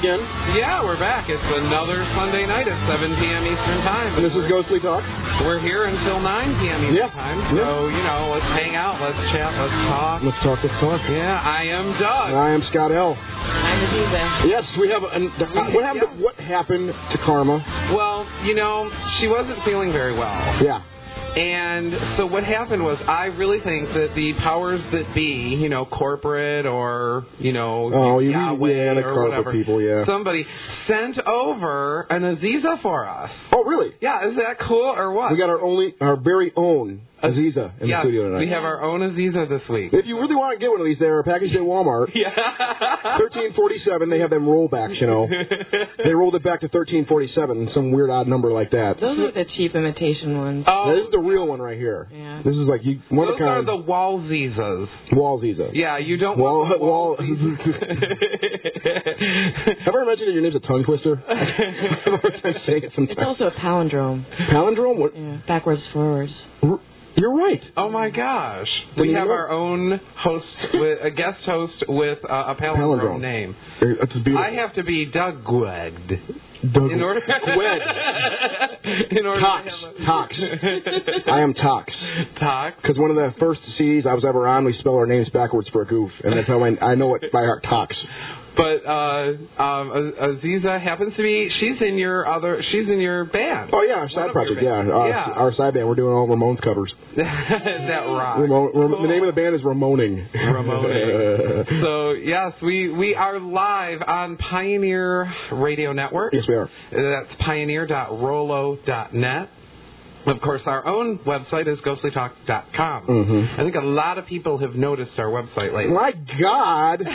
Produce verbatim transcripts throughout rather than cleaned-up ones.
again? Yeah, we're back. It's another Sunday night at seven p.m. Eastern Time. And this is Ghostly Talk? We're here until nine p.m. Eastern yeah. Time. Yeah. So, you know, let's hang out, let's chat, let's talk. Let's talk, let's talk. Yeah, I am Doug. And I am Scott L. I'm Aziza. Yes, we have... An, uh, what, happened yeah. to, what happened to Karma? Well, you know, she wasn't feeling very well. Yeah. And so what happened was, I really think that the powers that be, you know, corporate or, you know, oh, you Yahweh mean, yeah, the or corporate whatever, people, yeah. somebody sent over an Aziza for us. Oh, really? Yeah, is that cool or what? We got our only, our very own Aziza in yes, the studio tonight. We have our own Aziza this week. If you really want to get one of these, they're packaged at Walmart. Yeah. thirteen forty-seven. They have them rollbacks, you know. They rolled it back to thirteen forty-seven, some weird odd number like that. Those are the cheap imitation ones. Oh, now, this is the real one right here. Yeah. This is like you. One Those of kind. are the Wallzizas. Wallziza. Yeah, you don't Wall. want the Wall. Wallzizas. Have I ever mentioned that your name's a tongue twister? I have a hard time saying it sometimes. It's also a palindrome. Palindrome? What? Yeah, backwards, forwards. You're right. Oh my gosh! Then We you have know? our own host, with, a guest host with uh, a palindrome, Palindrome. name. It's beautiful. I have to be Doug Gwed. Doug In order, Gwed. in order Tox. to have a... Tox. I am Tox. Tox. Because one of the first C Ds I was ever on, we spell our names backwards for a goof, and that's how I, I know it by heart. Tox. But uh, um, Aziza happens to be. She's in your other. She's in your band. Oh yeah, our side project. Yeah, uh, yeah. our side band. We're doing all Ramones covers. That rock. Ramon, Ram, cool. The name of the band is Ramoning. Ramoning. So yes, we we are live on Pioneer Radio Network. Yes, we are. That's pioneer dot rolo dot net. Of course, our own website is ghostly talk dot com. Mm-hmm. I think a lot of people have noticed our website lately. My God,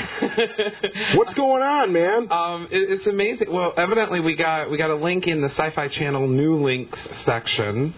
what's going on, man? Um, it, it's amazing. Well, evidently we got we got a link in the Sci-Fi Channel new links section,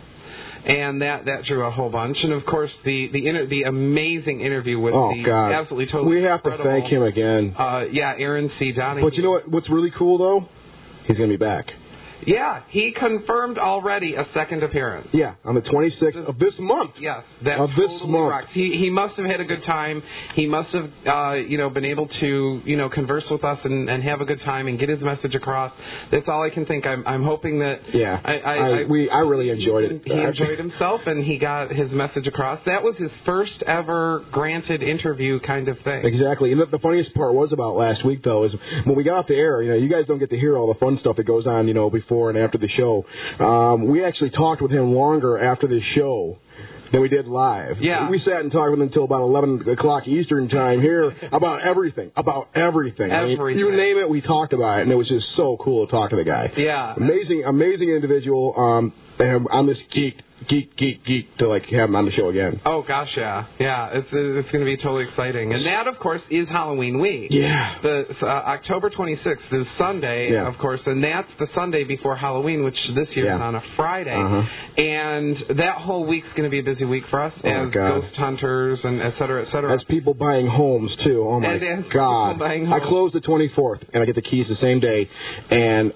and that, that drew a whole bunch. And of course, the the inter- the amazing interview with oh, the God. absolutely totally we have to thank him again. Uh, yeah, Aaron C. Donahue. But you know what? What's really cool though? He's gonna be back. Yeah, he confirmed already a second appearance. Yeah, on the twenty-sixth of this month. Yes, that of totally this month. rocks. He he must have had a good time. He must have uh, you know been able to you know converse with us and, and have a good time and get his message across. That's all I can think. I'm I'm hoping that. Yeah, I I, I, I we I really enjoyed he, it. He enjoyed himself and he got his message across. That was his first ever granted interview kind of thing. Exactly. And the, the funniest part was about last week though is when we got off the air. You know, you guys don't get to hear all the fun stuff that goes on. You know, before and after the show. Um, we actually talked with him longer after the show than we did live. Yeah. We sat and talked with him until about eleven o'clock Eastern time here about everything. About everything. Everything. I mean, you name it, we talked about it, and it was just so cool to talk to the guy. Yeah. Amazing, amazing individual. Um, and I'm just geeked, geek, geek, geek to like have him on the show again. Oh gosh, yeah, yeah. It's it's going to be totally exciting, and that of course is Halloween week. Yeah. The uh, October twenty-sixth is Sunday, Yeah. of course, and that's the Sunday before Halloween, which this year Yeah. is on a Friday, Uh-huh. and that whole week's going to be a busy week for us Oh, as God. ghost hunters and et cetera, et cetera. As people buying homes too. Oh my And as God! people buying I homes. close the twenty-fourth, and I get the keys the same day, and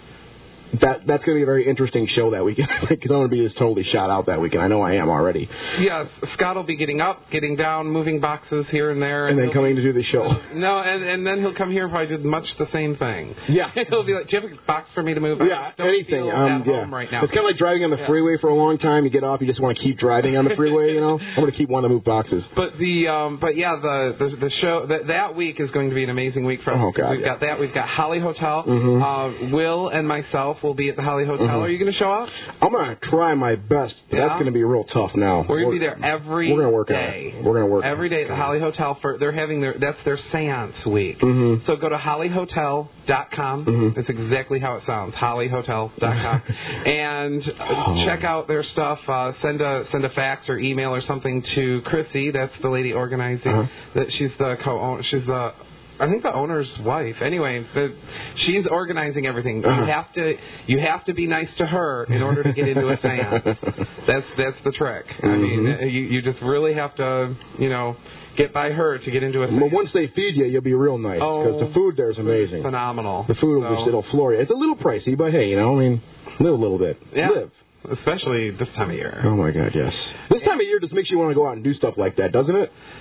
that that's going to be a very interesting show that weekend because I'm going to be just totally shot out that weekend. I know I am already. Yes, Scott will be getting up, getting down, moving boxes here and there, And then he'll- coming to do the show. No, and and then he'll come here and probably do much the same thing. Yeah. He'll be like, "Do you have a box for me to move?" Yeah, I don't anything. feel Um, at yeah. home right now. It's kind of like driving on the Yeah. freeway for a long time. You get off, you just want to keep driving on the freeway. You know, I'm going to keep wanting to move boxes. But the um, but yeah, the the, the show that that week is going to be an amazing week for us. Oh, God, We've yeah. got that. We've got Holly Hotel. Mhm. Uh, Will and myself will be at the Holly Hotel. Mhm. Are you going to show up? I'm going to try my best. But Yeah? That's going to be real tough now. We're going to be there every We're going to work day. on it. We're going to work every day at the Holly Hotel. For they're having their that's their seance week. Mhm. So go to holly hotel dot com. Mhm. That's exactly how it sounds. holly hotel dot com. And uh, Oh. check out their stuff. Uh, send a send a fax or email or something to Chrissy. That's the lady organizing. Uh-huh. That she's the co-owner. She's the I think the owner's wife. Anyway, the, she's organizing everything. Uh-huh. You have to you have to be nice to her in order to get into a seance. That's that's the trick. I mean, Mhm. you you just really have to you know get by her to get into a seance. Well, once they feed you, you'll be real nice because Oh, the food there is amazing. Phenomenal. The food will So- just it'll floor you. It's a little pricey, but hey, you know, I mean, live a little bit. Yeah. Live. Especially this time of year. Oh my God, yes. This time of year just makes you want to go out and do stuff like that, doesn't it?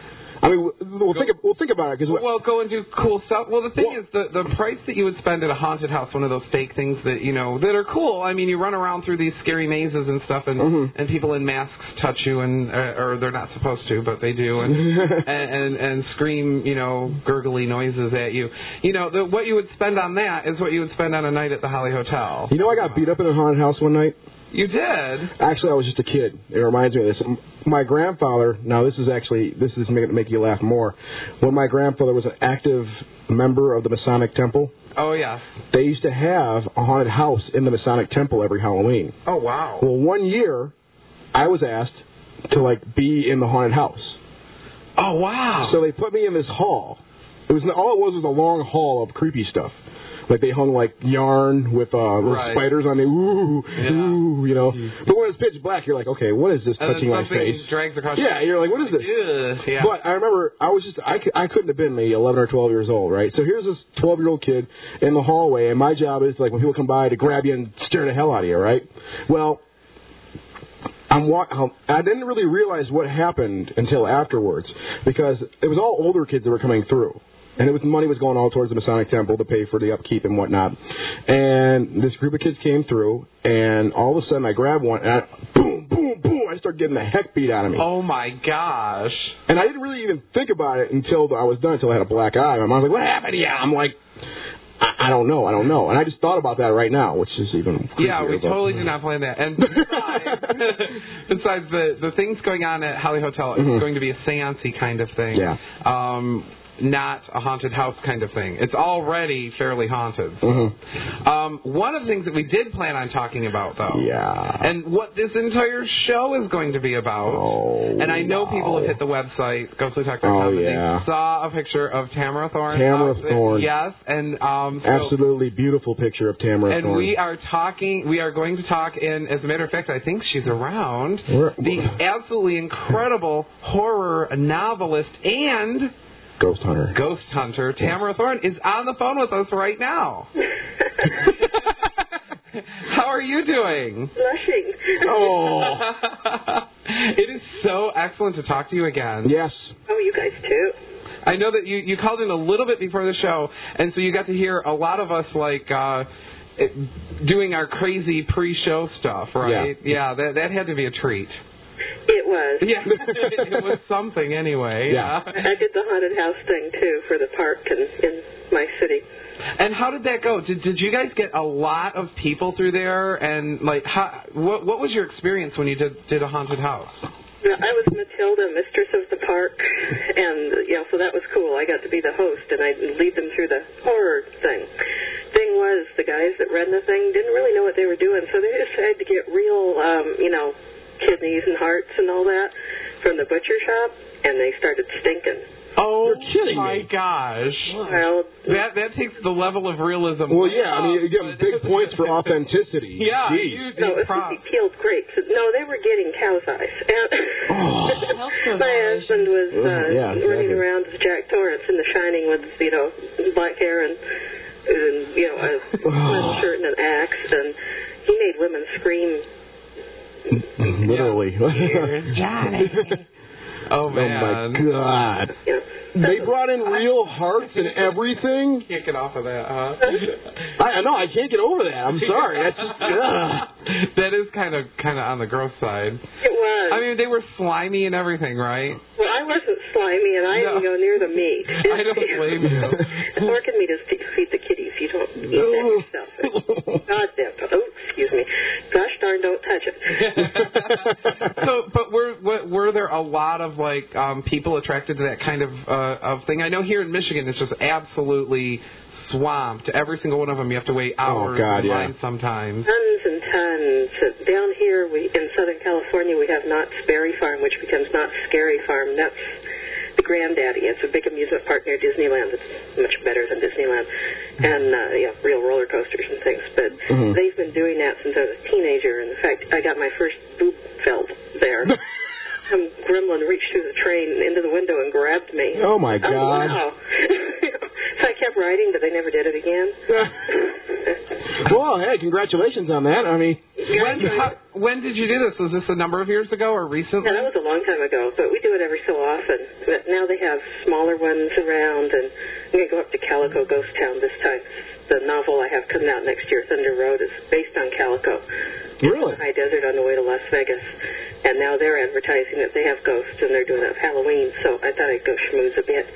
I mean, we'll think we'll think about it because well, go and do cool stuff. Well, the thing well, is, the the price that you would spend at a haunted house, one of those fake things that you know that are cool. I mean, you run around through these scary mazes and stuff, and mm-hmm. and people in masks touch you, and uh, or they're not supposed to, but they do, and and, and and scream, you know, gurgly noises at you. You know, the, what you would spend on that is what you would spend on a night at the Holly Hotel. You know, I got beat up in a haunted house one night. You did? Actually, I was just a kid. It reminds me of this. My grandfather, now this is actually, this is making make you laugh more. When my grandfather was an active member of the Masonic Temple. Oh, yeah. They used to have a haunted house in the Masonic Temple every Halloween. Oh, wow. Well, one year, I was asked to, like, be in the haunted house. Oh, wow. So they put me in this hall. It was all it was was a long hall of creepy stuff. Like they hung like yarn with uh, little right. spiders on the ooh, yeah. ooh, you know. Mm-hmm. But when it's pitch black, you're like, okay, what is this and touching my face? Drags across yeah, you're like, what is this? Ugh, yeah. But I remember I was just I, I couldn't have been maybe eleven or twelve years old, right? So here's this twelve year old kid in the hallway, and my job is like when people come by to grab you and scare the hell out of you, right? Well, I'm walk. I didn't really realize what happened until afterwards because it was all older kids that were coming through. And it was money was going all towards the Masonic Temple to pay for the upkeep and whatnot. And this group of kids came through, and all of a sudden I grabbed one, and I, boom, boom, boom, I started getting the heck beat out of me. Oh, my gosh. And I didn't really even think about it until I was done, until I had a black eye. My mom's like, what happened to you? I'm like, I, I don't know, I don't know. And I just thought about that right now, which is even creepier. Yeah, we totally did not plan that. And besides, besides the, the things going on at Holly Hotel, it's mm-hmm. going to be a seance-y kind of thing. Yeah. Um... Not a haunted house kind of thing. It's already fairly haunted. So. Mm-hmm. Um, one of the things that we did plan on talking about, though, yeah, and what this entire show is going to be about, oh, and I know wow. people have hit the website, ghostly talk dot com, oh, and yeah. they saw a picture of Tamara Thorne. Tamara uh, Thorne. Yes, and um, so, absolutely beautiful picture of Tamara and Thorne. we are talking, we are going to talk in, as a matter of fact, I think she's around, We're, the absolutely incredible horror novelist and... Ghost hunter. Ghost hunter. Yes. Tamara Thorne is on the phone with us right now. How are you doing? Blushing. Oh. It is so excellent to talk to you again. Yes. Oh, you guys too. I know that you, you called in a little bit before the show, and so you got to hear a lot of us, like, uh, it, doing our crazy pre-show stuff, right? Yeah. Yeah, that, that had to be a treat. It was. Yeah, it was something anyway. Yeah. yeah. I did the haunted house thing, too, for the park in, in my city. And how did that go? Did did you guys get a lot of people through there? And, like, how, what what was your experience when you did, did a haunted house? Well, I was Matilda, mistress of the park, and, you know, so that was cool. I got to be the host, and I'd lead them through the horror thing. Thing was, the guys that ran the thing didn't really know what they were doing, so they decided to get real, um, you know, kidneys and hearts and all that from the butcher shop, and they started stinking. Oh, you're kidding my me. gosh. Well, that that takes the level of realism. Well, yeah, I mean, you get big points for authenticity. Yeah. Jeez. You, no, it was peeled grapes. No, they were getting cow's eyes. And oh. my husband was uh, yeah, exactly. running around with Jack Torrance in The Shining with, you know, black hair and, and you know, a flannel shirt and an axe, and he made women scream. Literally. Here's Johnny. Oh, man. Oh, my God. Yeah. They brought in real hearts and everything? Can't get off of that, huh? I know, I can't get over that. I'm sorry. That's just, ugh. That is kind of kind of on the gross side. It was. I mean, they were slimy and everything, right? Well, I wasn't slimy, and I No. didn't go near the meat. I don't blame you. Pork and meat is to feed the kitties. You don't eat that stuff. God damn. Oh, excuse me. Gosh darn, don't touch it. So, but were were were there a lot of like um, people attracted to that kind of uh, of thing? I know here in Michigan it's just absolutely swamped. Every single one of them you have to wait hours oh, God, in yeah. line sometimes. Tons and tons. Down here, we in Southern California, we have Knott's Berry Farm, which becomes Knott's Scary Farm. That's the granddaddy. It's a big amusement park near Disneyland. It's much better than Disneyland. And, uh, yeah, real roller coasters and things. But mm-hmm. they've been doing that since I was a teenager. In fact, I got my first boob felt there. Some gremlin reached through the train into the window and grabbed me. Oh, my God. Oh, wow. So I kept writing, but they never did it again. Well, hey, congratulations on that. I mean, when, how, when did you do this? Was this a number of years ago or recently? Yeah, that was a long time ago, but we do it every so often. But now they have smaller ones around, and I'm going to go up to Calico Ghost Town this time. The novel I have coming out next year, Thunder Road, is based on Calico. Really? It's in the high desert on the way to Las Vegas. And now they're advertising that they have ghosts, and they're doing it for Halloween, so I thought I'd go schmooze a bit.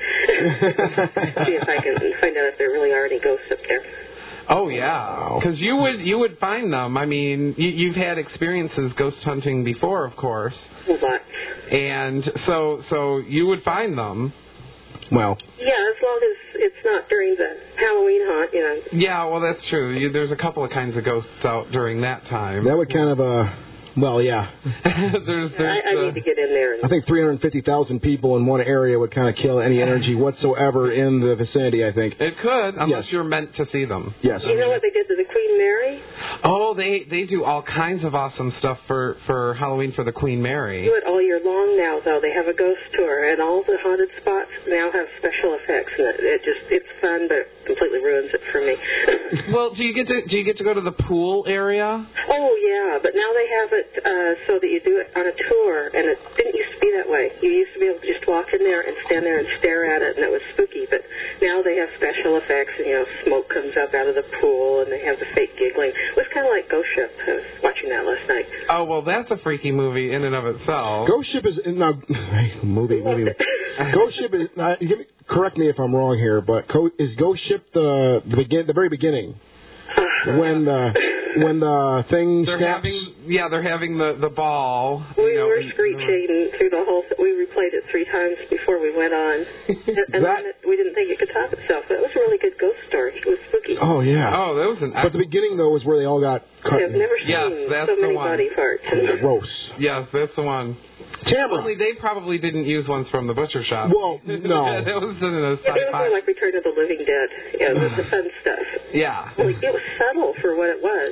See if I can find out if there really are any ghosts up there. Oh yeah, because you would you would find them. I mean, you, you've had experiences ghost hunting before, of course. Lots. And so so you would find them. Well. Yeah, as long as it's not during the Halloween hunt, you know. Yeah, well that's true. You, there's a couple of kinds of ghosts out during that time. That would kind of uh. Well, yeah. there's, there's, I, I need to get in there. And I think three hundred fifty thousand people in one area would kind of kill any energy whatsoever in the vicinity, I think. It could, unless Yes. you're meant to see them. Yes. You know what they did to the Queen Mary? Oh, they they do all kinds of awesome stuff for, for Halloween for the Queen Mary. Do it all year long now, though. They have a ghost tour, and all the haunted spots now have special effects, and it, it just it's fun, but completely ruins it for me. Well, do you get to do you get to go to the pool area? Oh yeah, but now they have it uh, so that you do it on a tour, and it didn't used to be that way. You used to be able to just walk in there and stand there and stare at it, and it was spooky. But now they have special effects, and you know, smoke comes up out of the pool, and they have the fake giggling. It was kind of like Ghost Ship. I was watching that last night. Oh well, that's a freaky movie in and of itself. Ghost Ship is now movie movie. Ghost Ship is. Uh, give me, correct me if I'm wrong here, but co- is Ghost Ship the the begin the very beginning when the when the thing They're snaps? having yeah, they're having the the ball. We you know, were and- screeching through the whole. We replayed it three times before we went on, and, and That- then it, we didn't think it could top itself. But it was a really good ghost story. It was spooky. Oh yeah. Oh, that was an. But the beginning though was where they all got cut. I've never seen Yes, that's so the many one. body parts. Gross. Yes, that's the one. Tamara. Only they probably didn't use ones from the butcher shop. Well, no. that was in a It was more sci-fi. like Return of the Living Dead. Yeah, it was the fun stuff. Yeah. Well, it was subtle for what it was,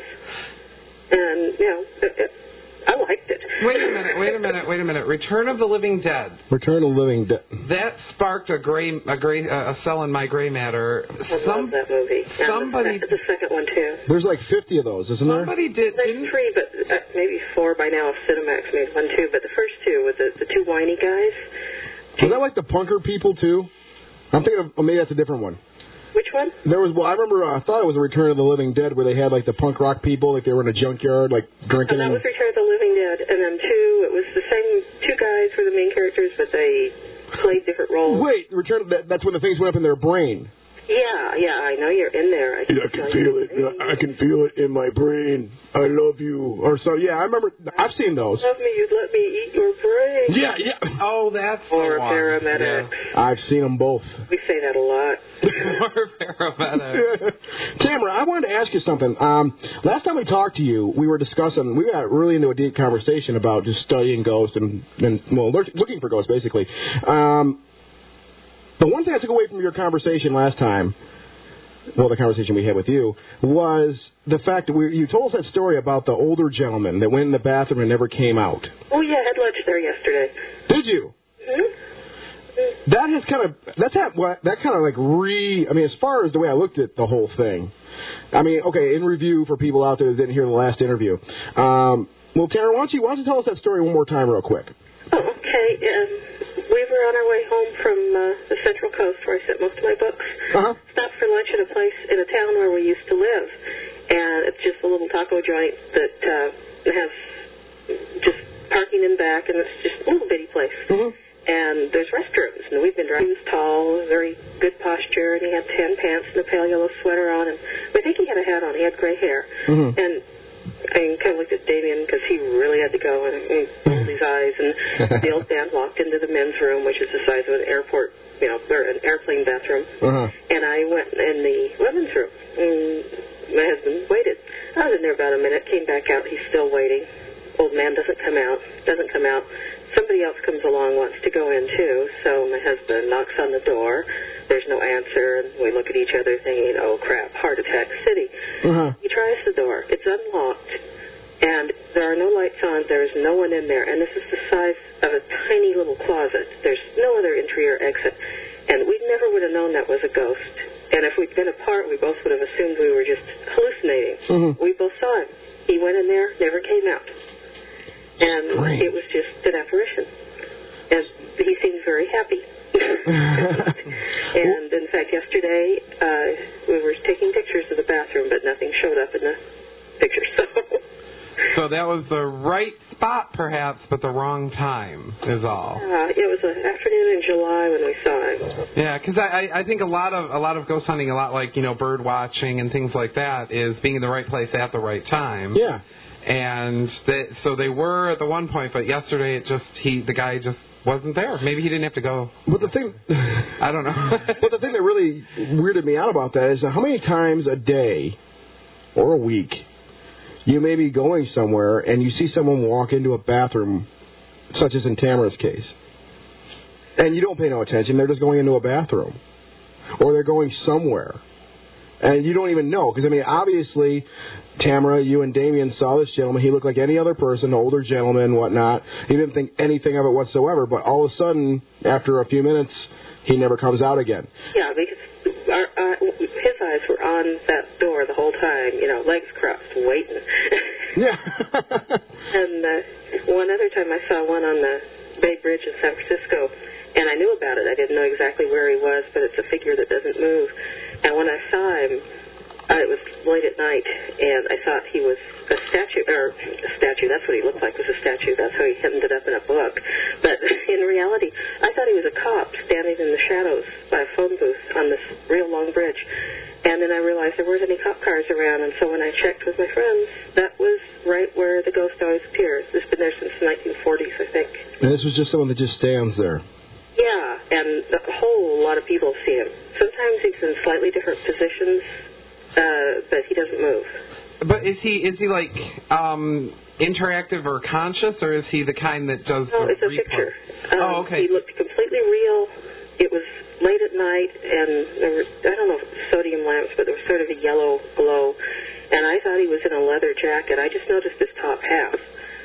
and you know, it, it, I liked it. Wait a minute. Wait a minute. Wait a minute. Return of the Living Dead. Return of the Living Dead. That sparked a gray, a gray, uh, a cell in my gray matter. I Some love that movie. And somebody- the, the second one too. There's like fifty of those, isn't there? somebody did. There's Didn't, three, but uh, maybe four by now. If Cinemax made one too, but the first two with the, the two whiny guys. Was that like the punker people too? I'm thinking of oh, maybe that's a different one. Which one? There was well, I remember uh, I thought it was a Return of the Living Dead where they had like the punk rock people, like they were in a junkyard, like drinking. Oh, that and... was Return of the Living Dead, and then two. It was the same two guys were the main characters, but they played different roles. Wait, Return. That, that's when the things went up in their brain. Yeah, yeah, I know you're in there. I can, tell you. I can feel it in my brain. I love you, or so. Yeah, I remember. I've seen those. Love me, you'd let me eat your brain. Yeah, yeah. oh, that's Or the one. paramedics. I've seen them both. We say that a lot. Yeah. Or paramedics. Tamara, I wanted to ask you something. Um, last time we talked to you, we were discussing, we got really into a deep conversation about just studying ghosts and, and well, looking for ghosts, basically. Um, the one thing I took away from your conversation last time, well, the conversation we had with you, was the fact that we, you told us that story about the older gentleman that went in the bathroom and never came out. Oh, yeah, I had lunch there yesterday. Did you? Mm-hmm. That has kind of that's had what that kind of like re. I mean, as far as the way I looked at the whole thing, I mean, okay, in review for people out there that didn't hear the last interview. Um, well, Tara, why don't you why don't you tell us that story one more time, real quick? Oh, okay. Um, we were on our way home from uh, the Central Coast, where I sent most of my books. Uh-huh. Stopped for lunch at a place in a town where we used to live, and it's just a little taco joint that uh, has just parking in back, and it's just a little bitty place. Mm-hmm. And there's restrooms, and we've been driving. He was tall, very good posture, and he had tan pants and a pale yellow sweater on, and I think he had a hat on. He had gray hair, Mm-hmm. and I kind of looked at Damien because he really had to go, and he rolled his eyes, and the old man walked into the men's room, which is the size of an airport, you know, or an airplane bathroom, Uh-huh. and I went in the women's room, and my husband waited. I was in there about a minute, came back out, he's still waiting. Old man doesn't come out, doesn't come out. Somebody else comes along, wants to go in too, so my husband knocks on the door. There's no answer, and we look at each other thinking, oh crap, heart attack city. Uh-huh. He tries the door. It's unlocked, and there are no lights on. There's no one in there, and this is the size of a tiny little closet. There's no other entry or exit, and we never would have known that was a ghost. And if we'd been apart, we both would have assumed we were just hallucinating. Mm-hmm. We both saw him. He went in there, never came out. And Strange. it was just an apparition. And he seemed very happy. And, in fact, yesterday uh, we were taking pictures of the bathroom, but nothing showed up in the pictures. So, so that was the right spot, perhaps, but the wrong time is all. Uh, it was an afternoon in July when we saw him. Yeah, because I, I think a lot of a lot of ghost hunting, a lot like, you know, bird watching and things like that, is being in the right place at the right time. Yeah. And they, so they were at the one point, but yesterday it just he the guy just wasn't there. Maybe he didn't have to go. But the thing, I don't know. But the thing that really weirded me out about that is how many times a day or a week you may be going somewhere and you see someone walk into a bathroom, such as in Tamara's case, and you don't pay no attention. They're just going into a bathroom, or they're going somewhere, and you don't even know. Because, I mean, obviously, Tamara, you and Damien saw this gentleman. He looked like any other person, older gentleman, whatnot. He didn't think anything of it whatsoever. But all of a sudden, after a few minutes, he never comes out again. Yeah, because our, uh, his eyes were on that door the whole time, you know, legs crossed, waiting. Yeah. And uh, one other time I saw one on the Bay Bridge in San Francisco, and I knew about it. I didn't know exactly where he was, but it's a figure that doesn't move. And when I saw him, uh, it was late at night, and I thought he was a statue, or a statue, that's what he looked like, was a statue. That's how he ended up in a book. But in reality, I thought he was a cop standing in the shadows by a phone booth on this real long bridge. And then I realized there weren't any cop cars around, and so when I checked with my friends, that was right where the ghost always appears. It's been there since the nineteen forties, I think. And this was just someone that just stands there. Yeah, and a whole lot of people see him. Sometimes he's in slightly different positions, uh, but he doesn't move. But is he is he like um, interactive or conscious, or is he the kind that does No, the it's a replay? picture. Um, Oh, okay. He looked completely real. It was late at night, and there were, I don't know if it was sodium lamps, but there was sort of a yellow glow. And I thought he was in a leather jacket. I just noticed his top half.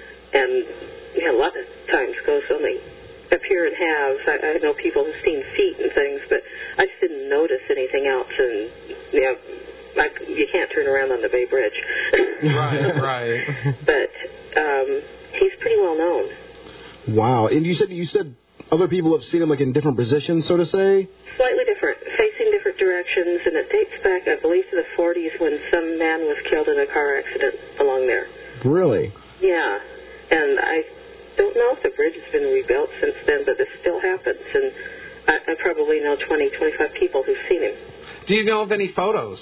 And yeah, a lot of times ghosts only appear in halves. I, I know people who've seen feet and things, but I just didn't notice anything else. And, you know, like, you can't turn around on the Bay Bridge. Right, right. But um, he's pretty well known. Wow. And you said you said other people have seen him like in different positions, so to say? Slightly different, facing different directions, and it dates back, I believe, to the forties when some man was killed in a car accident along there. Really? Yeah, and I don't know if the bridge has been rebuilt since then, but this still happens, and I, I probably know twenty, twenty-five people who've seen him. Do you know of any photos?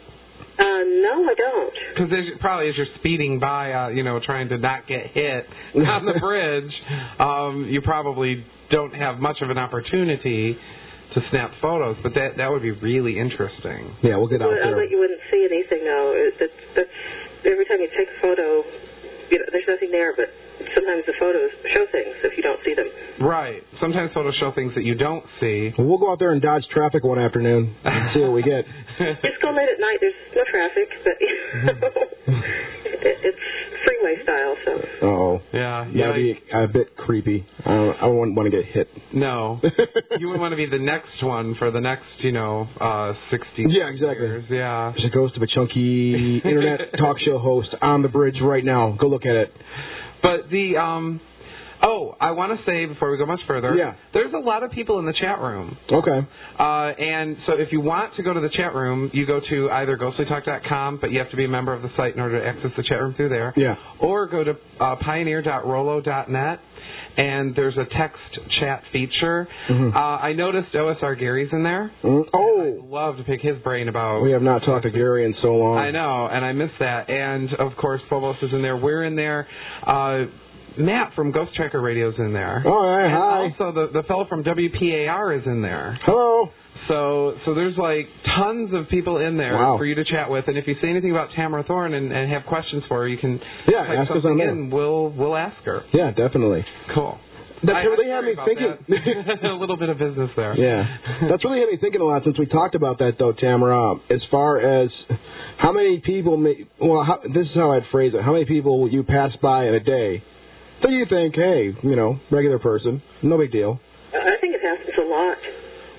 Uh, no, I don't. Because probably as you're speeding by, uh, you know, trying to not get hit on the bridge, um, you probably don't have much of an opportunity to snap photos. But that that would be really interesting. Yeah, we'll get out Well, I there. bet you wouldn't see anything, though. It, it, that's, every time you take a photo, you know, there's nothing there, but sometimes the photos show things if you don't see them. Right. Sometimes photos show things that you don't see. Well, we'll go out there and dodge traffic one afternoon and see what we get. Just go late at night. There's no traffic, but you know, it, it's freeway style, so. Uh-oh. Yeah. Yeah. That'd be a bit creepy. I don't, I wouldn't want to get hit. No. You wouldn't want to be the next one for the next, you know, uh, sixty Yeah, exactly. years. Yeah. There's a ghost of a chunky internet talk show host on the bridge right now. Go look at it. But the, um, oh, I want to say before we go much further, Yeah. there's a lot of people in the chat room. Okay. Uh, and so if you want to go to the chat room, you go to either ghostly talk dot com, but you have to be a member of the site in order to access the chat room through there. Yeah. Or go to uh, pioneer dot rolo dot net, and there's a text chat feature. Mm-hmm. Uh, I noticed O S R Gary's in there. Mm, oh, I'd love to pick his brain about... we have not talked to Gary in so long. I know, and I miss that. And, of course, Phobos is in there. We're in there. Uh, Matt from Ghost Tracker Radio's in there. All right, and hi. also, the, the fellow from W P A R is in there. Hello. So so there's, like, tons of people in there Wow. for you to chat with. And if you say anything about Tamara Thorne and, and have questions for her, you can Yeah, type ask us something on there. in. We'll, we'll ask her. Yeah, definitely. Cool. That I, really I'm had sorry me about thinking. that. A little bit of business there. Yeah, that's really had me thinking a lot since we talked about that, though, Tamara. As far as how many people, may, well, how, this is how I'd phrase it. How many people you pass by in a day that you think, hey, you know, regular person, no big deal. I think it happens a lot.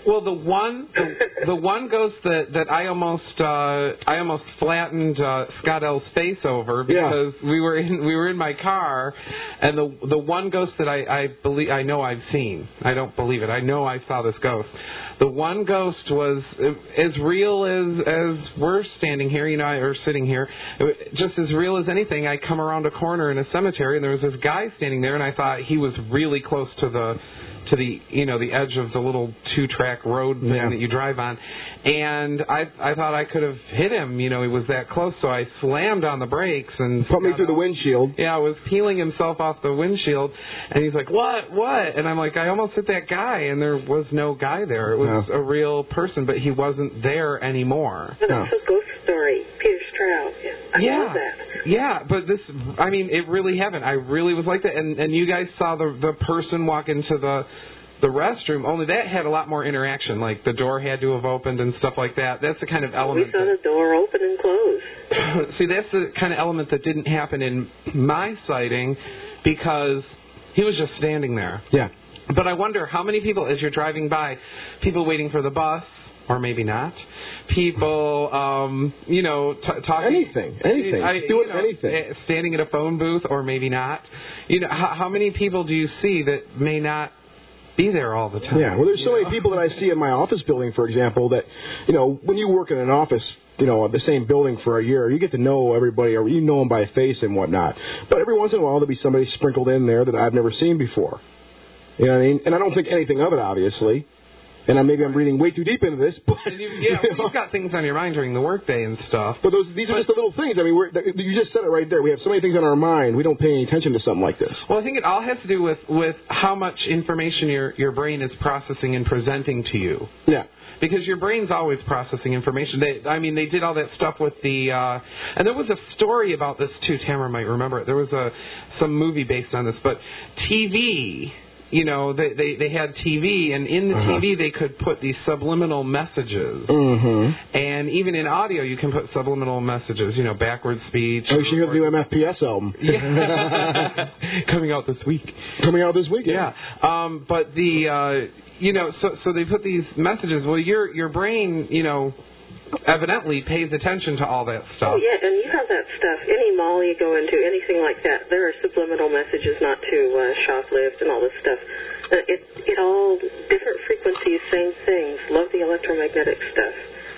Well, the one, the, the one ghost that, that I almost, uh, I almost flattened uh, Scott L's face over because yeah. we were in, we were in my car, and the the one ghost that I, I believe, I know I've seen. I don't believe it. I know I saw this ghost. The one ghost was as real as as we're standing here, you know, or sitting here, just as real as anything. I come around a corner in a cemetery, and there was this guy standing there, and I thought he was really close to the. to the, you know, the edge of the little two-track road thing yeah. that you drive on. And I I thought I could have hit him, you know, he was that close, so I slammed on the brakes and... Put me through the windshield. Yeah, I was peeling himself off the windshield, and he's like, what, what? And I'm like, I almost hit that guy, and there was no guy there. It was no. a real person, but he wasn't there anymore. That's no. a ghost story, Peter Stroud. Yeah, I yeah. love that. Yeah, but this, I mean, it really happened. I really was like that, and, and you guys saw the the person walk into the... the restroom, only that had a lot more interaction, like the door had to have opened and stuff like that. That's the kind of element... We saw that, the door open and close. See, that's the kind of element that didn't happen in my sighting because he was just standing there. Yeah. But I wonder how many people, as you're driving by, people waiting for the bus, or maybe not, people, um, you know, t- talking... Anything, anything. I, doing you know, anything. Standing at a phone booth, or maybe not. You know, how, how many people do you see that may not be there all the time? Yeah, well, there's so many people that I see in my office building, for example, that, you know, when you work in an office, you know, the same building for a year, you get to know everybody, or you know them by face and whatnot. But every once in a while, there'll be somebody sprinkled in there that I've never seen before. You know what I mean? And I don't think anything of it, obviously. And I, maybe I'm reading way too deep into this, but and you, yeah, you know. You've got things on your mind during the workday and stuff. But those, these are but, just the little things. I mean, we're, you just said it right there. We have so many things on our mind. We don't pay any attention to something like this. Well, I think it all has to do with, with how much information your your brain is processing and presenting to you. Yeah. Because your brain's always processing information. They, I mean, they did all that stuff with the, uh, and there was a story about this too. Tamara might remember it. There was a some movie based on this, but T V. You know, they, they, they had T V, and in the uh-huh. T V they could put these subliminal messages. Mm-hmm. And even in audio you can put subliminal messages, you know, backwards speech. Oh, she has a new M F P S album. Yeah. Coming out this week. Coming out this week, yeah. yeah. Um, but the, uh, you know, so so they put these messages. Well, your your brain, you know, evidently pays attention to all that stuff. Oh, yeah, and you have that stuff. Any mall you go into, anything like that, there are subliminal messages not to uh, shoplift and all this stuff. Uh, it, it all, different frequencies, same things. Love the electromagnetic stuff.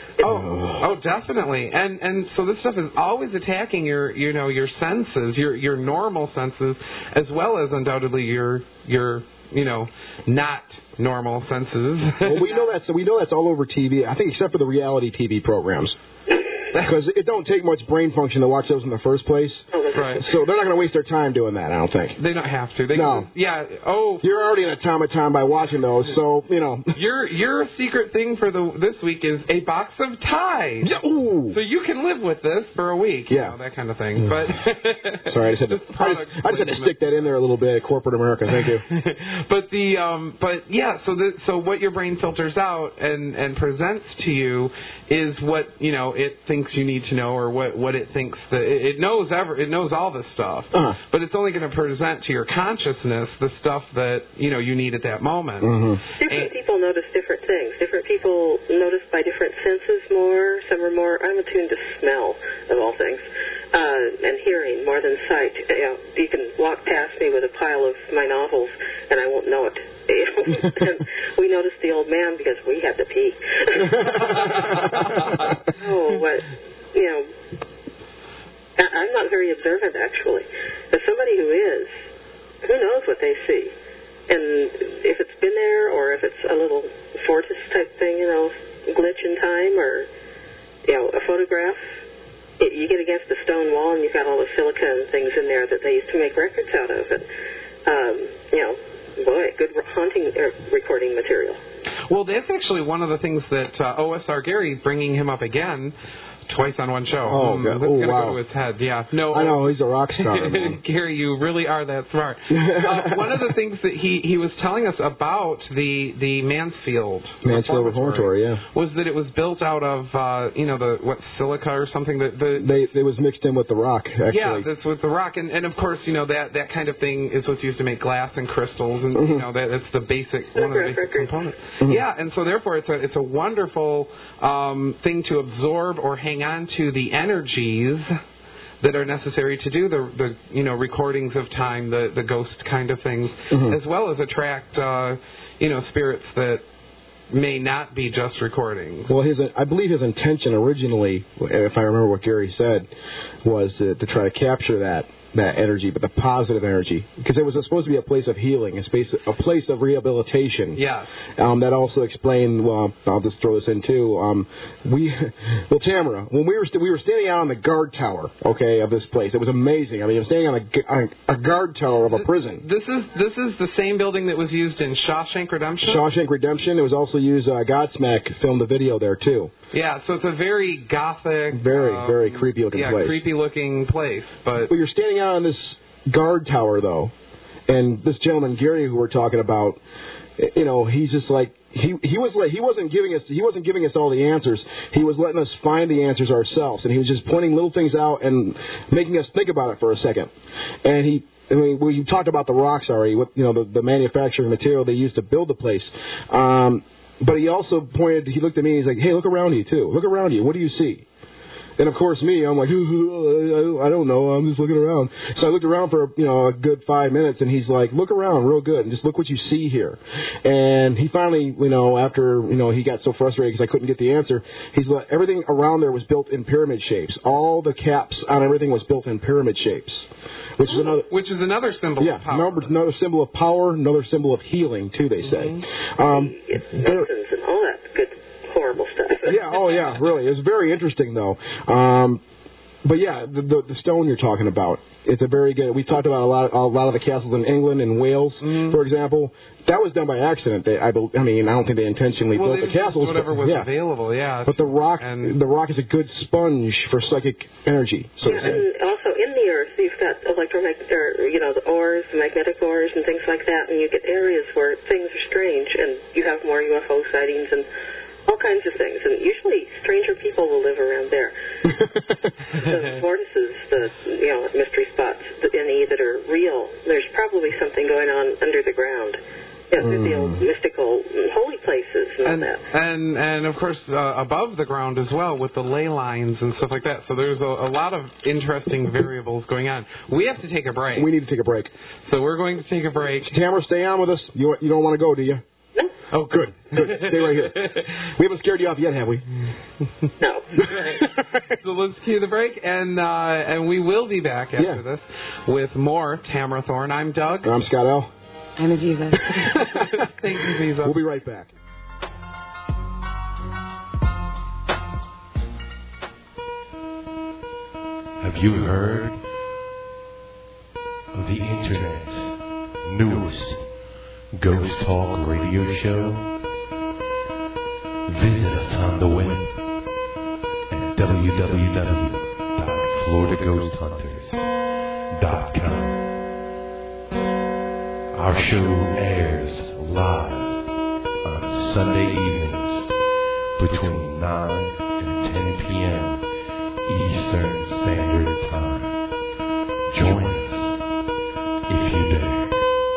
Oh, oh, definitely. And and so this stuff is always attacking your, you know, your senses, your your normal senses, as well as undoubtedly your your you know, not normal senses. Well, we know that. So we know that's all over T V. I think except for the reality T V programs. Because it don't take much brain function to watch those in the first place. Right. So they're not going to waste their time doing that, I don't think. They don't have to. They no. Can, yeah. Oh. You're already in automaton by watching those, so, you know. Your your secret thing for the this week is a box of ties. Ooh. So you can live with this for a week. Yeah. You know, that kind of thing. But Sorry, I just, had to, I, just, I just had to stick that in there a little bit, corporate America. Thank you. But the um, but yeah, so the, so what your brain filters out and, and presents to you is what, you know, it thinks you need to know, or what, what it thinks that it, it knows ever it knows all this stuff, uh-huh. but it's only going to present to your consciousness the stuff that, you know, you need at that moment. Mm-hmm. Different and, people notice different things. Different people notice by different senses more. Some are more. I'm attuned to smell of all things, uh, and hearing more than sight. You know, you can walk past me with a pile of my novels, and I won't know it. And we noticed the old man because we had to pee. Oh, what, you know, I'm not very observant, actually. As somebody who is, who knows what they see? And if it's been there, or if it's a little fortuitous type thing, you know, glitch in time, or, you know, a photograph, it, you get against a stone wall and you've got all the silicone things in there that they used to make records out of. And, um, you know, boy, good haunting uh, recording material. Well, that's actually one of the things that uh, O S R Gary, bringing him up again, twice on one show. Oh, mm, God. That's Oh, gonna wow. go to his head. Yeah. No. I know, he's a rock star, man. Gary, you really are that smart. uh, one of the things that he, he was telling us about the the Mansfield Mansfield Reformatory, yeah, was that it was built out of uh, you know the what silica or something that the they it was mixed in with the rock actually. Yeah, that's with the rock, and, and of course you know that, that kind of thing is what's used to make glass and crystals, and mm-hmm. you know that that's the basic one of the basic components. Mm-hmm. Yeah, and so therefore it's a it's a wonderful um, thing to absorb or hang on to the energies that are necessary to do the the you know recordings of time, the the ghost kind of things, mm-hmm. as well as attract uh, you know spirits that may not be just recordings. Well, his I believe his intention originally, if I remember what Gary said, was to, to try to capture that that energy, but the positive energy, because it was supposed to be a place of healing, a space, a place of rehabilitation. Yeah. Um, that also explained. Well, I'll just throw this in too. Um, we, well, Tamara, when we were st- we were standing out on the guard tower, okay, of this place. It was amazing. I mean, I'm standing on a, on a guard tower of a prison. This is this is the same building that was used in Shawshank Redemption. Shawshank Redemption. It was also used. Uh, Godsmack filmed a video there too. Yeah, so it's a very gothic, very um, very creepy looking yeah, place. Yeah, creepy looking place. But But you're standing out on this guard tower though, and this gentleman Gary, who we're talking about, you know, he's just like he he was like he wasn't giving us he wasn't giving us all the answers. He was letting us find the answers ourselves, and he was just pointing little things out and making us think about it for a second. And he. I mean, we talked about the rocks already, what, you know, the, the manufacturing material they used to build the place. Um, but he also pointed, he looked at me and he's like, hey, look around you, too. Look around you. What do you see? And, of course, me, I'm like, I don't know. I'm just looking around. So I looked around for, you know, a good five minutes, and he's like, look around real good and just look what you see here. And he finally, you know, after, you know, he got so frustrated because I couldn't get the answer, he's like, everything around there was built in pyramid shapes. All the caps on everything was built in pyramid shapes, which is another... Which is another symbol yeah, of power. Another, another symbol of power, another symbol of healing, too, they say. Mm-hmm. Um, Nonsense and all that good, horrible stuff. yeah, oh, yeah, really. It's very interesting, though. Um, but, yeah, the, the the stone you're talking about, it's a very good... We talked about a lot, a lot of the castles in England and Wales, mm-hmm. for example. That was done by accident. They, I, I mean, I don't think they intentionally well, built the castles. Whatever but, was yeah. available, yeah. But the rock, and the rock is a good sponge for psychic energy, so yeah, to say. And also in the earth, you've got electromagnetic, or, you know, the ores, the magnetic ores, and things like that, and you get areas where things are strange, and you have more U F O sightings and all kinds of things. And usually, stranger people will live around there. The vortices, the you know mystery spots, the N E that are real. There's probably something going on under the ground. Yeah, mm. the old mystical holy places and, and all that. And, and of course, uh, above the ground as well with the ley lines and stuff like that. So there's a, a lot of interesting variables going on. We have to take a break. We need to take a break. So we're going to take a break. Tamara, stay on with us. You you don't want to go, do you? No. Oh, good. Good. Stay right here. We haven't scared you off yet, have we? No. So let's cue the break, and uh, and we will be back after yeah. this with more Tamara Thorne. I'm Doug. I'm Scott L. I'm Aziza. Thank you, Aziza. We'll be right back. Have you heard of the Internet's newest Ghost Talk radio show? Visit us on the web at w w w dot florida ghost hunters dot com. Our show airs live on Sunday evenings between nine and ten p.m. Eastern Standard Time. Join us if you dare.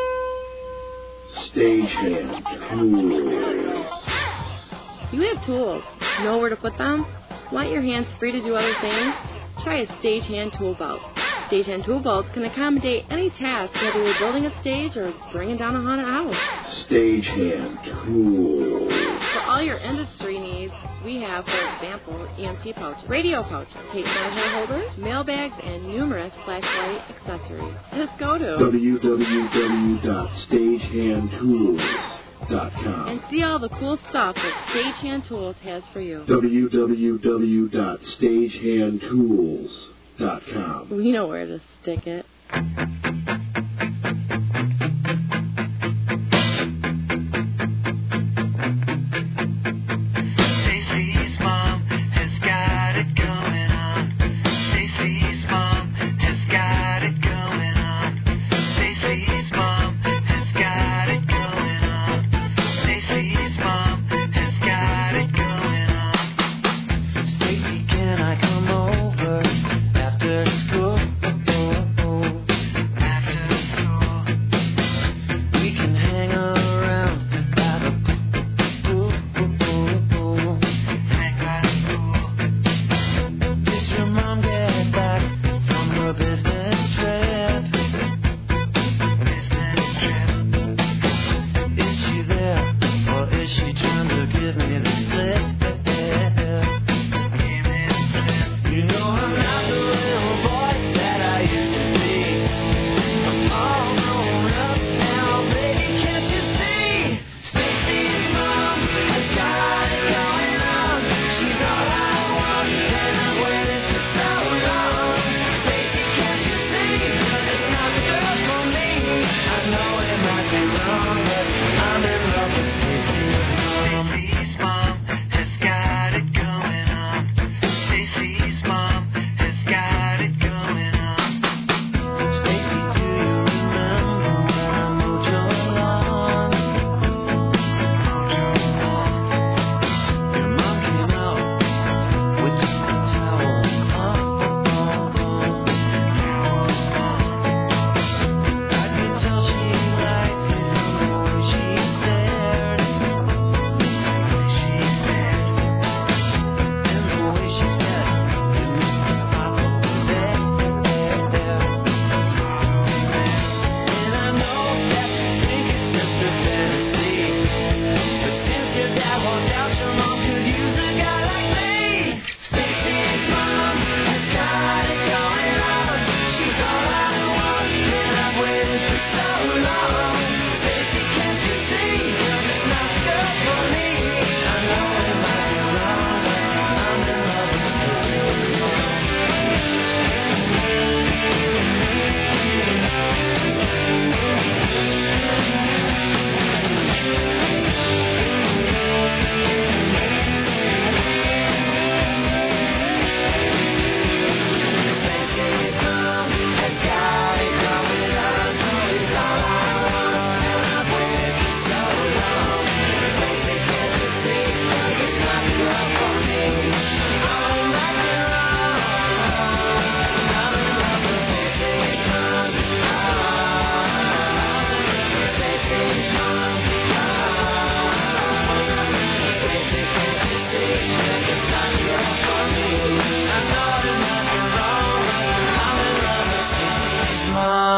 Stagehand Tools. You have tools. Know where to put them? Want your hands free to do other things? Try a Stagehand Tool Belt. Stagehand Tool Belts can accommodate any task, whether you're building a stage or bringing down a haunted house. Stagehand Tools. For all your industry needs, we have, for example, E M T pouches, radio pouches, tape measure holders, mail bags, and numerous flashlight accessories. Just go to w w w dot stagehand tools dot com and see all the cool stuff that Stagehand Tools has for you. w w w dot stagehand tools dot com. We know where to stick it. Stacy's mom has got it going.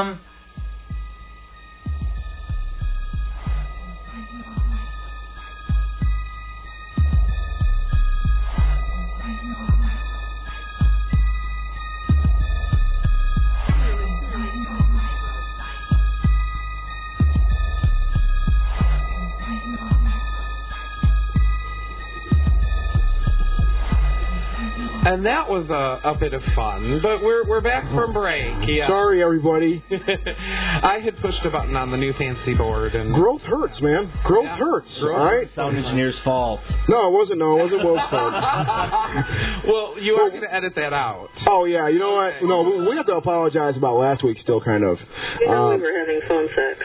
Um... And that was a, a bit of fun, but we're we're back from break. Yeah. Sorry, everybody. I had pushed a button on the new fancy board, and growth hurts, man. Growth yeah. hurts. Growth all right. Sound engineer's fault. No, it wasn't. No, it wasn't Will's fault. Well, you are going to edit that out. Oh yeah. You know what? No, we, we have to apologize about last week. Still, kind of. You know, uh, we were having phone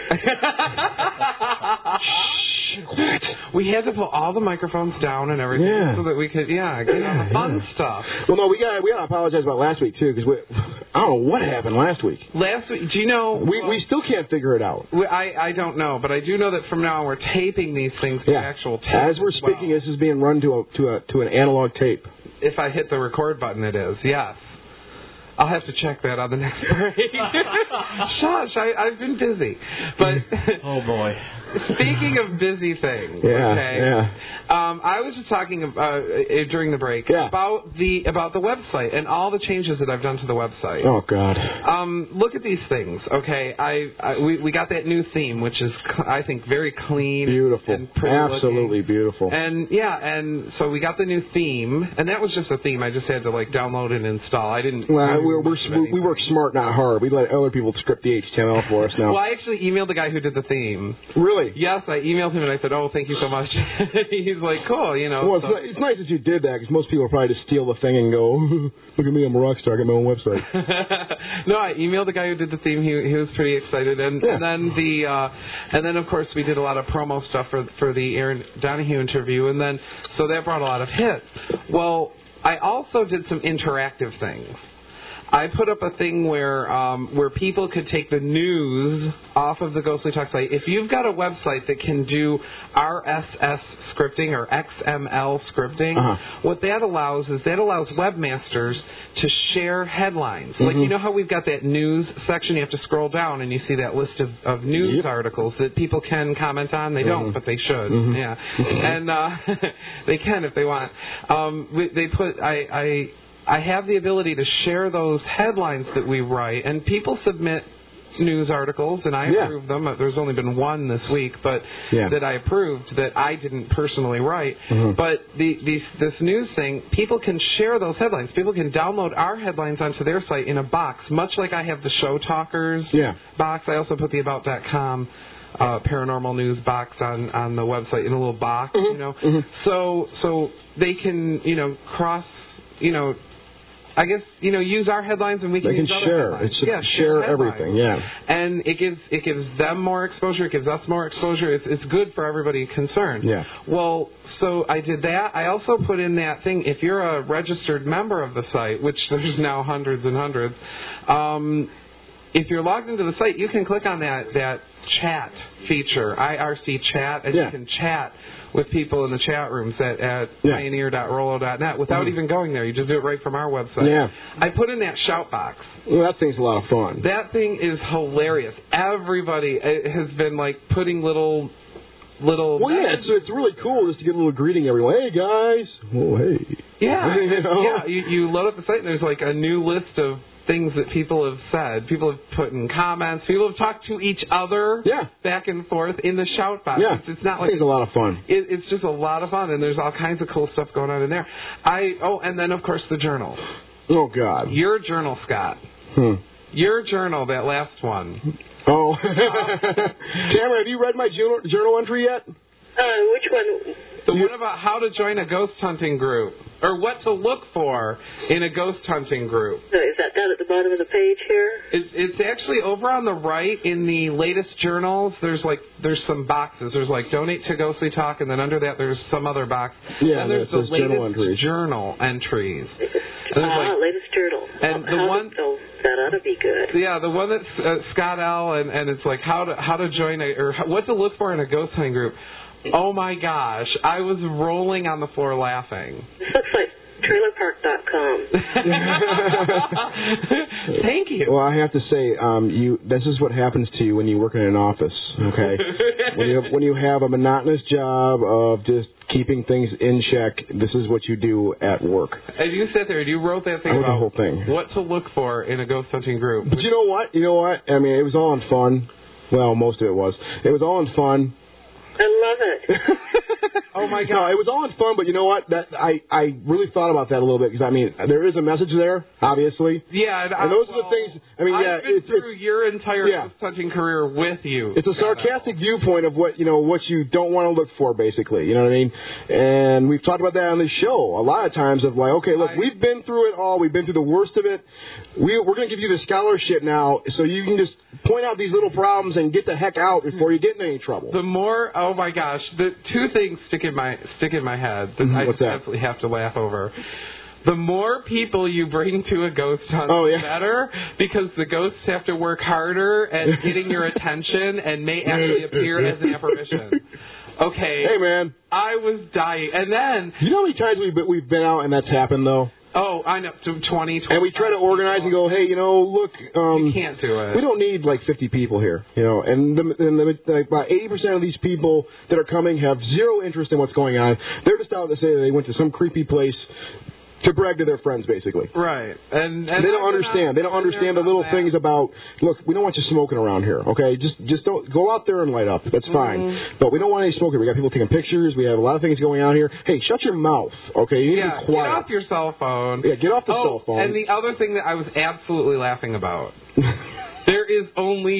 sex. Shh. What? We had to put all the microphones down and everything yeah. so that we could, yeah, get on the fun yeah. stuff. Well, no, we got we got to apologize about last week too, because we I don't know what happened last week. Last week, do you know? We well, we still can't figure it out. We, I I don't know, but I do know that from now on we're taping these things to yeah. actual tape. As we're speaking, well. This is being run to a to a to an analog tape. If I hit the record button, it is yes. I'll have to check that on the next break. Shush, I, I've been busy. But oh boy. Speaking of busy things, yeah, okay. Yeah. Um, I was just talking uh, during the break yeah. about the about the website and all the changes that I've done to the website. Oh God. Um, look at these things, okay? I, I we we got that new theme, which is I think very clean, beautiful, and pretty absolutely looking. beautiful. And yeah, and so we got the new theme, and that was just a theme. I just had to like download and install. I didn't. Well, we're, we're, we work smart, not hard. We let other people script the H T M L for us now. Well, I actually emailed the guy who did the theme. Really? Yes, I emailed him and I said, "Oh, thank you so much." He's like, "Cool, you know." Well, so. it's, it's nice that you did that because most people will probably just steal the thing and go, "Look at me, I'm a rock star. I got my own website." No, I emailed the guy who did the theme. He he was pretty excited, and, yeah. and then the uh, and then of course we did a lot of promo stuff for for the Aaron Donahue interview, and then so that brought a lot of hits. Well, I also did some interactive things. I put up a thing where um, where people could take the news off of the Ghostly Talk site. If you've got a website that can do R S S scripting or X M L scripting, uh-huh. what that allows is that allows webmasters to share headlines. Mm-hmm. Like, you know how we've got that news section? You have to scroll down and you see that list of, of news yep. articles that people can comment on. They don't, mm-hmm. but they should. Mm-hmm. Yeah, and uh, they can if they want. Um, we, they put I. I I have the ability to share those headlines that we write, and people submit news articles, and I yeah. approve them. There's only been one this week, but yeah. that I approved that I didn't personally write. Mm-hmm. But the, the this news thing, people can share those headlines. People can download our headlines onto their site in a box, much like I have the Show Talkers yeah. box. I also put the about dot com Uh, paranormal news box on, on the website in a little box, mm-hmm. you know. Mm-hmm. So so they can, you know, cross, you know, I guess, you know, use our headlines and we can they can use other share. headlines. It's yeah, share everything, yeah. And it gives it gives them more exposure. It gives us more exposure. It's it's good for everybody concerned. Yeah. Well, so I did that. I also put in that thing. If you're a registered member of the site, which there's now hundreds and hundreds, um, if you're logged into the site, you can click on that that chat feature, I R C chat, and yeah. you can chat with people in the chat rooms at, at yeah. pioneer dot rollo dot net without mm-hmm. even going there. You just do it right from our website. Yeah. I put in that shout box. Well, that thing's a lot of fun. That thing is hilarious. Everybody has been like putting little little. Well, yeah, it's it's really cool just to get a little greeting everyone. Hey guys. Oh, hey. Yeah. you know? Yeah. You, you load up the site and there's like a new list of things that people have said. People have put in comments. People have talked to each other yeah. back and forth in the shout box. Yeah. It's, it's not like it's a lot of fun. It, it's just a lot of fun, and there's all kinds of cool stuff going on in there. I oh, and then of course the journal. Oh God. Your journal, Scott. Hmm. Your journal, that last one. Oh. Tamara, have you read my journal, journal entry yet? Uh, which one? The one about how to join a ghost hunting group, or what to look for in a ghost hunting group. So is that down at the bottom of the page here? It's, it's actually over on the right in the latest journals. There's like there's some boxes. There's like donate to Ghostly Talk, and then under that there's some other box. Yeah, and there's the latest latest journal entries. Journal entries. Ah, like, latest journal. And how, the how one. So that ought to be good. Yeah, the one that's uh, Scott L. and and it's like how to how to join a or what to look for in a ghost hunting group. Oh my gosh, I was rolling on the floor laughing. This looks like trailer park dot com. Thank you. Well, I have to say, um, you. This is what happens to you when you work in an office. Okay, when you have, when you have a monotonous job of just keeping things in check, this is what you do at work. And you sat there and you wrote that thing I wrote about the whole thing. what to look for in a ghost hunting group. But you know what? You know what? I mean, it was all in fun. Well, most of it was. It was all in fun. I love it. Oh my God! No, it was all in fun, but you know what? That I, I really thought about that a little bit because I mean there is a message there, obviously. Yeah, and, and those well, are the things. I mean, I've yeah, been it's, through it's your entire yeah. ghost hunting career with you. It's a sarcastic viewpoint of what you know, what you don't want to look for, basically. You know what I mean? And we've talked about that on the show a lot of times. Of like, okay, look, I, we've been through it all. We've been through the worst of it. We, we're going to give you the scholarship now, so you can just point out these little problems and get the heck out before you get in any trouble. The more, oh my gosh, the two things stick in my stick in my head that I What's just that? absolutely have to laugh over. The more people you bring to a ghost hunt, oh, yeah. the better, because the ghosts have to work harder at getting your attention and may actually appear as an apparition. Okay. Hey, man. I was dying. And then... You know how many times we've been, we've been out and that's happened, though? Oh, I know, twenty, twenty. And we try to organize and go, hey, you know, look, um, you can't do it. We don't need like fifty people here, you know. And, the, and the, like about eighty percent of these people that are coming have zero interest in what's going on. They're just out to say that they went to some creepy place to brag to their friends, basically. Right. And, and they don't understand. Not, they don't understand the little that. things about, look, we don't want you smoking around here, okay? Just just don't go out there and light up. That's fine. Mm-hmm. But we don't want any smoking. We got people taking pictures. We have a lot of things going on here. Hey, shut your mouth, okay? You need yeah, to be quiet. Get off your cell phone. Yeah, get off the oh, cell phone. And the other thing that I was absolutely laughing about. There is only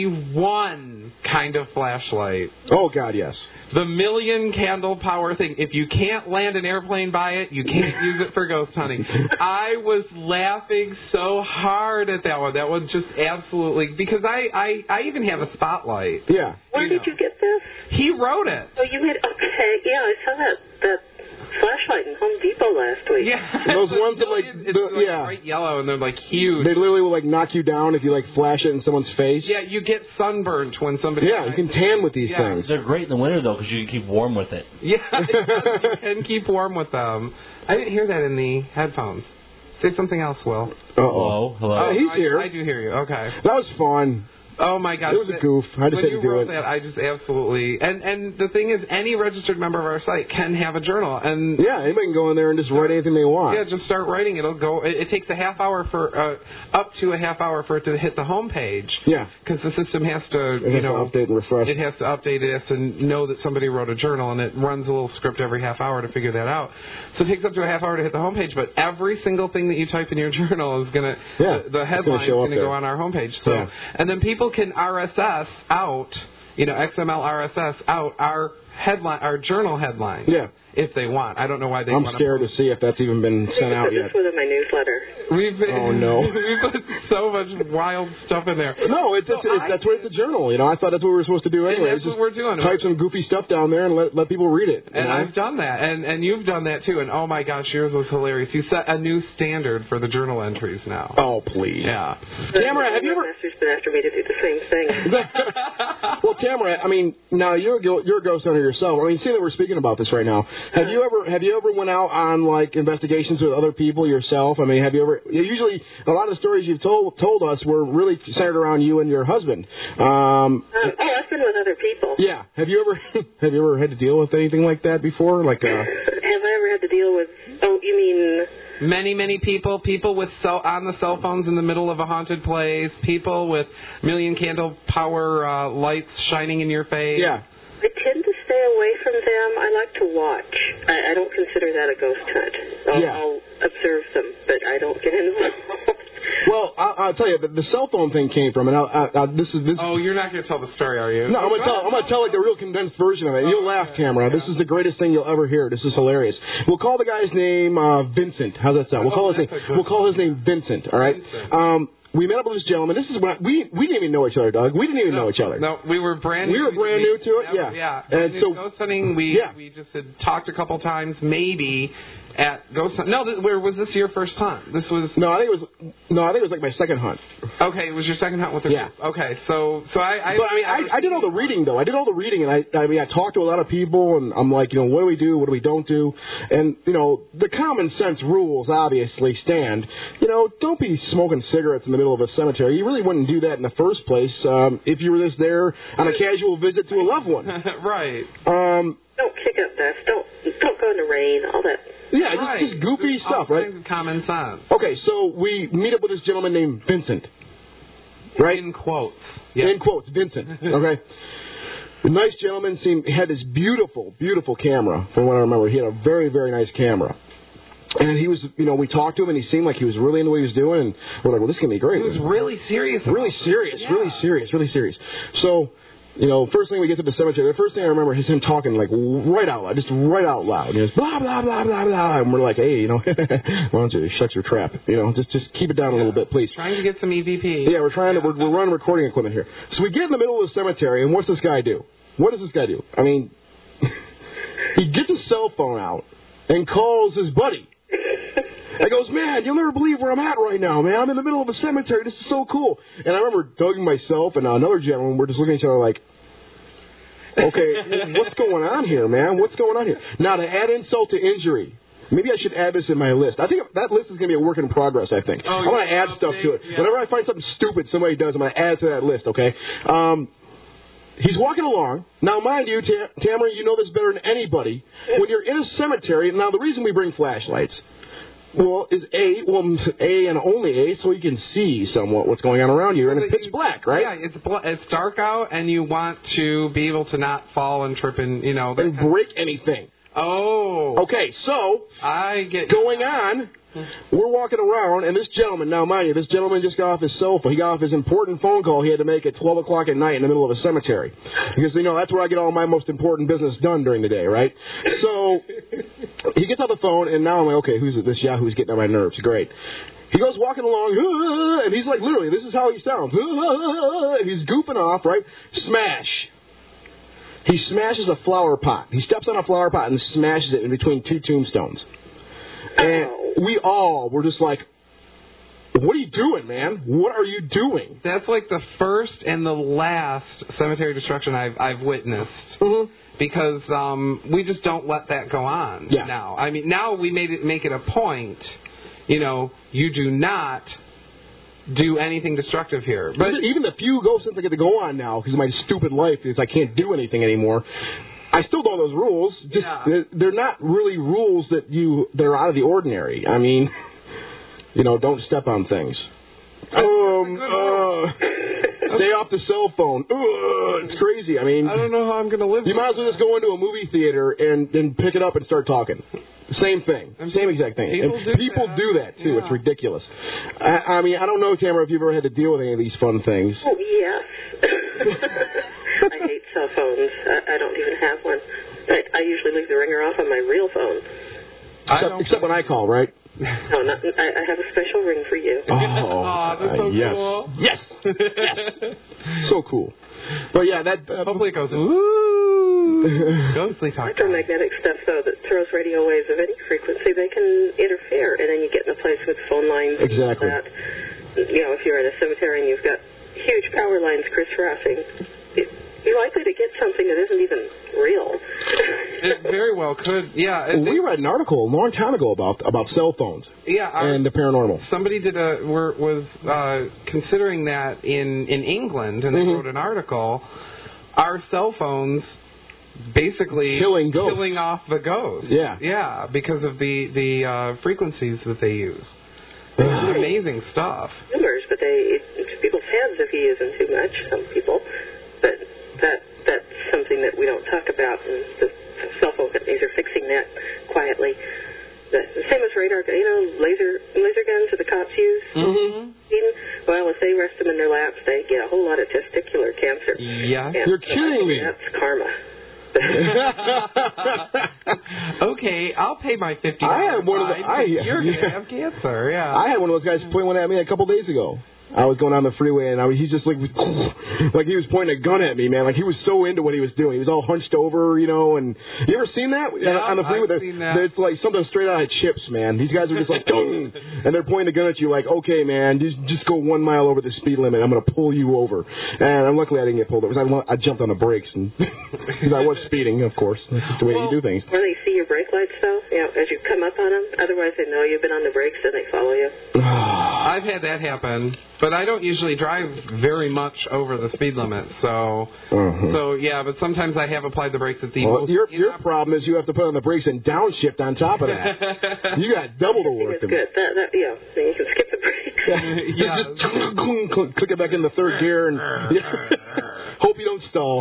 one kind of flashlight. Oh, God, yes. The million candle power thing. If you can't land an airplane by it, you can't use it for ghost hunting. I was laughing so hard at that one. That was just absolutely... Because I, I, I even have a spotlight. Yeah. Where you did know. you get this? He wrote it. Oh, you made... Okay, yeah, I saw that... that flashlight in Home Depot last week. Yeah, those ones that like, it's the, like yeah, bright yellow and they're like huge. They literally will like knock you down if you like flash it in someone's face. Yeah, you get sunburnt when somebody. Yeah, you can tan with these yeah. things. They're great in the winter though because you can keep warm with it. Yeah, you can keep warm with them. I didn't hear that in the headphones. Say something else, Will. Uh oh. Hello. Uh, he's I, here. I do hear you. Okay. That was fun. Oh my gosh. It was a goof. I just when had you to do wrote it. that, I just absolutely and and the thing is, any registered member of our site can have a journal, and yeah, anybody can go in there and just write anything they want. Yeah, just start writing. It'll go. It, it takes a half hour for uh, up to a half hour for it to hit the home page. Yeah, because the system has to, it you has know, to update and refresh. It has to update. It has to know that somebody wrote a journal, and it runs a little script every half hour to figure that out. So it takes up to a half hour to hit the home page, but every single thing that you type in your journal is gonna yeah, the, the headline is gonna go on our homepage. So yeah. and then people can R S S out, you know, X M L R S S out our headline, our journal headline. Yeah. If they want. I don't know why they I'm want scared to see if that's even been sent out yet. This was in my newsletter. We've been, oh, no. we put so much wild stuff in there. No, it's, it's, so it's, I, that's what it's a journal. You know, I thought that's what we were supposed to do anyway. That's just what we're doing. Type some goofy stuff down there and let let people read it. And know? I've done that. And and you've done that, too. And, oh, my gosh, yours was hilarious. You set a new standard for the journal entries now. Oh, please. Yeah. Tamara, have you ever... Master's been after me to do the same thing. Well, Tamara, I mean, now you're a, you're a ghost hunter yourself. I mean, see that we're speaking about this right now. Have you ever have you ever went out on like investigations with other people yourself? I mean, have you ever? Usually, a lot of the stories you've told told us were really centered around you and your husband. Um, um, oh, I've been with other people. Yeah. Have you ever have you ever had to deal with anything like that before? Like, uh, have I ever had to deal with? Oh, you mean? Many, many people, people with cell, on the cell phones in the middle of a haunted place, people with million candle power uh, lights shining in your face. Yeah. I tend to stay away from them. I like to watch. I, I don't consider that a ghost hunt. I'll, yeah. I'll observe them, but I don't get involved. Well, I'll, I'll tell you, the, the cell phone thing came from, and I'll, I, I, this is this. Oh, you're not going to tell the story, are you? No, I'm going to tell. I'm going to tell like the real condensed version of it. You'll laugh, Tamara. This is the greatest thing you'll ever hear. This is hilarious. We'll call the guy's name uh, Vincent. How's that sound? We'll call oh, his name. We'll call his name Vincent. All right. Vincent. Um, we met up with this gentleman. This is when I, we we didn't even know each other, Doug. We didn't even no, know each other. No, we were brand. We new were brand new to it. Never, Yeah. Yeah. And so ghost hunting, we yeah. we just had talked a couple times, maybe. at Ghost Hunt. No, th- where was this your first time? This was. No, I think it was. No, I think it was like my second hunt. Okay, it was your second hunt with the. Yeah. Okay, so so I. I but I mean, I, I did all the reading though. I did all the reading, and I I mean, I talked to a lot of people, and I'm like, you know, what do we do? What do we don't do? And you know, the common sense rules obviously stand. You know, don't be smoking cigarettes in the middle of a cemetery. You really wouldn't do that in the first place um, if you were just there on a casual visit to a loved one. Right. Um. Don't kick up dust. Don't don't go in the rain. All that. Yeah, just Right. just goofy There's stuff, all right? kinds of common sense. Okay, so we meet up with this gentleman named Vincent, right? In quotes. Yeah. In quotes, Vincent. Okay. A nice gentleman. Seemed had this beautiful, beautiful camera. From what I remember, he had a very, very nice camera. And he was, you know, we talked to him, and he seemed like he was really into what he was doing. And we're like, well, this can be great. He was really serious. About Really it. serious, Yeah. really serious, really serious. So, you know, first thing we get to the cemetery, the first thing I remember is him talking, like, right out loud, just right out loud. He goes, blah, blah, blah, blah, blah. And we're like, hey, you know, why don't you shut your trap? You know, just just keep it down a little bit, please. Trying to get some E V P. Yeah, we're trying to, we're, we're running recording equipment here. So we get in the middle of the cemetery, and what's this guy do? What does this guy do? I mean, he gets his cell phone out and calls his buddy. I goes, man, you'll never believe where I'm at right now, man. I'm in the middle of a cemetery. This is so cool. And I remember Doug and myself and another gentleman were just looking at each other like, okay, what's going on here, man? What's going on here? Now, to add insult to injury, maybe I should add this in my list. I think that list is going to be a work in progress, I think. Oh, I'm going to add stuff to it. Yeah. Whenever I find something stupid somebody does, I'm going to add it to that list, okay? Um, he's walking along. Now, mind you, Tam- Tamara, you know this better than anybody. When you're in a cemetery, now the reason we bring flashlights, well, is A, well, A and only A, so you can see somewhat what's going on around you, and it's pitch black, right? Yeah, it's bl- it's dark out, and you want to be able to not fall and trip and, you know... And break anything. Oh. Okay, so, I get going on, we're walking around, and this gentleman, now mind you, this gentleman just got off his cell phone. He got off his important phone call he had to make at twelve o'clock at night in the middle of a cemetery. Because, you know, that's where I get all my most important business done during the day, right? So, he gets off the phone, and now I'm like, okay, who's it? This Yahoo's getting on my nerves. Great. He goes walking along, and he's like, literally, this is how he sounds. And he's goofing off, right? Smash. He smashes a flower pot. He steps on a flower pot and smashes it in between two tombstones. And we all were just like, what are you doing, man? What are you doing? That's like the first and the last cemetery destruction I've I've witnessed. Mm-hmm. Because um, we just don't let that go on Yeah. now. I mean, now we made it make it a point. You know, you do not do anything destructive here. But even, even the few ghosts I get to go on now because of my stupid life is I can't do anything anymore. I still know those rules. Just Yeah. they're, they're not really rules that you that are out of the ordinary. I mean, you know, don't step on things. Um, uh, stay off the cell phone. Uh, it's crazy. I mean, I don't know how I'm going to live. you might as well just go into a movie theater and then pick it up and start talking. Same thing. Same exact thing. People and do people that. do that, too. Yeah. It's ridiculous. I, I mean, I don't know, Tamara, if you've ever had to deal with any of these fun things. Oh, yes. I hate cell phones. I, I don't even have one. I, I usually leave the ringer off on my real phone. I Except, don't- except when I call, right? No, not, I, I have a special ring for you. Oh, Aw, that's so uh, yes. cool. Yes. Yes. So cool. But yeah, that. Uh, Hopefully it goes, ooh. Ghostly talk. Electromagnetic stuff, though, that throws radio waves of any frequency, they can interfere, and then you get in a place with phone lines. and Exactly. That. You know, if you're in a cemetery and you've got huge power lines crisscrossing, it, you're likely to get something that isn't even real. It very well could. Yeah. It, we read an article a long time ago about about cell phones yeah. Our, and the paranormal. somebody did a were, was uh, considering that in in England, and they Mm-hmm. wrote an article. Our cell phones basically Killing ghosts. killing off the ghosts. Yeah. Yeah, because of the the uh, frequencies that they use. It's amazing stuff. Rumors, but they it's people's heads if he isn't too much. Some people, but that that's something that we don't talk about. And the cell phone companies are fixing that quietly. The, the same as radar, you know, laser laser guns that the cops use. Mm-hmm. Well, if they rest them in their laps, they get a whole lot of testicular cancer. Yeah. And You're kidding me. That's karma. Okay, I'll pay my fifty. I had one of the- I- You're yeah. gonna have cancer. Yeah. I had one of those guys point one at me a couple days ago. I was going down the freeway, and I was, he just like, like he was pointing a gun at me, man. Like he was so into what he was doing. He was all hunched over, you know. And you ever seen that yeah, on the freeway? I've seen that. It's like something straight out of Chips, man. These guys are just like, and they're pointing the gun at you, like, okay, man, just, just go one mile over the speed limit. I'm gonna pull you over. And I'm luckily I didn't get pulled over because I, I jumped on the brakes, and because I was speeding, of course. That's just the way well, you do things. When they see your brake lights, though, you know, as you come up on them, otherwise they know you've been on the brakes and they follow you. I've had that happen, but I don't usually drive very much over the speed limit, so uh-huh. so yeah. But sometimes I have applied the brakes at the well, most your your problem is you have to put on the brakes and downshift on top of that. You got double the work. It's good. That, that, yeah, you can skip the brakes. yeah. Just, just click it back in the third gear and hope you don't stall.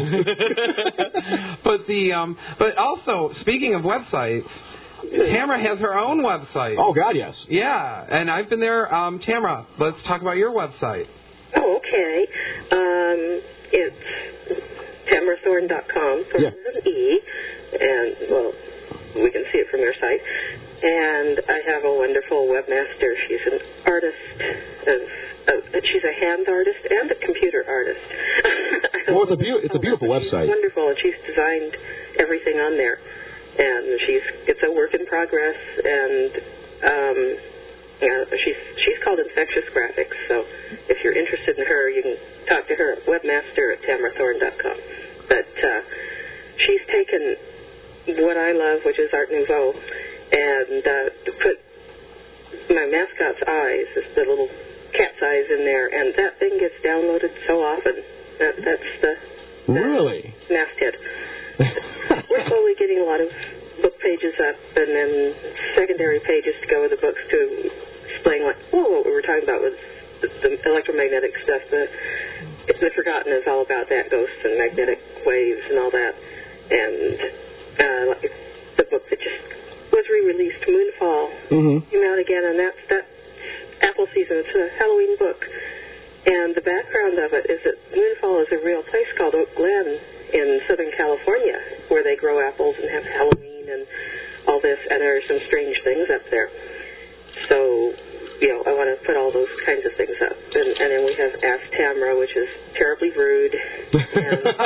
but the um, but also speaking of websites. Tamara has her own website. Oh, God, yes. Yeah, and I've been there. Um, Tamara, let's talk about your website. Oh, okay. Um, it's tamara thorne dot com. Thorne yeah. with an E. And, well, we can see it from your site. And I have a wonderful webmaster. She's an artist. Of, of, she's a hand artist and a computer artist. Well, it's a, be- it's a beautiful website. She's wonderful, and she's designed everything on there. And she's it's a work in progress, and um, you know, she's she's called Infectious Graphics. So if you're interested in her, you can talk to her at webmaster at tamara thorne dot com. But uh, she's taken what I love, which is Art Nouveau, and uh, put my mascot's eyes, the little cat's eyes, in there, and that thing gets downloaded so often. That that's the, the really masthead. We're slowly getting a lot of book pages up, and then secondary pages to go with the books to explain what, well, what we were talking about was the, the electromagnetic stuff. The, the Forgotten is all about that, ghosts and magnetic waves and all that. And uh, like the book that just was re-released, Moonfall, mm-hmm. came out again, and that's that apple season. It's a Halloween book. And the background of it is that Moonfall is a real place called Oak Glen in Southern California, where they grow apples and have Halloween and all this, and there are some strange things up there. So, you know, I want to put all those kinds of things up. And, and then we have Ask Tamara, which is terribly rude. And,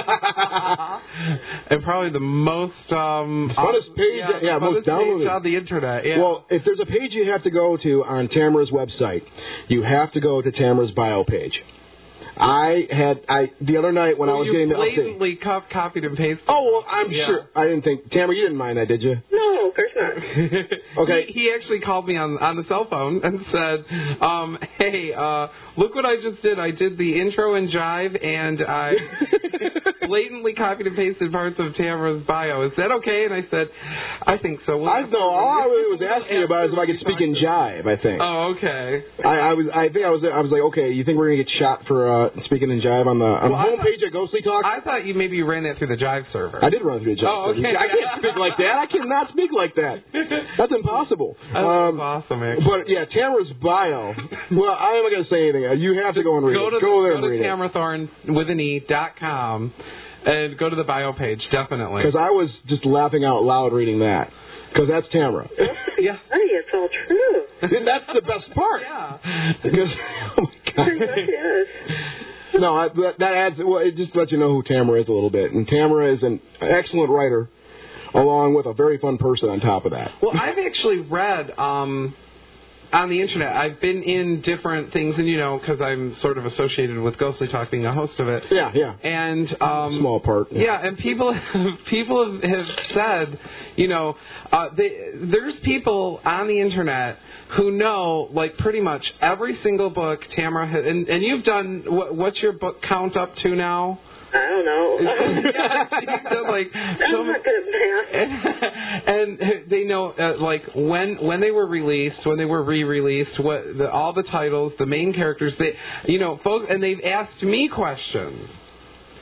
and probably the most... Um, funnest page, yeah, yeah most downloaded. Page on the internet, yeah. Well, if there's a page you have to go to on Tamara's website, you have to go to Tamara's bio page. I had I the other night when well, I was you getting the update. blatantly cop- copied and pasted. Oh well, I'm yeah. sure. I didn't think Tamara, you didn't mind that, did you? no, of course not. Okay. He, he actually called me on on the cell phone and said, um, "Hey, uh, look what I just did. I did the intro in Jive, and I blatantly copied and pasted parts of Tamara's bio. Is that okay?" And I said, "I think so." We'll I know. All I really was asking you about is if I could speak in Jive. I think. Oh, okay. I, I was. I think I was. I was like, okay. You think we're gonna get shot for uh, speaking in Jive on the on well, the homepage at Ghostly Talk? I thought you maybe ran that through the Jive server. I did run through the Jive oh, server. okay. I can't speak like that. I cannot speak like that. That's impossible. That was um, awesome, actually. But yeah, Tamara's bio. Well, I am not gonna say anything. You have to go and read go it. To, go there go and to read Tamara Thorne with an E dot com and go to the bio page, definitely. Because I was just laughing out loud reading that. Because that's Tamara. Yeah. Funny, it's all true. And that's the best part. Yeah. Because, oh my God. Pretty much is. No, I, that, that adds, well, it just lets you know who Tamara is a little bit. And Tamara is an excellent writer, along with a very fun person on top of that. Well, I've actually read um, on the internet. I've been in different things, and you know, because I'm sort of associated with Ghostly Talk, being a host of it. Yeah, yeah. And um, small part. Yeah. yeah, and people people have said, you know, uh, they, there's people on the internet who know, like, pretty much every single book Tamara has, and, and you've done, what, what's your book count up to now? I don't know. yeah, you've done, like, I'm so, not good at math. and, and they know, uh, like, when when they were released, when they were re-released, what the, all the titles, the main characters, they, you know, folks, and they've asked me questions.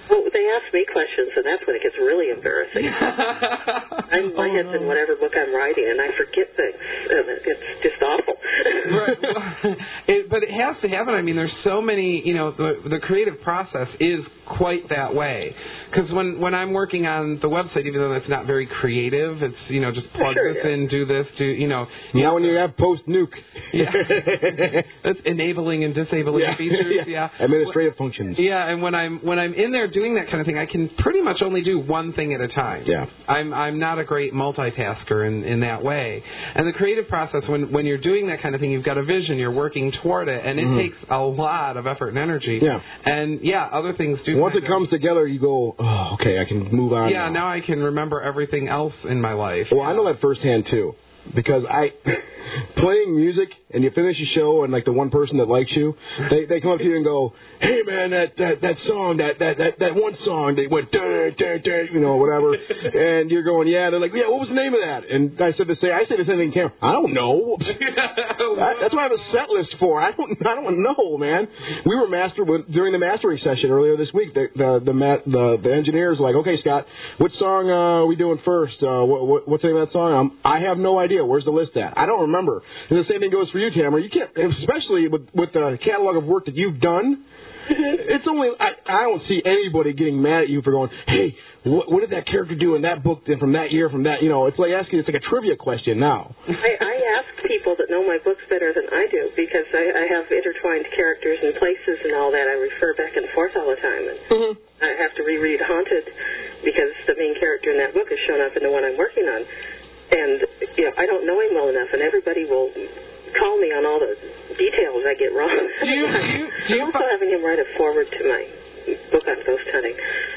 Well, they ask me questions, and that's when it gets really embarrassing. I'm my Oh, head's no. in whatever book I'm writing, and I forget things, and it- it's just awful. Right. Well, it, but it has to happen. I mean, there's so many, you know, the, the creative process is quite that way. Because when, when I'm working on the website, even though that's not very creative, it's, you know, just plug Sure, this yeah. in, do this, do, you know. Now when you have post nuke. Yeah. That's enabling and disabling yeah. features. yeah. Yeah. Administrative functions. Yeah, and when I'm when I'm in there doing that kind of thing, I can pretty much only do one thing at a time. Yeah. I'm I'm not a great multitasker in, in that way. And the creative process, when when you're doing that kind of thing, you've got a vision, you're working toward it, and it Mhm. takes a lot of effort and energy. Yeah. And yeah, other things do. Once kind it comes of, together, you go, oh, okay, I can move on. Yeah, now I can remember everything else in my life. Well, I know that firsthand too, because I playing music and you finish a show and like the one person that likes you, they they come up to you and go, hey man, that that, that song, that, that that that one song that went da da da, you know, whatever, and you're going, yeah, they're like, yeah, what was the name of that? And I said to say, I said the same thing, camera, I don't know. That, that's what I have a set list for. I don't I don't know, man. We were master during the mastering session earlier this week. The the the mat, the, the engineers were like, okay, Scott, what song uh, are we doing first? Uh, what, what what's the name of that song? Um, I have no idea. Where's the list at? I don't remember. And the same thing goes for you, Tamara. You can't, especially with with the catalog of work that you've done. It's only I, I don't see anybody getting mad at you for going, hey, what, what did that character do in that book from that year, from that, you know? It's like asking, it's like a trivia question now. I, I ask people that know my books better than I do because I, I have intertwined characters and places and all that. I refer back and forth all the time, and Mm-hmm. I have to reread Haunted because the main character in that book has shown up in the one I'm working on. And, you know, I don't know him well enough, and everybody will call me on all the details I get wrong. Do you, do you, do you I'm also having him write a foreword to my book on ghost hunting.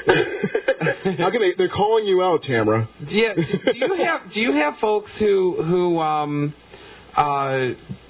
How can they? They're calling you out, Tamara. Yeah. Do you have do you have folks who who um uh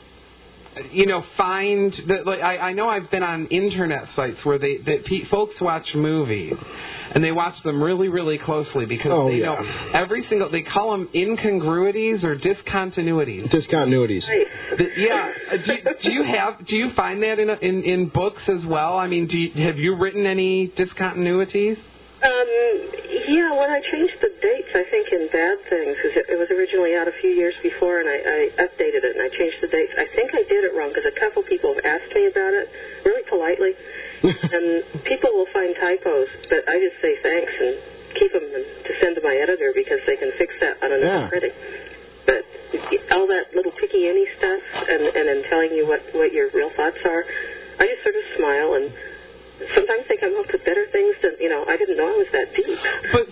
you know find that like I, I know I've been on internet sites where they that pe- folks watch movies and they watch them really really closely because Oh, they yeah. know every single they call them incongruities or discontinuities. Discontinuities. The, yeah. Uh, Do, do you have do you find that in a, in in books as well? I mean, do you, have you written any discontinuities? Um, yeah, when I changed the dates, I think in Bad Things, because it, it was originally out a few years before, and I, I updated it, and I changed the dates. I think I did it wrong, because a couple people have asked me about it, really politely, and people will find typos, but I just say thanks and keep them to send to my editor, because they can fix that on another Yeah. printing. But all that little picky-any stuff, and, and then telling you what, what your real thoughts are, I just sort of smile and sometimes they come up with better things than, you know, I didn't know I was that deep. But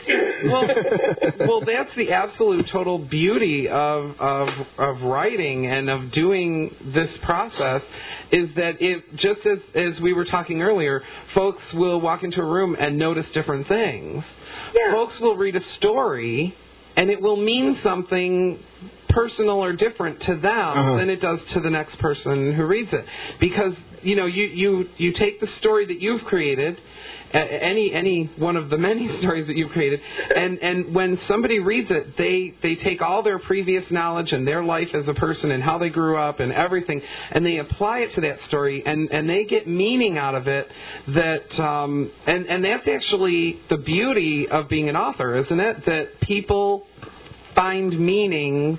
well, well, that's the absolute total beauty of of of writing and of doing this process is that it just as as we were talking earlier, folks will walk into a room and notice different things. Yeah. Folks will read a story and it will mean something personal or different to them Uh-huh. than it does to the next person who reads it. Because, you know, you, you, you take the story that you've created, uh, any any one of the many stories that you've created, and, and when somebody reads it, they, they take all their previous knowledge and their life as a person and how they grew up and everything, and they apply it to that story, and, and they get meaning out of it that, um, and, and that's actually the beauty of being an author, isn't it? That people find meanings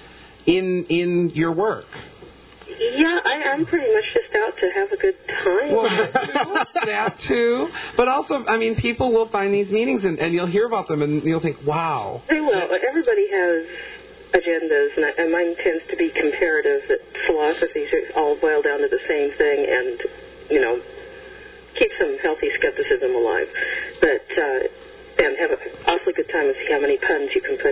in in your work. Yeah, I, I'm pretty much just out to have a good time. Well, that too, that too. But also, I mean, people will find these meanings, and, and you'll hear about them, and you'll think, wow. They will. Everybody has agendas, and, I, and mine tends to be comparative, that philosophies are all boil down to the same thing, and, you know, keep some healthy skepticism alive. But, uh, and have an awfully good time and see how many puns you can put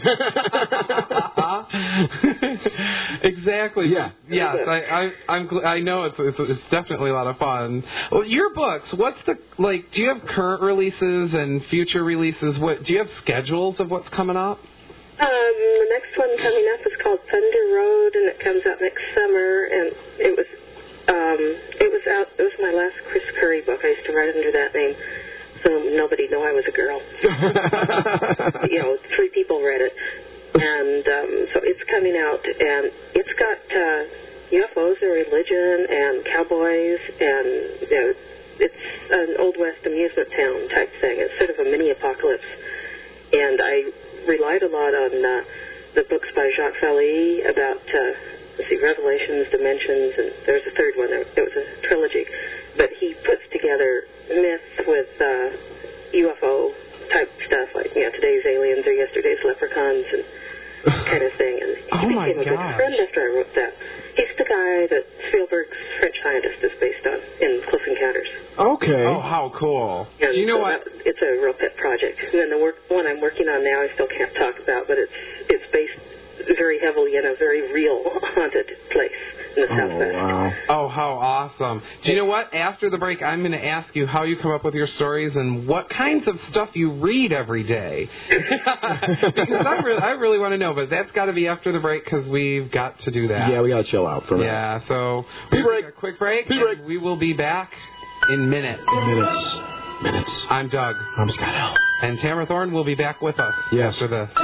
in. Exactly. Yeah. Yes, I, I, I'm. gl- I know it's, it's it's definitely a lot of fun. Well, your books. What's the like? Do you have current releases and future releases? What do you have schedules of what's coming up? Um, the next one coming up is called Thunder Road, and it comes out next summer. And it was, um, it was out. It was my last Chris Curry book. I used to write under that name, so nobody knew I was a girl. You know, three people read it, and um, so it's coming out, and it's got uh, U F Os and religion and cowboys and, you know, it's an Old West amusement town type thing. It's sort of a mini apocalypse. And I relied a lot on uh, the books by Jacques Vallée about, uh, let's see, Revelations, Dimensions, and there was a third one. It was a trilogy. But he puts together myth with uh, U F O type stuff, like, you know, today's aliens or yesterday's leprechauns and kind of thing. And he Oh, my became a gosh. good friend after I wrote that. He's the guy that Spielberg's French Scientist is based on in Close Encounters. Okay. Oh, how cool. And Do you know so what? that- it's a real pet project. And then the work, one I'm working on now I still can't talk about, but it's it's based very heavily in a very real haunted place in the Oh, Southwest. wow. Oh, how awesome. Do you know what? After the break, I'm going to ask you how you come up with your stories and what kinds of stuff you read every day. Because I really, I really want to know, but that's got to be after the break because we've got to do that. Yeah, we got to chill out for a minute. Yeah, so Tea we'll break. take a quick break. Tea break. And we will be back in minutes. Minutes. Minutes. I'm Doug. I'm Scott L. And Tamara Thorne will be back with us Yes. after this.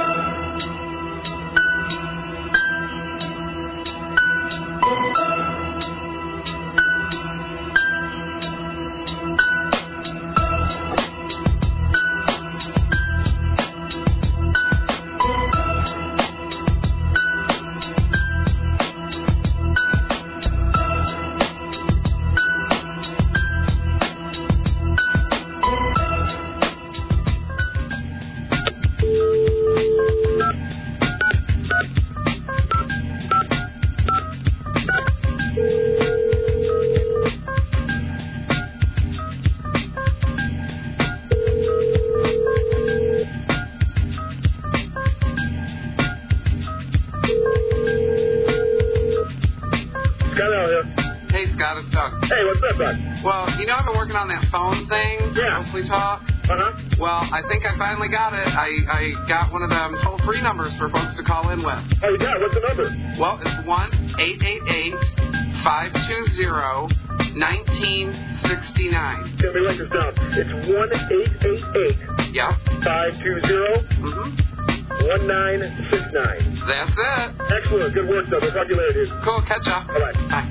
Hey, Scott, it's Doug. Hey, what's up, Doug? Well, you know I've been working on that phone thing, Yeah. Mostly Talk. Uh-huh. Well, I think I finally got it. I, I got one of them toll-free numbers for folks to call in with. Oh, you got it. What's the number? Well, it's one eight eight eight, five two zero, one nine six nine. Let me write this down. It's one eight eight eight, Yep. five two zero, Mm-hmm. one nine six nine. That's it. Excellent. Good work, Doug. We'll talk to you later, dude. Cool. Catch ya. Bye-bye. Bye.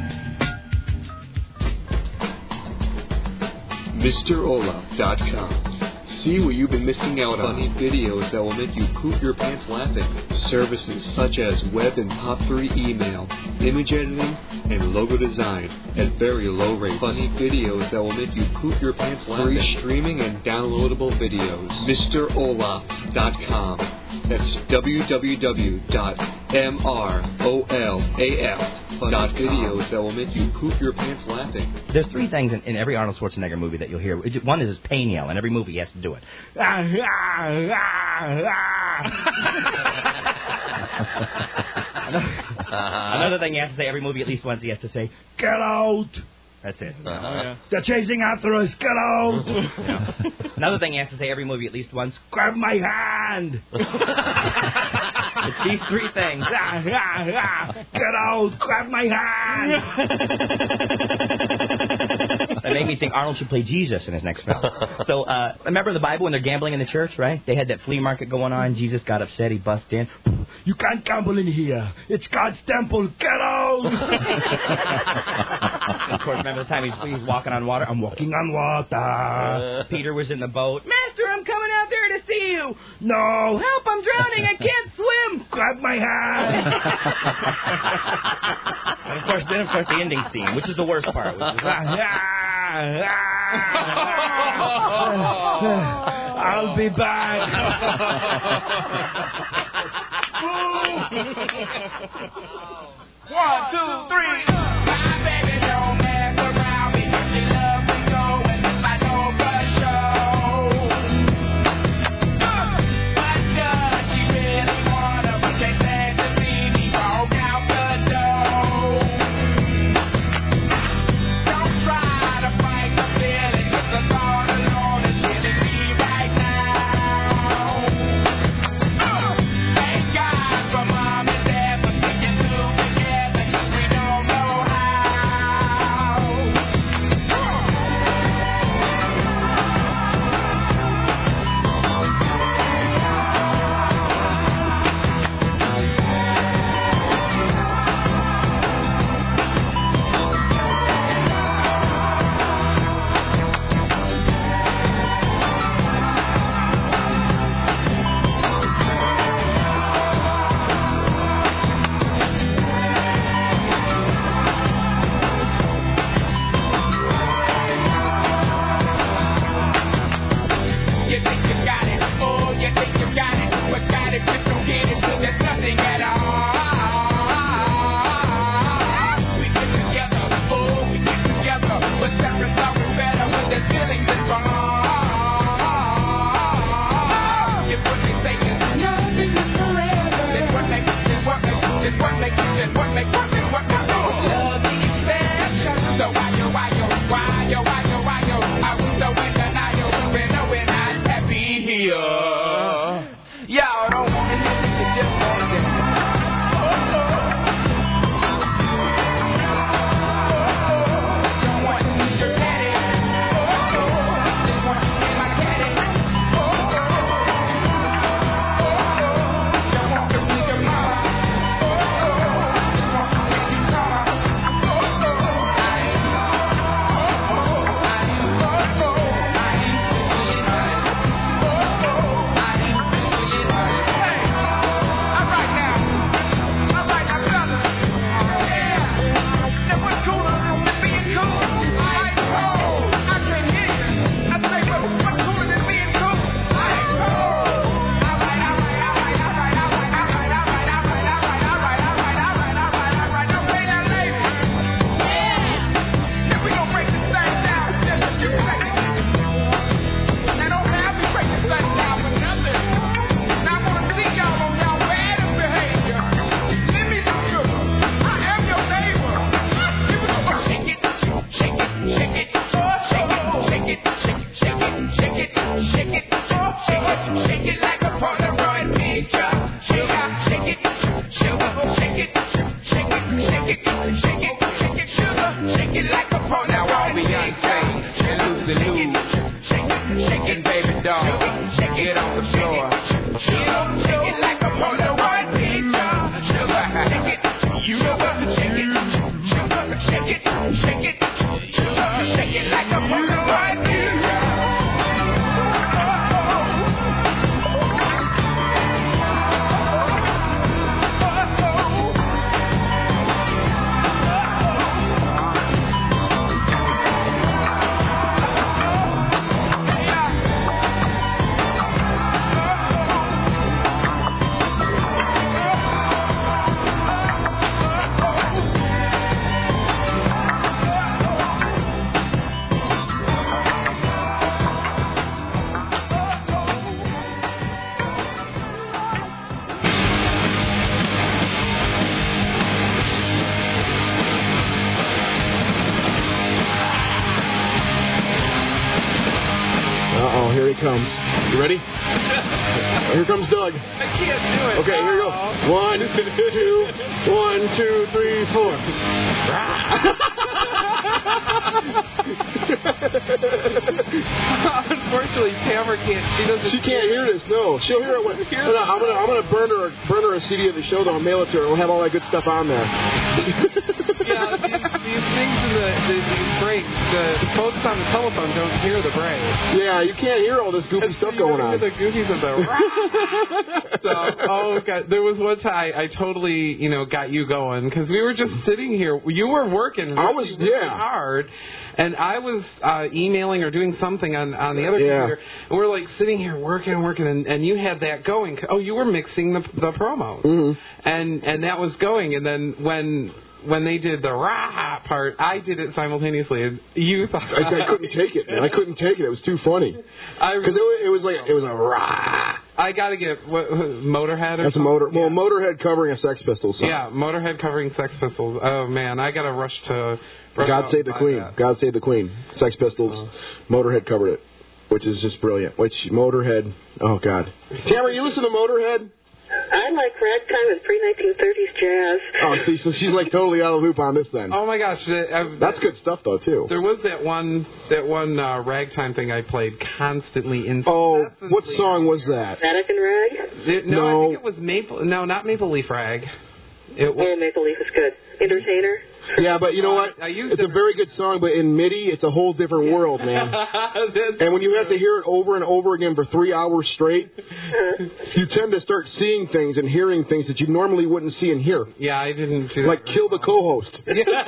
Mister Olaf dot com. See what you've been missing out on. Funny videos that will make you poop your pants laughing. Services such as web and top three email, image editing, and logo design at very low rates. Funny videos that will make you poop your pants laughing. Free streaming and downloadable videos. Mister Olaf dot com. That's w w w dot molaf dot videos that will make you poop your pants laughing. There's three things in, in every Arnold Schwarzenegger movie that you'll hear. One is his pain yell. In every movie, he has to do it. Another thing he has to say every movie, at least once, he has to say, "Get out." That's it. Uh-huh. Oh, yeah. They're chasing after us. Get out. You know. Another thing he has to say every movie, at least once, "Grab my hand." It's these three things. Get out. Grab my hand. That made me think Arnold should play Jesus in his next film. So, uh, remember the Bible when they're gambling in the church, right? They had that flea market going on. Jesus got upset. He busted in. "You can't gamble in here. It's God's temple. Get out." Of course, remember the time he's, he's walking on water? "I'm walking on water." Peter was in the boat. "Master, I'm coming out there to see you." "No, help, I'm drowning. I can't swim." "Grab my hand." And of course, then of course the ending scene, which is the worst part. Which is, "I'll be back." One, two, three. My baby don't mess around because she loves to go and I know for sure. Uh, but does she really wanna? We can't stand to see me walk out the door. Don't try to fight the feeling 'cause the thought alone is killing me right now. Uh, thank God for mom and dad for sticking together. We don't know how. Yeah. Y'all don't want to know me, you just want to dance. Oh, oh. Don't want to meet your daddy. Oh, oh. Just want to be my caddy. Oh, oh. Oh, oh. Don't want to meet your mama. Oh, oh. Just want to make you come. Oh, oh. I ain't. Oh, oh. I ain't. Oh, oh. I ain't feeling right. Oh, oh. I ain't feeling right. Hey. All right now. All right now, fellas. Yeah. Now what's cooler than being cool? Like, oh, I can hear you. I say, what, what's cooler than being cool? Like, oh. All right, all right, all right, all right, all right, all right, all right, all right, all right, all right, all right, all right, all right, all right. Don't play that lady. Yeah. Now we gonna break this thing down in just a few seconds. Now don't have me break this thing down for nothing. Now I wanna see y'all on y'all bad behavior. Give me some sugar. I am your neighbor. Give me some shake it, shake it, shake it, oh, shake it, shake it, shake it, shake it, shake it, shake it, oh, shake it, shake it like a Polaroid picture. Sugar, shake it, sugar, shake it, shake it, shake it, shake it, shake it, sugar, shake it like a Polaroid picture. And lose the news. Shake it, shake it, baby doll. Shake it on the floor. Sugar, shake it like a Polaroid picture. Sugar, shake it, sugar, shake it, sugar, shake it, shake it, sugar, shake it like a Polaroid picture. Uh-oh, here he comes. You ready? Here comes Doug. I can't do it. Okay, here you go. One, two, one, two, three, four. Unfortunately, Tamara can't. She doesn't. She can't hear this. No, she'll hear it. When, Hear no, no, I'm gonna, I'm gonna burn her, burn her a C D of the show. Though, I'll mail it to her. We'll have all that good stuff on there. Yeah, these, these things in the, the these breaks, the, the folks on the telephone don't hear the break. Yeah, you can't hear all this goofy stuff going on. The goofies of the so, oh god, there was one time I, I totally, you know, got you going because we were just sitting here. You were working really, I was, really yeah. hard, and I was uh, emailing or doing something on, on the other Yeah. computer. And we're like sitting here working and working, and, and you had that going. Oh, you were mixing the the promos, Mm-hmm. and and that was going. And then when. When they did the rah part, I did it simultaneously. And you thought I, I couldn't take it, man. I couldn't take it. It was too funny. Because it, was- it was like it was a rah. I gotta get what, Motorhead. Or That's a something? motor. Well, Motorhead covering a Sex Pistols song. Yeah, Motorhead covering Sex Pistols. Oh man, I gotta rush to. rush God out Save and the buy Queen. that. God Save the Queen. Sex Pistols. Oh. Motorhead covered it, which is just brilliant. Which Motorhead. Oh God. Tamara, you listen to Motorhead? I like ragtime and pre nineteen thirties jazz. Oh, see, so she's like totally out of the loop on this then. Oh my gosh, uh, uh, That's good stuff though too. There was that one that one uh, ragtime thing I played constantly. In Oh, what song was that? Vatican rag? It, no, I No. think it was Maple. No, not Maple Leaf Rag. It was. Oh, Maple Leaf is good. Entertainer? Yeah, but you know what? I used It's a very good song, but in MIDI, it's a whole different world, man. And when you have to hear it over and over again for three hours straight, you tend to start seeing things and hearing things that you normally wouldn't see and hear. Yeah, I didn't do that. Like kill the co-host.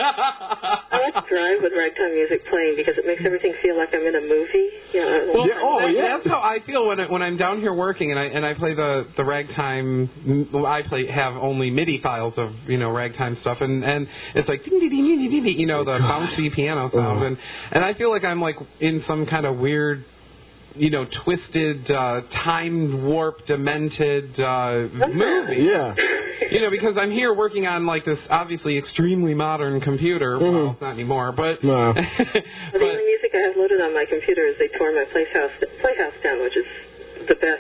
I like to drive with ragtime music playing because it makes everything feel like I'm in a movie. You know, Well, Yeah, oh, that- yeah. That's how I feel when I, when I'm down here working and I and I play the the ragtime. well, I play have only MIDI files of you know ragtime stuff and and it's like ding, ding, ding, ding, ding, ding, you know the bouncy piano sound Uh-huh. and and I feel like I'm like in some kind of weird. You know, twisted, uh, time warp, demented uh, movie. Yeah. You know, because I'm here working on like this obviously extremely modern computer. Well, it's not anymore, but No. the only music I have loaded on my computer is they tore my Playhouse Playhouse down, which is the best.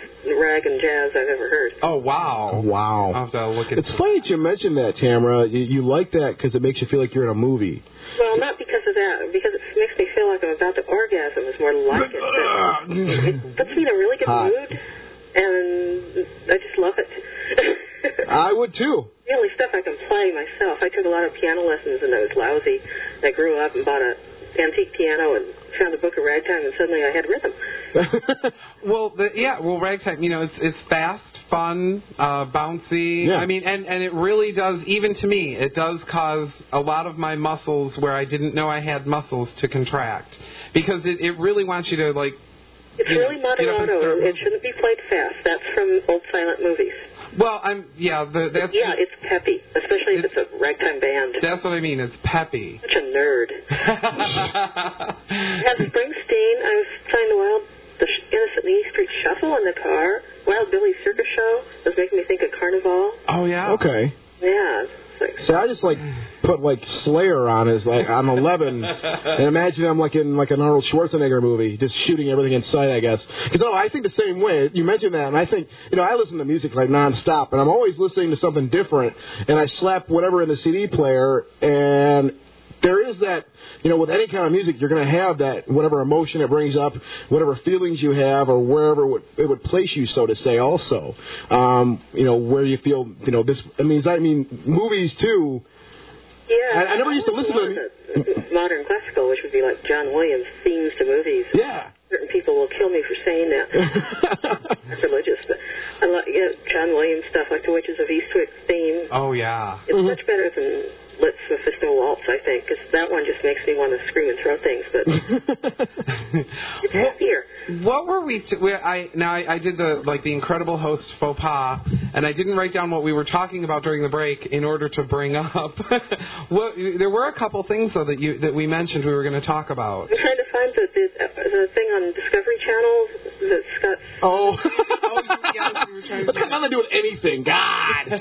jazz I've ever heard. Oh, wow. Wow. I'll have to look at It's funny that you mentioned that, Tamara. You, you like that because it makes you feel like you're in a movie. Well, not because of that. Because it makes me feel like I'm about to orgasm is more like it. But it puts me in a really good Hot. mood, and I just love it. I would, too. The only stuff I can play myself. I took a lot of piano lessons, and I was lousy. I grew up and bought a antique piano and found a book of ragtime, and suddenly I had rhythm. Well, the, yeah, well, ragtime, you know, it's it's fast, fun, uh, bouncy. Yeah. I mean, and, and it really does, even to me, it does cause a lot of my muscles where I didn't know I had muscles to contract. Because it, it really wants you to, like, It's you know, really get up and moderato. start It shouldn't be played fast. That's from old silent movies. Well, I'm, yeah, the, that's... Yeah, it's peppy, especially if it's a ragtime band. That's what I mean, it's peppy. Such a nerd. Had Springsteen, I was playing the Wild, the Innocent Lee Street Shuffle in the car. Wild Billy Circus Show was making me think of Carnival. Oh, yeah? Okay. Yeah. So I just like put like Slayer on as like I'm eleven, and imagine I'm like in like an Arnold Schwarzenegger movie, just shooting everything in sight, I guess. Because no, I think the same way. You mentioned that, and I think you know I listen to music like nonstop, and I'm always listening to something different, and I slap whatever in the C D player, and there is that, you know, with any kind of music, you're going to have that, whatever emotion it brings up, whatever feelings you have, or wherever it would, it would place you, so to say, also. Um, you know, where you feel, you know, this, I mean, I mean, movies, too. Yeah. I, I never used to listen to them. Modern classical, which would be like John Williams' themes to movies. Yeah. Certain people will kill me for saying that. That's religious, but I like yeah, John Williams stuff, like The Witches of Eastwick theme. Oh, yeah. It's mm-hmm. much better than Litz Mephisto Waltz, I think, because that one just makes me want to scream and throw things, but it's happier. What were we, t- we I now I, I did the like the Incredible Host faux pas, and I didn't write down what we were talking about during the break in order to bring up. What, there were a couple things though that you that we mentioned we were going to talk about. I'm trying to find the, the the thing on Discovery Channel that's got. Oh. oh yes, we were trying to. That's got nothing to do with anything. God.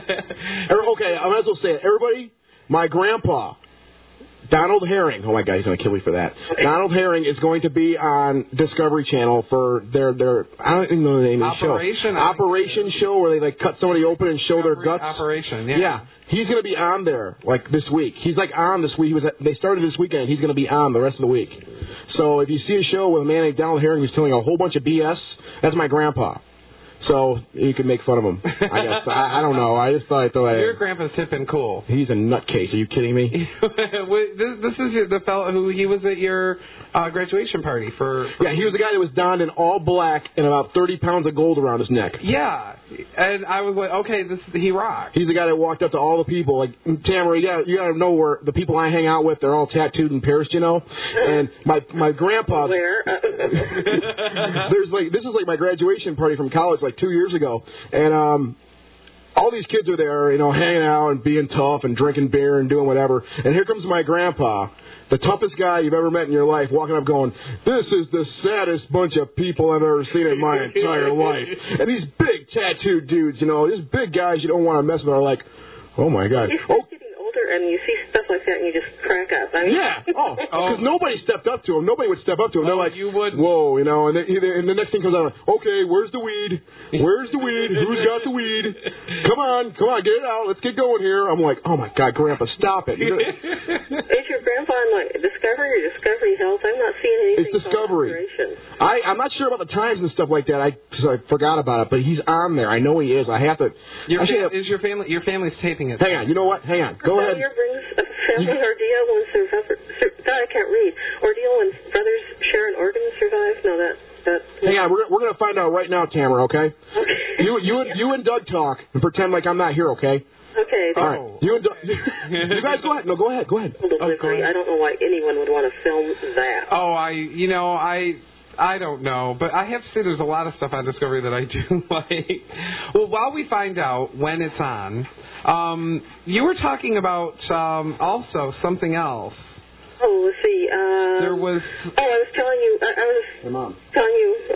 Okay, I might as well say it. Everybody. My grandpa, Donald Herring. Oh my God, he's going to kill me for that. Okay. Donald Herring is going to be on Discovery Channel for their their I don't even know the name of the show. Operation. Operation show where they like cut somebody open and show Discovery their guts. Operation. Yeah. Yeah. He's going to be on there like this week. He's like on this week. He was at, they started this weekend. He's going to be on the rest of the week. So if you see a show with a man named Donald Herring who's telling a whole bunch of B S, that's my grandpa. So you can make fun of him, I guess. I, I don't know. I just thought I'd throw that in. Your grandpa's hip and cool. He's a nutcase. Are you kidding me? this, this is the fellow who he was at your uh, graduation party for, for. Yeah, he was the guy that was donned in all black and about thirty pounds of gold around his neck. Yeah, and I was like, okay, this he rocks. He's the guy that walked up to all the people. Like, Tamara, you gotta, you gotta know where the people I hang out with, they're all tattooed and pierced, you know? And my my grandpa... Where? there's like, this is like my graduation party from college, like two years ago, and um, all these kids are there, you know, hanging out and being tough and drinking beer and doing whatever. And here comes my grandpa, the toughest guy you've ever met in your life, walking up going, "This is the saddest bunch of people I've ever seen in my entire life." And these big tattooed dudes, you know, these big guys you don't want to mess with are like, oh my God. Oh. And you see stuff like that, and you just crack up. I mean, yeah. Oh, because nobody stepped up to him. Nobody would step up to him. Oh, They're like, you would. Whoa, you know. And, they, and the next thing comes out, okay, where's the weed? Where's the weed? Who's got the weed? Come on, come on, get it out. Let's get going here. I'm like, oh my God, Grandpa, stop it. You're, is your grandpa on like Discovery or Discovery Health? I'm not seeing anything. It's Discovery. I I'm not sure about the times and stuff like that. I, I forgot about it, but he's on there. I know he is. I have to. Your I fam- have, is your family? Your family's taping it. Hang on. You know what? Hang on. Go ahead. Family ordeal when survivor, sur, God, I can't read. Ordeal when brothers share an organ survive? No, that that. Hang on, we're we're gonna find out right now, Tamara. Okay. Okay. You you and you and Doug talk and pretend like I'm not here. Okay. Okay. All right. You and Doug, you guys go ahead. No, go ahead. Go ahead. Delivery. I don't know why anyone would want to film that. Oh, I you know I. I don't know, but I have to say there's a lot of stuff on Discovery that I do like. Well, while we find out when it's on, um, you were talking about um, also something else. Oh, let's see. Um, there was. Oh, I was telling you. I, I was Hey, Mom. telling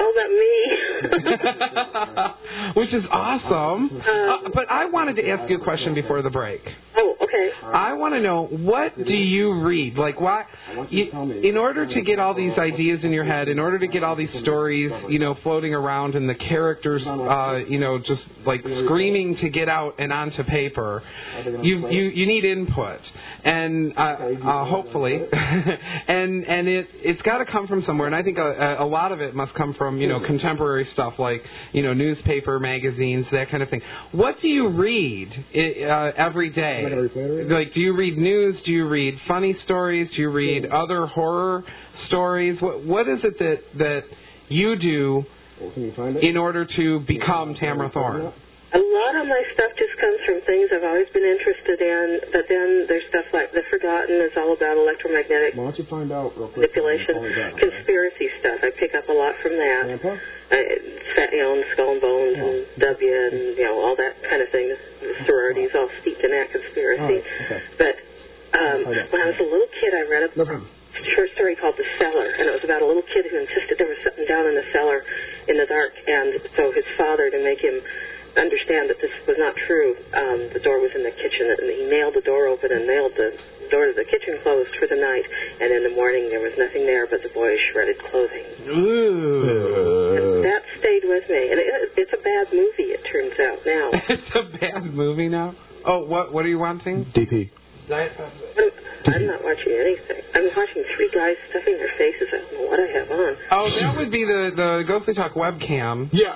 you all about me. Which is awesome. Um, uh, but I wanted to ask you a question before the break. Oh, okay. Okay. I want to know, what do you read? Like, why? You, in order to get all these ideas in your head, in order to get all these stories, you know, floating around, and the characters, uh, you know, just like screaming to get out and onto paper, you you, you need input, and uh, uh, hopefully, and and it it's got to come from somewhere. And I think a, a lot of it must come from, you know, contemporary stuff like, you know, newspaper, magazines, that kind of thing. What do you read uh, every day? Like, do you read news? Do you read funny stories? Do you read other horror stories? What What is it that, that you do in order to become Tamara Thorne? A lot of my stuff just comes from things I've always been interested in, but then there's stuff like The Forgotten is all about electromagnetic Why don't you find out real quick? manipulation, conspiracy stuff. I pick up a lot from that. I, fat, you know, and Skull and Bones and W and, you know, all that kind of thing. The sororities all steeped in that conspiracy. But um, when I was a little kid, I read a short story called The Cellar, and it was about a little kid who insisted there was something down in the cellar in the dark, and so his father, to make him understand that this was not true, um, the door was in the kitchen, and he nailed the door open and nailed the door to the kitchen closed for the night, and in the morning there was nothing there but the boy's shredded clothing. Ooh. And that stayed with me, and it, it's a bad movie, it turns out now. It's a bad movie now? Oh, what what are you wanting? D P. I'm, I'm not watching anything. I'm watching three guys stuffing their faces. I don't know what I have on. Oh, that would be the, the Ghostly Talk webcam. Yeah.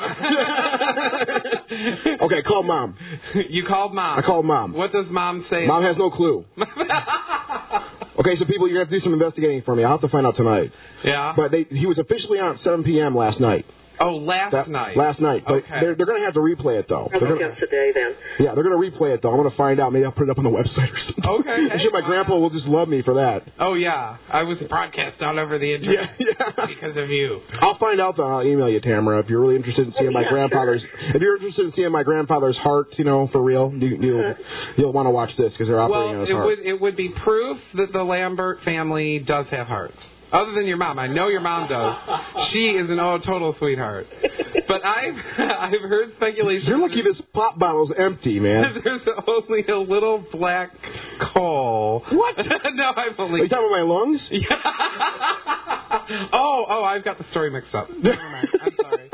Okay, call Mom. You called Mom? I called Mom. What does Mom say? Mom has no clue. Okay, so people, you're going to have to do some investigating for me. I'll have to find out tonight. Yeah? But they, he was officially on at seven p.m. last night. Oh, last that, night. Last night. But okay. they're, they're going to have to replay it, though. Probably gonna, today, then. Yeah, they're going to replay it, though. I'm going to find out. Maybe I'll put it up on the website or something. Okay. I'm sure my grandpa will just love me for that. Oh, yeah. I was broadcast all over the internet yeah, yeah. because of you. I'll find out, though. I'll email you, Tamara, if you're really interested in seeing oh, my yeah, grandfather's... Sure. If you're interested in seeing my grandfather's heart, you know, for real, you, you'll, uh-huh. you'll want to watch this because they're operating well, on his it heart. Would, it would be proof that the Lambert family does have hearts. Other than your mom. I know your mom does. She is an oh, total sweetheart. But I've I've heard speculation. You're lucky this pop bottle's empty, man. There's only a little black coal. What? No, I'm only... Are you talking about my lungs? Yeah. oh, oh, I've got the story mixed up. Never mind. I'm sorry.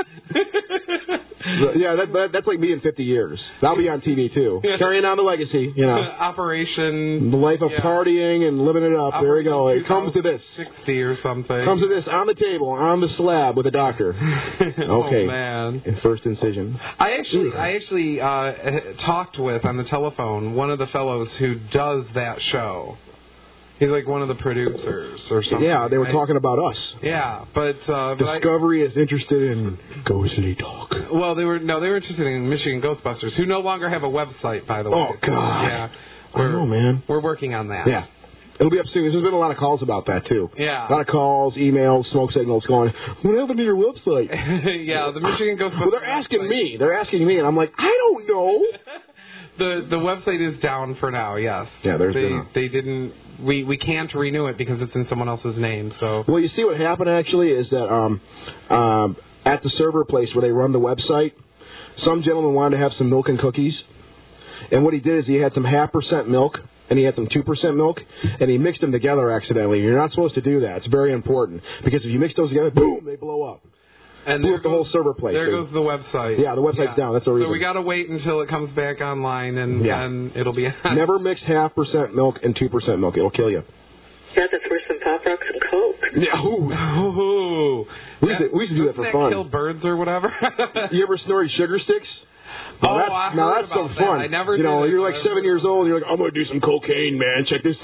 Yeah, that, that, that's like me in fifty years. That'll be on T V, too. Carrying on the legacy, you know. Operation... The life of yeah. partying and living it up. Operation there we go. It comes to this. sixty or something. Comes to this on the table, on the slab with a doctor. Okay. Oh, man. In first incision. I actually, I actually uh, talked with, on the telephone, one of the fellows who does that show. He's like one of the producers or something. Yeah, they were I, talking about us. Yeah, but... Uh, Discovery but I, is interested in ghostly talk. Well, they were no, they were interested in Michigan Ghostbusters, who no longer have a website, by the way. Oh, God. Yeah. I know, man. We're working on that. Yeah. It'll be up soon. There's been a lot of calls about that, too. Yeah. A lot of calls, emails, smoke signals going, what happened to your website? Yeah, the Michigan Ghostbusters... Well, they're asking website. me. They're asking me, and I'm like, I don't know. the the website is down for now, yes. Yeah, there's they, been a... They didn't... We, we can't renew it because it's in someone else's name, so... Well, you see what happened, actually, is that um, um, at the server place where they run the website, some gentleman wanted to have some milk and cookies. And what he did is he had some half percent milk, and he had some two percent milk, and he mixed them together accidentally. You're not supposed to do that. It's very important. Because if you mix those together, boom, they blow up. And blew there up the goes, whole server place. There dude. goes the website. Yeah, the website's yeah. down. That's the reason. So we got to wait until it comes back online, and, yeah. and it'll be on. Never mix half percent milk and two percent milk. It'll kill you. Yeah, that's worse than Pop Rocks and Coke. Yeah, ooh. Ooh. We, used to, we used to do that for that fun. Kill birds or whatever. You ever snorted sugar sticks? Now oh, that's, I heard now that's about some that. fun. I never you know, did you're it, like seven years old, and you're like, I'm going to do some cocaine, man. Check this.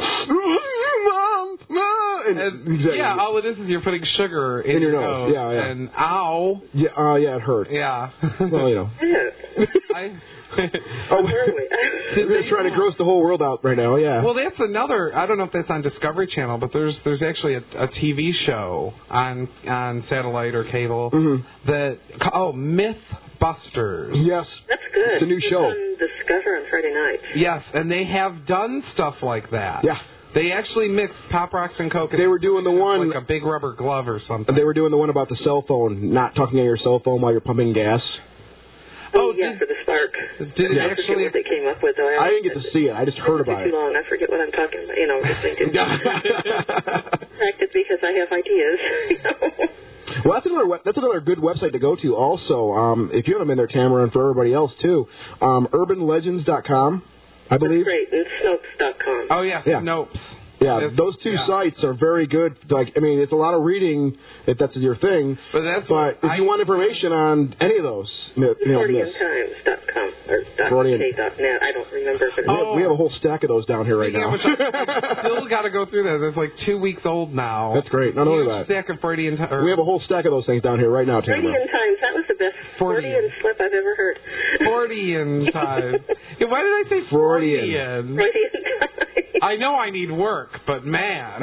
Mom, Mom. And, and, exactly. Yeah, all it is is you're putting sugar in, in your, your nose. nose. Yeah, yeah. And ow. Yeah, uh, yeah, it hurts. Yeah. Well, you know. I... Oh, we're just trying to gross the whole world out right now, yeah. Well, that's another, I don't know if that's on Discovery Channel, but there's there's actually a, a T V show on on satellite or cable mm-hmm. that, oh, Mythbusters. Yes. That's good. It's a new it's show. on Discover on Friday nights. Yes, and they have done stuff like that. Yeah. They actually mixed Pop Rocks and Coke. They were doing the one... Like a big rubber glove or something. They were doing the one about the cell phone, not talking on your cell phone while you're pumping gas. Oh, yeah, for the Spark. Did it I actually? forget what they came up with, though. I didn't get to see it. I just heard about too it. long. I forget what I'm talking about. You know, just thinking. It's because I have ideas. You know? Well, that's another we- that's another good website to go to. Also, um, if you haven't been there, Tamara, and for everybody else too, um, urban legends dot com, I believe. That's great, and Snopes dot com. Oh yeah, Yeah. Snopes. Yeah, It's- those two yeah. sites are very good. Like, I mean, it's a lot of reading if that's your thing. But that's But if I, you want information on any of those, you know, Freudian this, Times dot com or Freudian- .k dot net. I don't remember. But we, have, we have a whole stack of those down here right Yeah, now. which I still got to go through that. It's like two weeks old now. That's great. Not only Huge that, stack of Freudian. T- or we have a whole stack of those things down here right now, Tamara. Freudian Times. That was the best Freudian. Freudian slip I've ever heard. Freudian time. Yeah, why did I say Freudian. Freudian? Freudian Times. I know I need work, but man.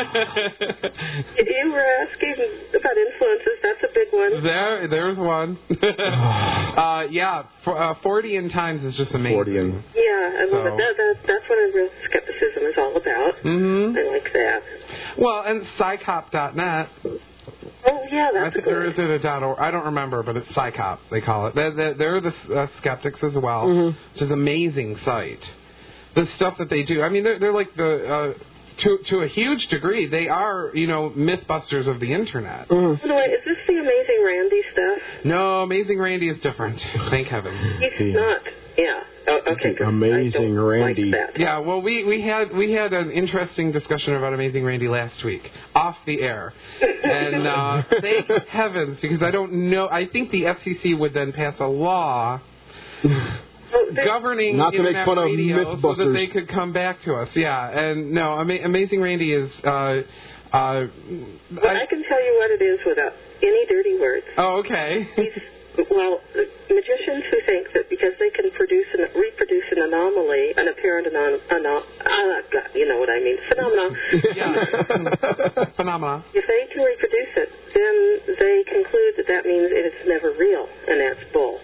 You were asking about influences. That's a big one. There, there's one. uh, yeah, for, uh, Freudian times is just amazing. Freudian. Yeah, I love So- it. That, that, that's what a real skepticism is all about. Mm-hmm. I like that. Well, and psychop dot net. Oh, yeah, I that's think a there good is it a dot org. I don't remember, but it's psychop. They call it. They're, they're, they're the uh, skeptics as well, Mhm. which is an amazing site. The stuff that they do. I mean, they're, they're like the. Uh, To to a huge degree, they are, you know, mythbusters of the internet. Mm. By the way, is this the Amazing Randy stuff? No, Amazing Randy is different. Thank heaven. He's not. Yeah. Oh, okay. good. Amazing I don't Randy. Like that. Yeah, well, we, we had we had an interesting discussion about Amazing Randy last week, off the air, and uh, thank heavens, because I don't know. I think the F C C would then pass a law governing Not to make internet fun of radio so that Mythbusters. they could come back to us. Yeah, and no, Ama- Amazing Randy is. Uh, uh, Well, I, can tell you what it is without any dirty words. oh, okay. Well, the magicians who think that because they can produce and reproduce an anomaly, an apparent anom- anom- uh, you know what I mean, phenomenon. Yeah. Phenomena. If they can reproduce it, then they conclude that that means it's never real, and that's bull.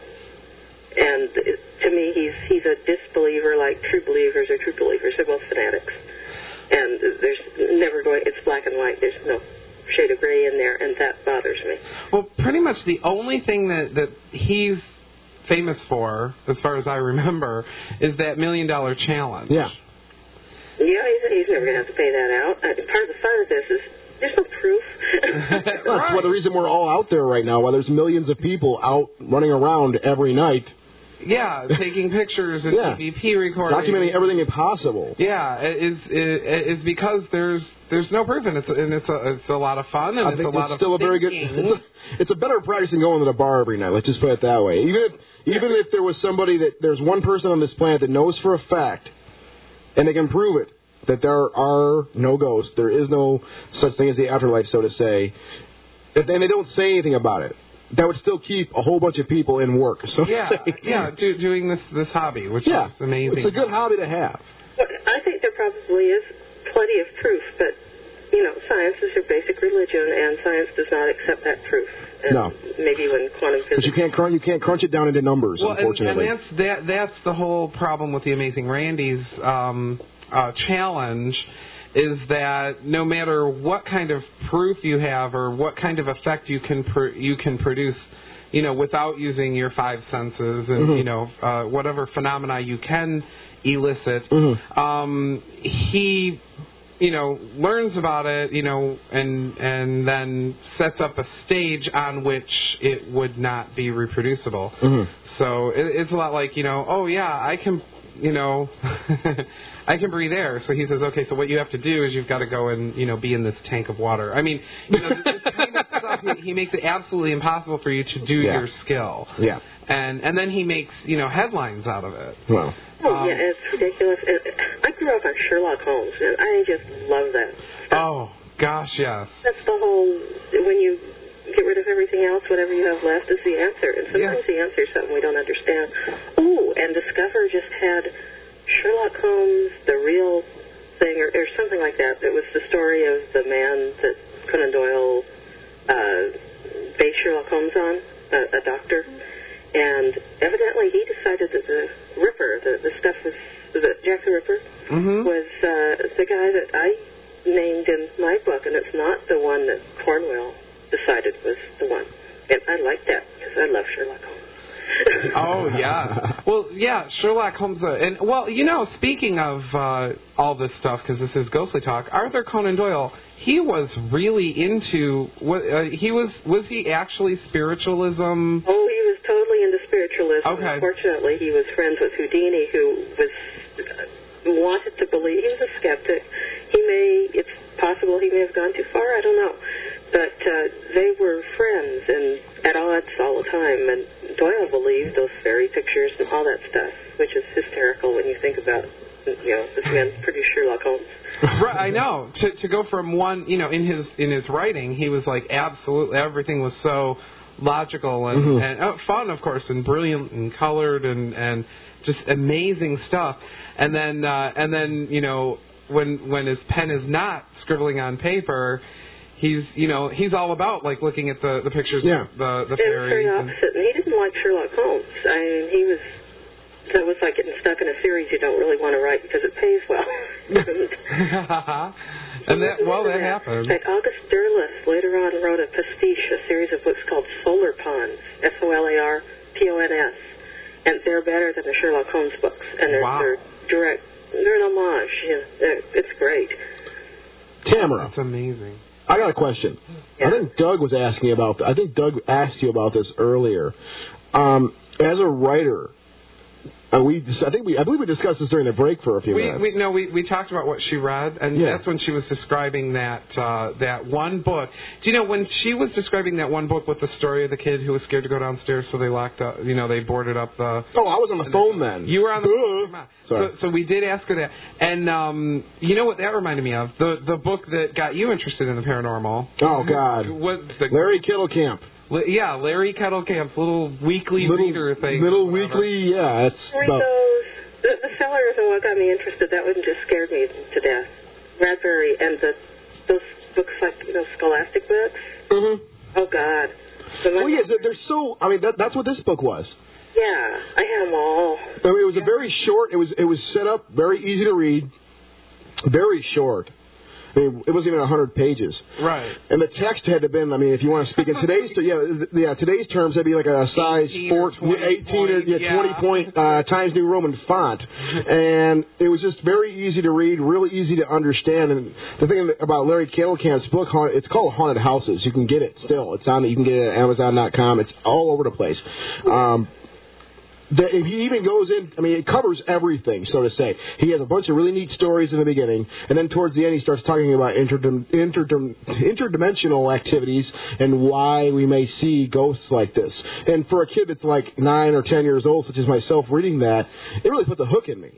And it, to me, he's he's a disbeliever, like true believers or true believers. They're both fanatics, and there's never going. It's black and white. There's no shade of gray in there, and that bothers me. Well, pretty much the only thing that, that he's famous for, as far as I remember, is that million dollar challenge. Yeah. Yeah, he's, he's never going to have to pay that out. Uh, part of the fun of this is there's no proof. That's why the reason we're all out there right now, why there's millions of people out running around every night. Yeah, taking pictures and Yeah. E V P recording. Documenting everything possible. Yeah, is is because there's there's no proof, and it's and it's a it's a lot of fun, and I it's think a lot it's of still a very good. thinking. It's a, it's a better practice than going to the bar every night. Let's just put it that way. Even if even if there was somebody that there's one person on this planet that knows for a fact, and they can prove it, that there are no ghosts, there is no such thing as the afterlife, so to say, and they don't say anything about it. That would still keep a whole bunch of people in work. So to Yeah, say. yeah, do, doing this this hobby, which Yeah, is amazing. it's a good hobby to have. But I think there probably is plenty of proof, but, you know, science is your basic religion, and science does not accept that proof. And No. maybe when quantum But physics... you can't crunch you can't crunch it down into numbers, Well, and, unfortunately. and that's that that's the whole problem with the Amazing Randy's um, uh, challenge. Is that no matter what kind of proof you have or what kind of effect you can pr- you can produce, you know, without using your five senses and Mm-hmm. you know uh, whatever phenomena you can elicit, Mm-hmm. um, he you know learns about it, you know, and and then sets up a stage on which it would not be reproducible. Mm-hmm. So it, it's a lot like you know, oh yeah, I can. You know, I can breathe air. So he says, okay, so what you have to do is you've got to go and, you know, be in this tank of water. I mean, you know, this kind of stuff, he, he makes it absolutely impossible for you to do Yeah. your skill. Yeah. And and then he makes, you know, headlines out of it. Well. Oh, Um, yeah, it's ridiculous. And I grew up on Sherlock Holmes, and I just love that. Oh, gosh, yes. That's the whole, when you get rid of everything else, whatever you have left is the answer. And sometimes the answer is something we don't understand. Ooh, and Discover just had Sherlock Holmes, the real thing, or, or something like that. It was the story of the man that Conan Doyle uh, based Sherlock Holmes on, a, a doctor. And evidently he decided that the Ripper, the, the stuff was, the Jack the Ripper, Mm-hmm. was uh, the guy that I named in my book, and it's not the one that Cornwell decided was the one. And I like that because I love Sherlock Holmes. Oh, yeah. Well, yeah, Sherlock Holmes. Uh, and, well, you know, speaking of uh, all this stuff, because this is Ghostly Talk, Arthur Conan Doyle, he was really into, what, uh, he was, was he actually spiritualism? Oh, he was totally into spiritualism. Okay. Unfortunately, he was friends with Houdini, who was uh, wanted to believe. He was a skeptic. He may, it's possible he may have gone too far, I don't know. But uh, they were friends and at odds all the time. And Doyle believed those fairy pictures and all that stuff, which is hysterical when you think about, you know, this man's pretty Sherlock Holmes. Right, I know. To to go from one, you know, in his in his writing, he was like absolutely everything was so logical and, Mm-hmm. and oh, fun, of course, and brilliant and colored and, and just amazing stuff. And then uh, and then you know when when his pen is not scribbling on paper, he's you know he's all about like looking at the, the pictures Yeah. of the the It was fairies. very and- opposite. And he didn't like Sherlock Holmes. I mean, he was, that was like getting stuck in a series you don't really want to write because it pays well. and that well that happened. In fact, August Derleth later on wrote a pastiche, a series of books called Solar Ponds, S O L A R P O N S, and they're better than the Sherlock Holmes books, and they're, Wow. they're direct, they're an homage. Yeah, they're- it's great. Tamara, That's amazing. I got a question. I think Doug was asking about. I think Doug asked you about this earlier. Um, as a writer, uh, we I think we I believe we discussed this during the break for a few We, minutes. we no, we we talked about what she read, and Yeah. that's when she was describing that uh, that one book. Do you know when she was describing that one book with the story of the kid who was scared to go downstairs, so they locked up, you know, they boarded up the. Oh, I was on the phone then. You were on the phone. Come on. Sorry. So, so we did ask her that, and um, you know what that reminded me of? The the book that got you interested in the paranormal. Oh God, What the, Larry Kittlecamp. Yeah, Larry Kettlecamp's little weekly Little- reader thing. Little whatever. weekly, yeah. It's Read about, those. The, the sellers and what got me interested, that one just scared me to death. Bradbury and the those books like, you know, scholastic books. mm-hmm. Oh, God. The Well, one- yeah, they're- they're so. I mean, that, that's what this book was. Yeah, I had them all. I mean, it was a very short. It was it was set up very easy to read, very short. I mean, it wasn't even a hundred pages. Right. And the text had to have been. I mean, if you want to speak in today's, yeah, th- yeah, today's terms, that'd be like a size eighteen four, or twenty eighteen, or, point, yeah, yeah. twenty point uh, Times New Roman font, and it was just very easy to read, really easy to understand. And the thing about Larry Kettlecamp's book, Haunted- it's called Haunted Houses. You can get it still. It's on. You can get it at Amazon dot com. It's all over the place. Um, The, he even goes in, I mean, it covers everything, so to say. He has a bunch of really neat stories in the beginning, and then towards the end he starts talking about interdim- interdim- interdimensional activities and why we may see ghosts like this. And for a kid that's like nine or ten years old, such as myself, reading that, it really put the hook in me.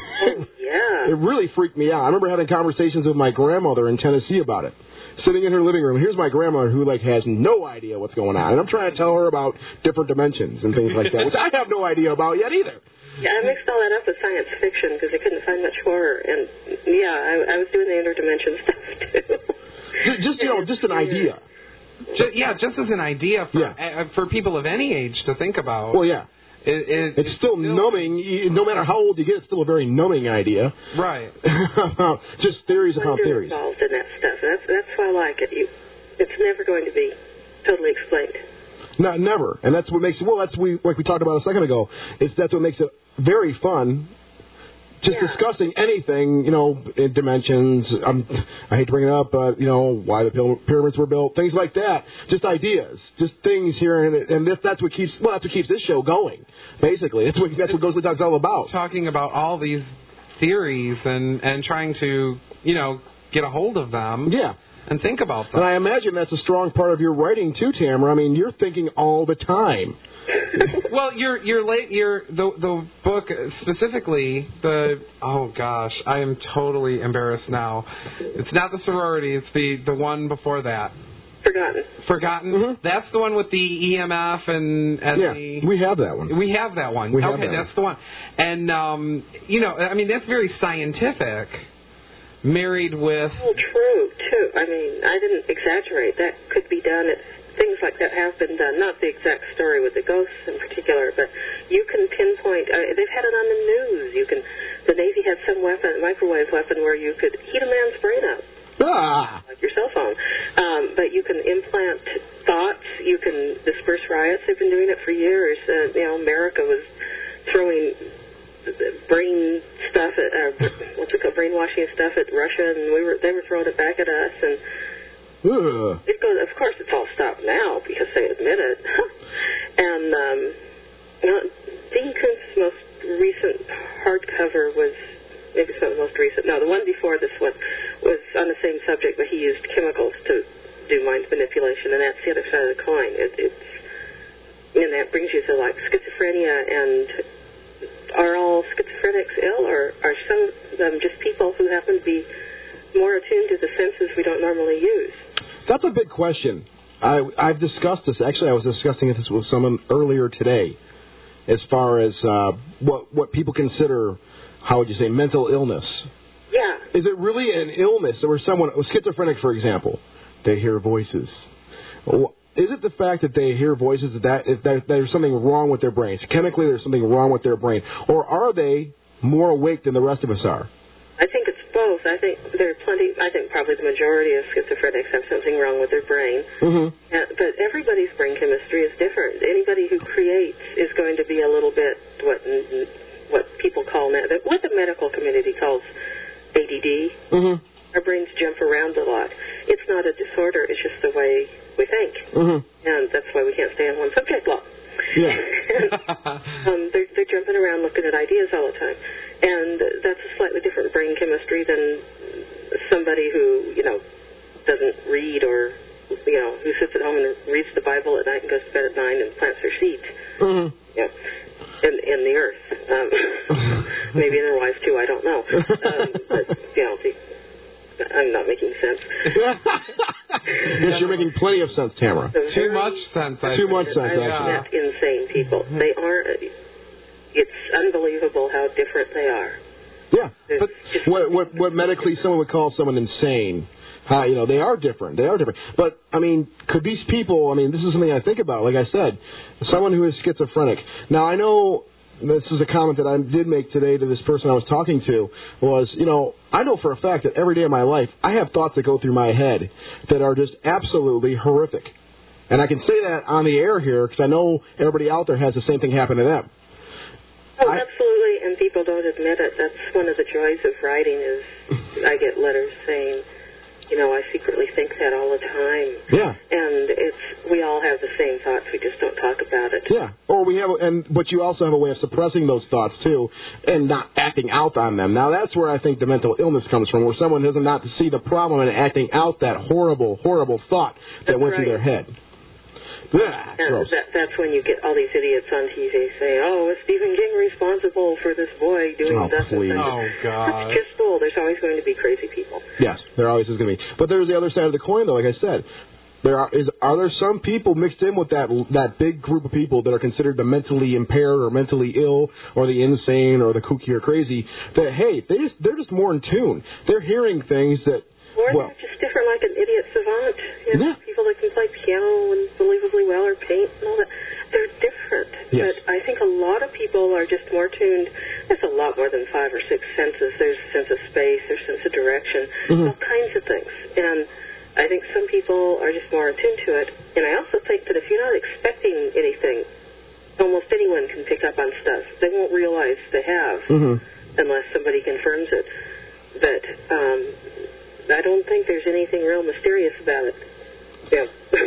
Yeah. It really freaked me out. I remember having conversations with my grandmother in Tennessee about it. Sitting in her living room, and here's my grandmother who like has no idea what's going on, and I'm trying to tell her about different dimensions and things like that, which I have no idea about yet either. Yeah, I mixed all that up with science fiction because I couldn't find much horror. And, yeah, I, I was doing the interdimension stuff, too. Just, just you know, just an idea. Just, yeah, just as an idea for uh, for people of any age to think about. Well, yeah. It, it, It's still numbing. You- No matter how old you get, it's still a very numbing idea. Right. Just theories upon Wonder theories. involved in that stuff. That's that's why I like it. You, it's never going to be totally explained. No, never. And that's what makes it, well, that's we like we talked about a second ago. It's That's what makes it very fun. Just Yeah. discussing anything, you know, in dimensions. Um, I hate to bring it up, but, you know, why the pyra- pyramids were built, things like that. Just ideas, just things here, and, and this, that's what keeps, well, that's what keeps this show going, basically. That's what, that's what Ghostly Talk's all about. Talking about all these theories and, and trying to, you know, get a hold of them. Yeah. And think about them. And I imagine that's a strong part of your writing, too, Tamara. I mean, you're thinking all the time. Well, your your late your the the book specifically the oh gosh I am totally embarrassed now. It's not the sorority. It's the the one before that. Forgotten. Forgotten. Mm-hmm. That's the one with the E M F and and Yeah, the. we have that one. We have that one. We have okay, that that's one. the one. And um, you know, I mean, that's very scientific. Married with. Well, true, too. I mean, I didn't exaggerate. That could be done. It's, things like that have been done. Not the exact story with the ghosts in particular, but you can pinpoint. Uh, they've had it on the news. You can. The Navy had some weapon, microwave weapon, where you could heat a man's brain up. Ah! Like your cell phone. Um, but you can implant thoughts you can disperse riots. They've been doing it for years. Uh, you know, America was throwing brain stuff at uh, what's it called, brainwashing stuff at Russia, and we were they were throwing it back at us, and Ugh. it goes. Of course, it's all stopped now because they admit it. And um, you know, Dean Koontz's most recent hardcover was maybe it's not the most recent. No, the one before this one was on the same subject, but he used chemicals to do mind manipulation, and that's the other side of the coin. It, it's and that brings you to like schizophrenia and. Are all schizophrenics ill, or are some of them just people who happen to be more attuned to the senses we don't normally use? That's a big question. I, I've discussed this. Actually, I was discussing this with someone earlier today as far as uh, what, what people consider, how would you say, mental illness. Yeah. Is it really an illness? Or someone, schizophrenic, for example, they hear voices. Is it the fact that they hear voices that, that, if that there's something wrong with their brains? Chemically, there's something wrong with their brain. Or are they more awake than the rest of us are? I think it's both. I think there are plenty, I think probably the majority of schizophrenics have something wrong with their brain. Mm-hmm. Uh, but everybody's brain chemistry is different. Anybody who creates is going to be a little bit what what people call, what the medical community calls A D D. Mm-hmm. Our brains jump around a lot. It's not a disorder. It's just the way we think. Mm-hmm. And that's why we can't stay on one subject long. Yeah. um, they're, they're jumping around looking at ideas all the time. And that's a slightly different brain chemistry than somebody who, you know, doesn't read or, you know, who sits at home and reads the Bible at night and goes to bed at nine and plants their seeds. Mm-hmm. Yeah. In, in the earth. Um, maybe in their wives, too. I don't know. Um, but, you know, the, I'm not making sense. Yes, you're making plenty of sense, Tamara. So Too much sense. I Too think. much sense, I've actually. met insane people. They are. It's unbelievable how different they are. Yeah, but what, what what medically someone would call someone insane, how, you know, they are different. They are different. But, I mean, could these people, I mean, this is something I think about. Like I said, someone who is schizophrenic. Now, I know this is a comment that I did make today to this person I was talking to, was, you know, I know for a fact that every day of my life, I have thoughts that go through my head that are just absolutely horrific. And I can say that on the air here because I know everybody out there has the same thing happen to them. Oh, I, absolutely, and people don't admit it. That's one of the joys of writing is I get letters saying, you know, I secretly think that all the time. Yeah. And it's we all have the same thoughts. We just don't talk about it. Yeah. Or we have, and but you also have a way of suppressing those thoughts too, and not acting out on them. Now that's where I think the mental illness comes from, where someone doesn't not see the problem and acting out that horrible, horrible thought that that's went right. through their head. Yeah, and that, that's when you get all these idiots on T V saying, oh, is Stephen King responsible for this boy doing oh, this please. and Oh, God. That's just bull. There's always going to be crazy people. Yes, there always is going to be. But there's the other side of the coin, though, like I said. There are, is, are there some people mixed in with that that big group of people that are considered the mentally impaired or mentally ill or the insane or the kooky or crazy that, hey, they just, they're just more in tune. They're hearing things that, Or well, they're just different, like an idiot savant. You know, yeah. people that can play piano and believably well or paint and all that. They're different. Yes. But I think a lot of people are just more tuned. There's a lot more than five or six senses. There's a sense of space. There's a sense of direction. Mm-hmm. All kinds of things. And I think some people are just more attuned to it. And I also think that if you're not expecting anything, almost anyone can pick up on stuff. They won't realize they have mm-hmm. unless somebody confirms it. But um, I don't think there's anything real mysterious about it. Yeah.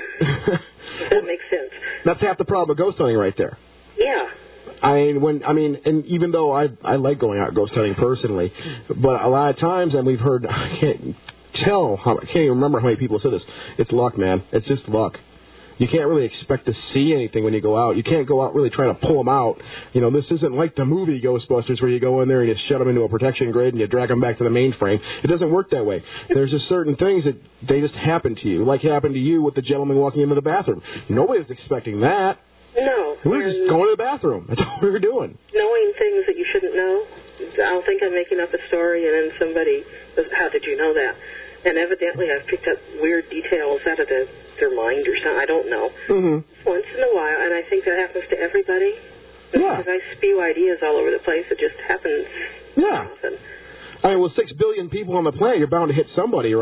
If that makes sense. That's half the problem of ghost hunting right there. Yeah. I mean, when I mean, and even though I I like going out ghost hunting personally, but a lot of times, and we've heard, I can't tell how I can't even remember how many people said this. It's luck, man. It's just luck. You can't really expect to see anything when you go out. You can't go out really trying to pull them out. You know, this isn't like the movie Ghostbusters where you go in there and you shut them into a protection grid and you drag them back to the mainframe. It doesn't work that way. There's just certain things that they just happen to you, like happened to you with the gentleman walking into the bathroom. Nobody was expecting that. No. We were just going to the bathroom. That's all we were doing. Knowing things that you shouldn't know. I don't think I'm making up a story and then somebody says, how did you know that? And evidently I've picked up weird details out of the, their mind or something. I don't know. Mm-hmm. Once in a while, and I think that happens to everybody. Yeah. Because I spew ideas all over the place. It just happens Yeah. often. I mean, with six billion people on the planet, you're bound to hit somebody, right?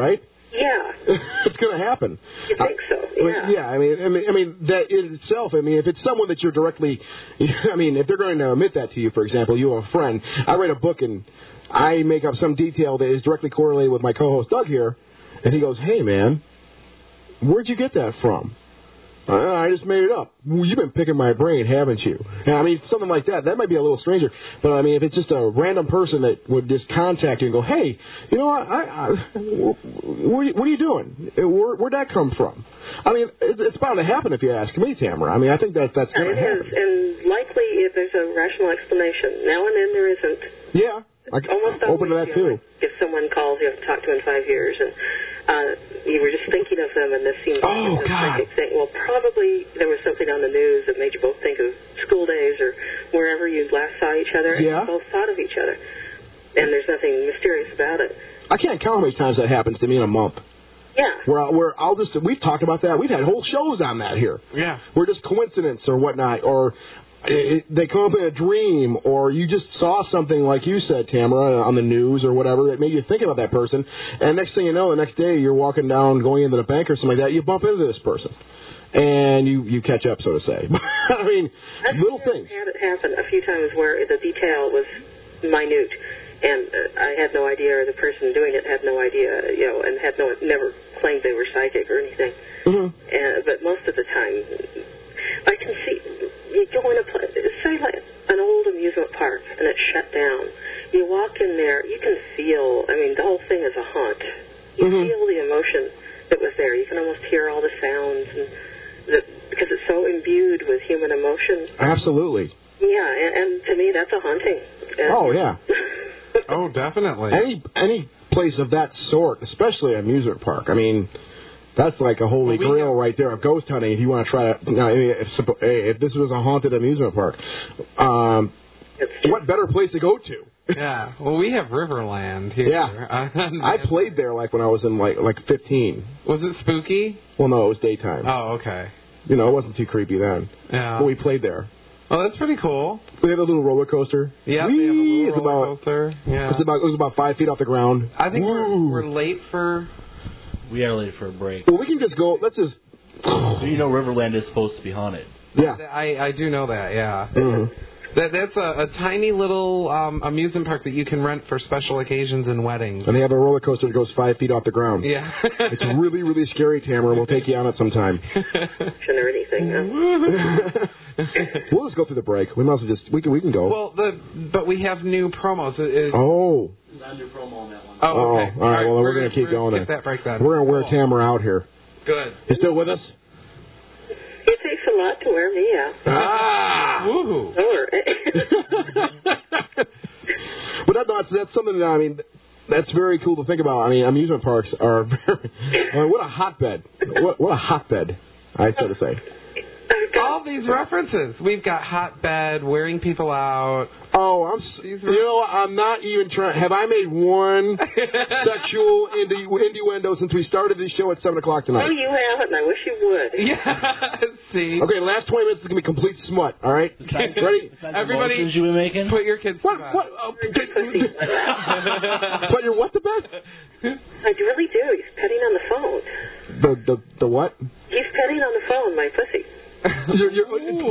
Yeah. It's going to happen. You think so? I mean, Yeah. yeah, I mean, I mean, I mean that in itself. I mean, if it's someone that you're directly, I mean, if they're going to admit that to you, for example, you have a friend. I write a book and I make up some detail that is directly correlated with my co-host Doug here, and he goes, "Hey, man, where'd you get that from?" Uh, I just made it up. Well, you've been picking my brain, haven't you? And, I mean, something like that. That might be a little stranger. But, I mean, if it's just a random person that would just contact you and go, "Hey, you know what? I, I, what, are you, what are you doing? Where, where'd that come from?" I mean, it, it's bound to happen if you ask me, Tamara. I mean, I think that that's going to It happen. is, and likely if there's a rational explanation. Now and then there isn't. Yeah. I, Almost open to always, that, you know, too. If someone calls you haven't talked to in five years, and uh, you were just thinking of them, and this seemed like Oh, a God. psychic thing. Well, probably there was something on the news that made you both think of school days or wherever you last saw each other, and Yeah. you both thought of each other. And there's nothing mysterious about it. I can't count how many times that happens to me in a month. Yeah. Where, I- where I'll just, we've talked about that. We've had whole shows on that here. Yeah. Where just coincidence or whatnot, or it, they come up in a dream, or you just saw something like you said, Tamara, on the news or whatever that made you think about that person. And next thing you know, the next day you're walking down, going into the bank or something like that, you bump into this person. And you, you catch up, so to say. I mean, I've little had things. had it happen a few times where the detail was minute, and uh, I had no idea, or the person doing it had no idea, you know, and had no never claimed they were psychic or anything. Mm-hmm. Uh, but most of the time, I can see you go in a place, say like an old amusement park, and it's shut down. You walk in there, you can feel. I mean, the whole thing is a haunt. You Mm-hmm. feel the emotion that was there. You can almost hear all the sounds, and the, because it's so imbued with human emotion. Absolutely. Yeah, and, and to me, that's a haunting. And Oh, yeah. Oh, definitely. Any any place of that sort, especially an amusement park. I mean, that's like a holy Well, we grail right there of ghost hunting. If you want to try to, you know, if, if this was a haunted amusement park, um, what better place to go to? Yeah. Well, we have Riverland here. Yeah. I played there like when I was in like like fifteen. Was it spooky? Well, no, it was daytime. Oh, okay. You know, it wasn't too creepy then. Yeah. But we played there. Oh, that's pretty cool. We had a little roller coaster. Yeah, Whee! they have a little It's roller about, coaster. Yeah. It's about, it was about five feet off the ground. I think we're, Woo! we're late for... We are late for a break. Well, we can just go. Let's just. You know Riverland is supposed to be haunted. Yeah. I, I do know that, yeah. Mm-hmm. That That's a, a tiny little um, amusement park that you can rent for special occasions and weddings. And they have a roller coaster that goes five feet off the ground. Yeah. It's really, really scary, Tamara. We'll take you on it sometime. or anything. Huh? We'll just go through the break. We might as well just we can we can go. Well, the but we have new promos. It, it, oh. Under promo on that one. Oh, okay. all right. Well, then we're, we're going to keep we're going gonna then. skip that break then. We're going to wear Cool. Tamara out here. Good. You still with us? It takes a lot to wear me out. Ah! Woohoo. Sure. But that, that's that's something that I mean. That's very cool to think about. I mean, amusement parks are very. I mean, what a hotbed! What what a hotbed! I so to say. All these references. We've got hotbed, wearing people out. Oh, I'm. s- You know, I'm not even trying. Have I made one sexual innu- innuendo since we started this show at seven o'clock No, tonight? you haven't. I wish you would. Yeah. See. Okay, last twenty minutes is gonna be complete smut. All right, ready? Everybody, you were making? put your kids. What? to bed. What? Uh, Put your what to bed? I really do. He's petting on the phone. The the the what? He's petting on the phone, my pussy. You're, you're, He's, he's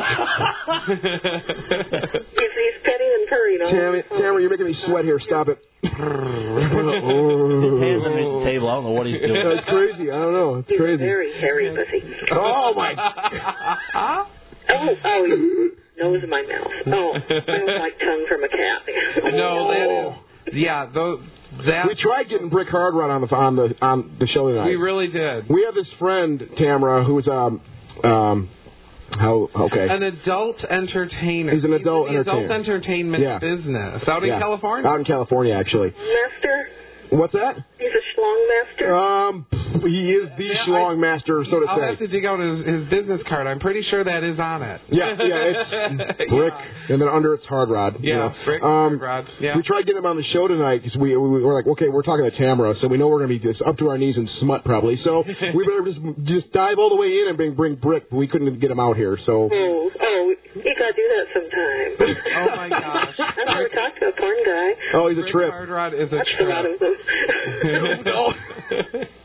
petting and purring on Tammy, the phone. Tamara, you're making me sweat here. Stop it. His hands underneath the table. I don't know what he's doing. That's crazy. I don't know. It's He's crazy. very hairy pussy. Oh my! Oh, oh, his nose in my mouth. Oh, I don't like tongue from a cat. No, that is. Yeah, those. That We tried getting Brick Hardrod on the on the on the show tonight. we really did. We have this friend Tamara who's um um how okay. An adult entertainer. He's an adult in the entertainer. adult entertainment Yeah. business out in Yeah. California. Out in California, actually. Master? What's that? He's a schlong master? Um, he is the schlong master, so to I'll say. have to dig out his, his business card. I'm pretty sure that is on it. Yeah, yeah, it's Brick, and then under it's Hard Rod. you Yeah, know. Brick, um, Hard Rod, yeah. We tried getting him on the show tonight because we, we were like, okay, we're talking to Tamara, so we know we're going to be just up to our knees in smut probably. So we better just just dive all the way in and bring bring Brick, but we couldn't get him out here. So Oh, oh, you gotta do that sometime. Oh my gosh. I've never talked to a porn guy. oh, he's a Brick trip. Hard Rod is a Watched a lot trip. of them. No.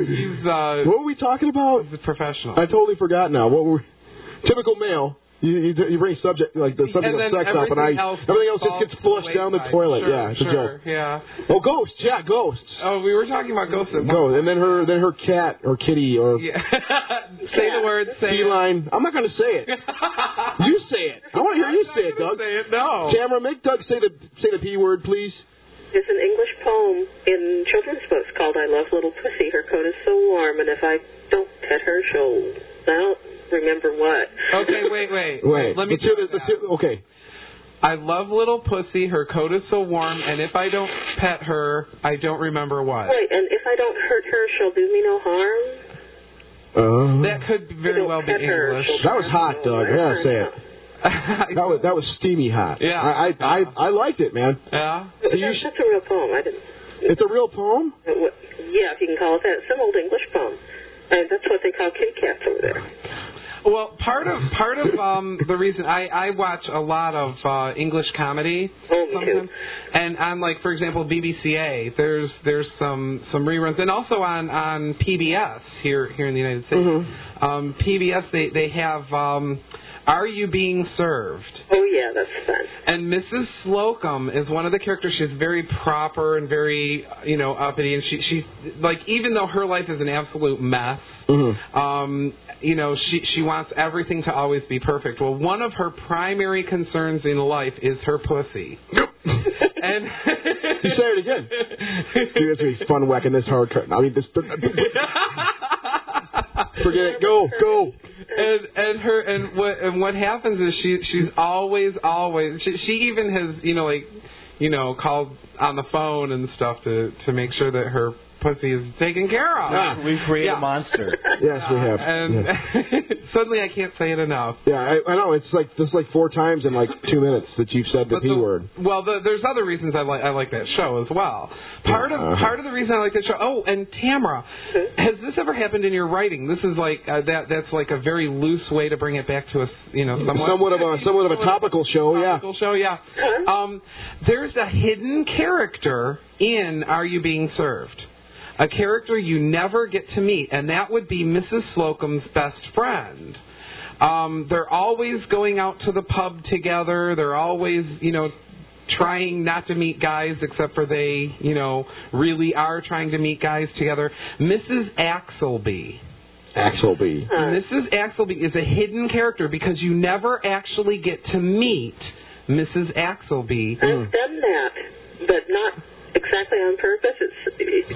He's uh, what were we talking about? He's a professional. I totally forgot now. What were we... Typical male. You, you, you bring subject like the subject and of sex up, and I else everything else just falls gets flushed to the down the wayside. toilet. Sure, Yeah, it's sure, a joke. Yeah. Oh, ghosts. Yeah, ghosts. Oh, we were talking about ghosts. At Go, and then her, then her cat or kitty or yeah. say the word. Say feline. it. I'm not going to say it. You say it. I want to hear you say it, Doug. Say it. No. Tamara, make Doug say the say the p word, please. There's an English poem in children's books called "I Love Little Pussy. Her coat is so warm, and if I don't pet her, she'll." I don't remember what. Okay, wait, wait, wait. Let me let's hear this. Let's hear, okay. I love little pussy. Her coat is so warm, and if I don't pet her, I don't remember what. Right, and if I don't hurt her, she'll do me no harm. Uh, that could very well be English. That was hot, Doug. I gotta say it. that was that was steamy hot. Yeah. I I I, I liked it, man. Yeah. So you that's, sh- that's a real poem. I didn't. It's a real poem. Yeah, if you can call it that. It's an old English poem. And that's what they call kitty cats over there. Well, part of part of um, the reason I, I watch a lot of uh, English comedy, oh, me too. and on like for example B B C A, there's there's some, some reruns, and also on, on P B S here here in the United States. Mm-hmm. Um, P B S they they have um, Are You Being Served? Oh yeah, that's fun. And Missus Slocum is one of the characters. She's very proper and very you know uppity, and she she like even though her life is an absolute mess. Mm-hmm. Um, you know, she she wants everything to always be perfect. Well, one of her primary concerns in life is her pussy. And you say it again. Dude, it's gonna be fun whacking this hard cut. I mean, this. Forget it. Go, go. And and her and what and what happens is she she's always always she she even has you know like you know called on the phone and stuff to to make sure that her pussy is taken care of. Ah, we create yeah. a monster. Yes, we have. And yes. Suddenly I can't say it enough. Yeah, I, I know. It's like this like four times in like two minutes that you've said the but P the, word. Well, the, there's other reasons I like I like that show as well. Part of uh, part of the reason I like that show. Oh, and Tamara, has this ever happened in your writing? This is like uh, that. That's like a very loose way to bring it back to a you know somewhat somewhat of a somewhat of a topical show. Topical yeah. show. Yeah. Um, there's a hidden character in Are You Being Served? A character you never get to meet, and that would be Missus Slocum's best friend. Um, they're always going out to the pub together. They're always, you know, trying not to meet guys, except for they, you know, really are trying to meet guys together. Missus Axelby. Axelby. Missus Axelby is a hidden character because you never actually get to meet Missus Axelby. I've done that, but not exactly on purpose. It's...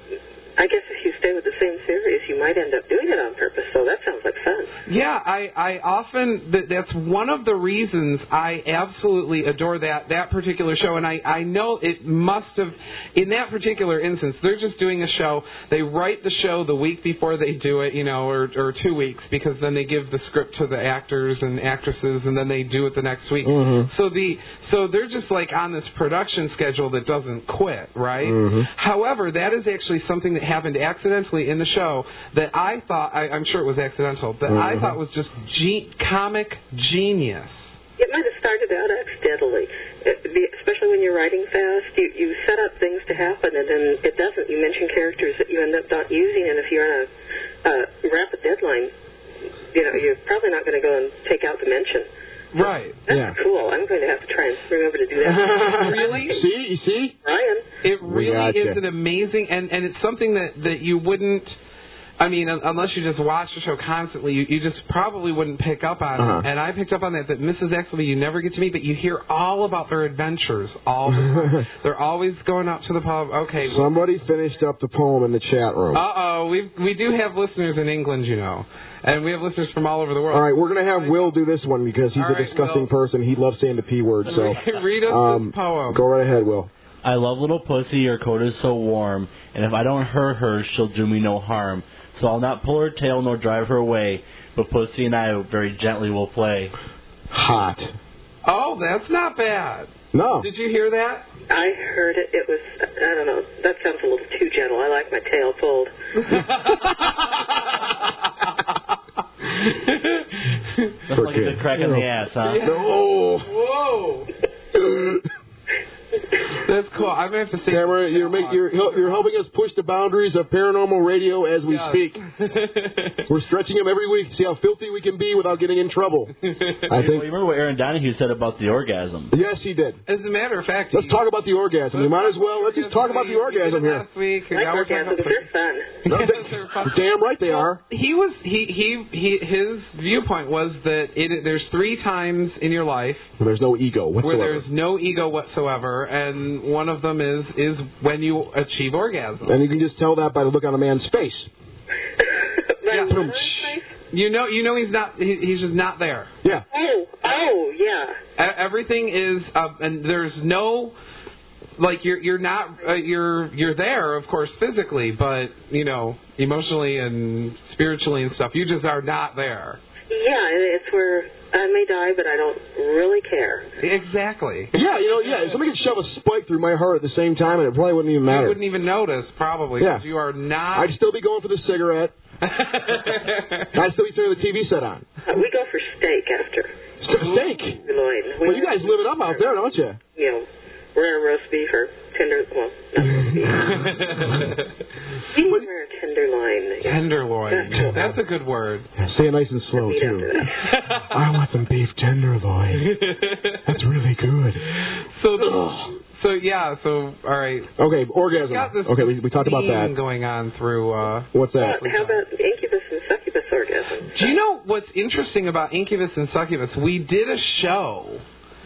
I guess if you stay with the same series, you might end up doing it on purpose, so that sounds like fun. Yeah, I, I often, that, that's one of the reasons I absolutely adore that, that particular show, and I, I know it must have, in that particular instance, they're just doing a show, they write the show the week before they do it, you know, or, or two weeks, because then they give the script to the actors and actresses, and then they do it the next week. Mm-hmm. So the, so they're just like on this production schedule that doesn't quit, right? Mm-hmm. However, that is actually something that happened accidentally in the show that I thought, I, I'm sure it was accidental, that mm-hmm. I thought was just ge- comic genius. It might have started out accidentally, it, especially when you're writing fast. You, you set up things to happen, and then it doesn't. You mention characters that you end up not using, and if you're on a uh, rapid deadline, you know, you're probably not going to go and take out the mention. Right. That's yeah. cool. I'm going to have to try and remember to do that. Really? See? You see? Ryan. It really gotcha. is an amazing, and, and it's something that, that you wouldn't, I mean, unless you just watch the show constantly, you, you just probably wouldn't pick up on uh-huh. it. And I picked up on that, that Missus Axelby you never get to meet, but you hear all about their adventures all the time. They're always going out to the pub. Okay. Somebody well, finished up the poem in the chat room. Uh-oh. We we do have listeners in England, you know. And we have listeners from all over the world. All right, we're going to have Will do this one because he's right, a disgusting Will. person. He loves saying the P word. So read us um, this poem. Go right ahead, Will. I love little pussy, her coat is so warm, and if I don't hurt her, she'll do me no harm. So I'll not pull her tail nor drive her away, but pussy and I very gently will play. Hot. Oh, that's not bad. No. Did you hear that? I heard it. It was, I don't know, that sounds a little too gentle. I like my tail pulled. That's like a good crack in the ass, huh? Yeah. No. Whoa. That's cool. I'm gonna have to say. Tamara, you're make, you're hel- you're helping us push the boundaries of paranormal radio as we Yes. speak. We're stretching them every week. See how filthy we can be without getting in trouble. I Well, think. you remember what Aaron Donahue said about the orgasm? Yes, he did. As a matter of fact, Let's talk about the orgasm. We might as well. Let's just talk about the orgasm here. last week. Like now we're talking orgasms, about- they're fun. No, Yes, they- they're fun. damn right they are. He was he, he he his viewpoint was that it there's three times in your life There's no ego where whatsoever. there's no ego whatsoever, and one of them is is when you achieve orgasm. And you can just tell that by the look on a man's face. Yeah. Boom. You know you know he's not he, he's just not there. Yeah. Oh, oh, yeah. E- Everything is uh, and there's no. Like you're you're not uh, you're you're there, of course, physically, but you know emotionally and spiritually and stuff. You just are not there. Yeah, and it's where I may die, but I don't really care. Exactly. Yeah, you know, yeah. Somebody could shove a spike through my heart at the same time, and it probably wouldn't even You matter. wouldn't even notice, probably, Yeah. because you are not. I'd still be going for the cigarette. I'd still be turning the T V set on. Uh, we go for steak after. St- steak. Loin. We Well, you guys live it up out there, don't you? You know, rare roast beef or tender, well, not roast beef. Medium rare tenderloin. Tenderloin. That's a good word. Yeah, say it nice and slow too. I want some beef tenderloin. That's really good. So the, so yeah. So all right. Okay, orgasm. Got this Okay, we, we talked about theme that. going on through. Uh, What's that? How about incubus and succubus orgasm? Do you know what's interesting about Incubus and Succubus? We did a show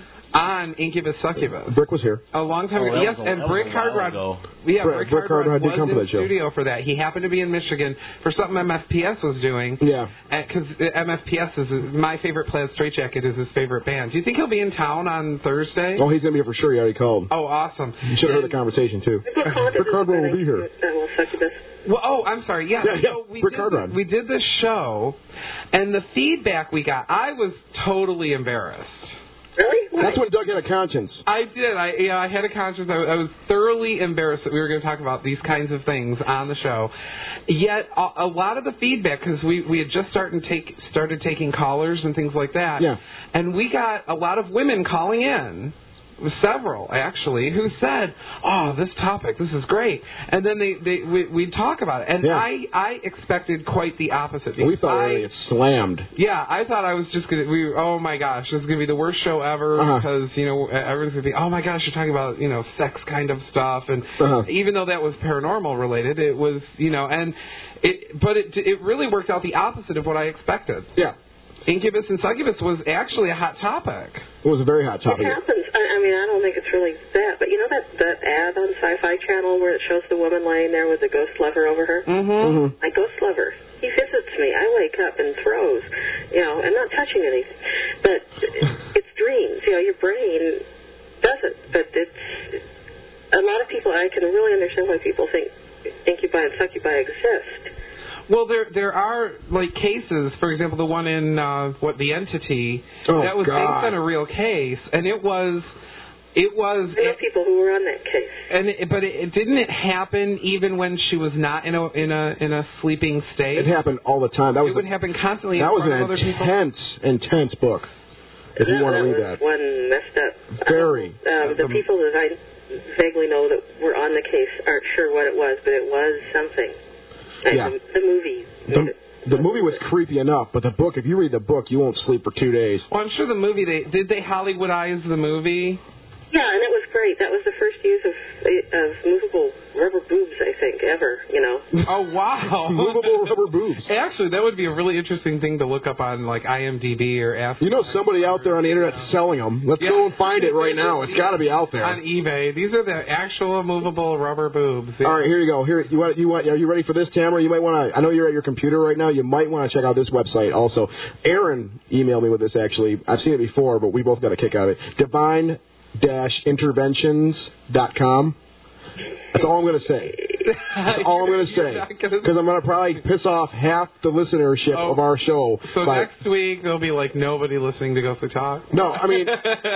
on Incubus Succubus Brick was here. a long time Oh, ago. that Yes, was a- and that was Brick a while Hardrod. ago. Yeah, Brick- Brick, Brick Hardrod Hardrod did was come in to that show. studio for that. He happened to be in Michigan for something M F P S was doing. Yeah. Because M F P S is my favorite Plaid Straitjacket is his favorite band. Do you think he'll be in town on Thursday? Oh, he's gonna be here for sure. He already called. Oh, awesome. You should have heard the conversation too. Brick Brick Hardrod will be here. Uh, well, succubus. Well, oh, I'm sorry. Yeah, Yeah, yeah. So we Brick did, Hardrod. we did this show, and the feedback we got, I was totally embarrassed. Really? Why? That's when Doug had a conscience. I did. I yeah, I had a conscience. I, I was thoroughly embarrassed that we were going to talk about these kinds of things on the show. Yet a, a lot of the feedback, because we, we had just started take started taking callers and things like that. Yeah. And we got a lot of women calling in. Several actually who said, "Oh, this topic, this is great," and then they, they we we'd talk about it, and Yeah. I I expected quite the opposite. We thought we were I, gonna get slammed. yeah, I thought I was just gonna. We oh my gosh, this is gonna be the worst show ever Uh-huh. because you know everyone's gonna be oh my gosh, you're talking about you know sex kind of stuff, and Uh-huh. even though that was paranormal related, it was you know and it but it it really worked out the opposite of what I expected. Yeah. Incubus and Succubus was actually a hot topic. It was a very hot It topic. happens. I, I mean, I don't think it's really that, but you know that that ad on Sci-Fi Channel where it shows the woman laying there with the ghost lover over her? Mm-hmm. Mm-hmm. My ghost lover. He visits me. I wake up and throws, you know, and not touching anything. But it's dreams. You know, your brain does it. But it's a lot of people. I can really understand why people think incubi and succubi exist. Well, there there are like cases. For example, the one in uh, what the entity Oh, that was God. based on a real case, and it was it was. I know people who were on that case. And it, but it, it didn't it happen even when she was not in a in a in a sleeping state? It happened all the time. That was it would a, happen constantly. that in was front an of other people. intense, intense book. If you that, want to that read was that. one messed up. Very. Um, the people that I vaguely know that were on the case aren't sure what it was, but it was something. And Yeah. the, the movie. The, the movie was creepy enough, but the book, if you read the book, you won't sleep for two days. Well, I'm sure the movie they did they Hollywoodize the movie. Yeah, and it was great. That was the first use of of movable rubber boobs, I think, ever. You know. Oh wow! Movable rubber boobs. Actually, that would be a really interesting thing to look up on like I M D B or ask. You know somebody out there on the internet selling them. Let's Yeah. go and find it right now. It's got to be out there. On eBay. These are the actual movable rubber boobs. Yeah. All right, here you go. Here you want you want. Are you ready for this, Tamara? You might want to. I know you're at your computer right now. You might want to check out this website also. Aaron emailed me with this actually. I've seen it before, but we both got a kick out of it. Divine interventions dot com. That's all I'm going to say. That's all I'm going to say. Because I'm going to probably piss off half the listenership Oh. of our show. So by, next week there'll be like nobody listening to Ghostly Talk. No, I mean,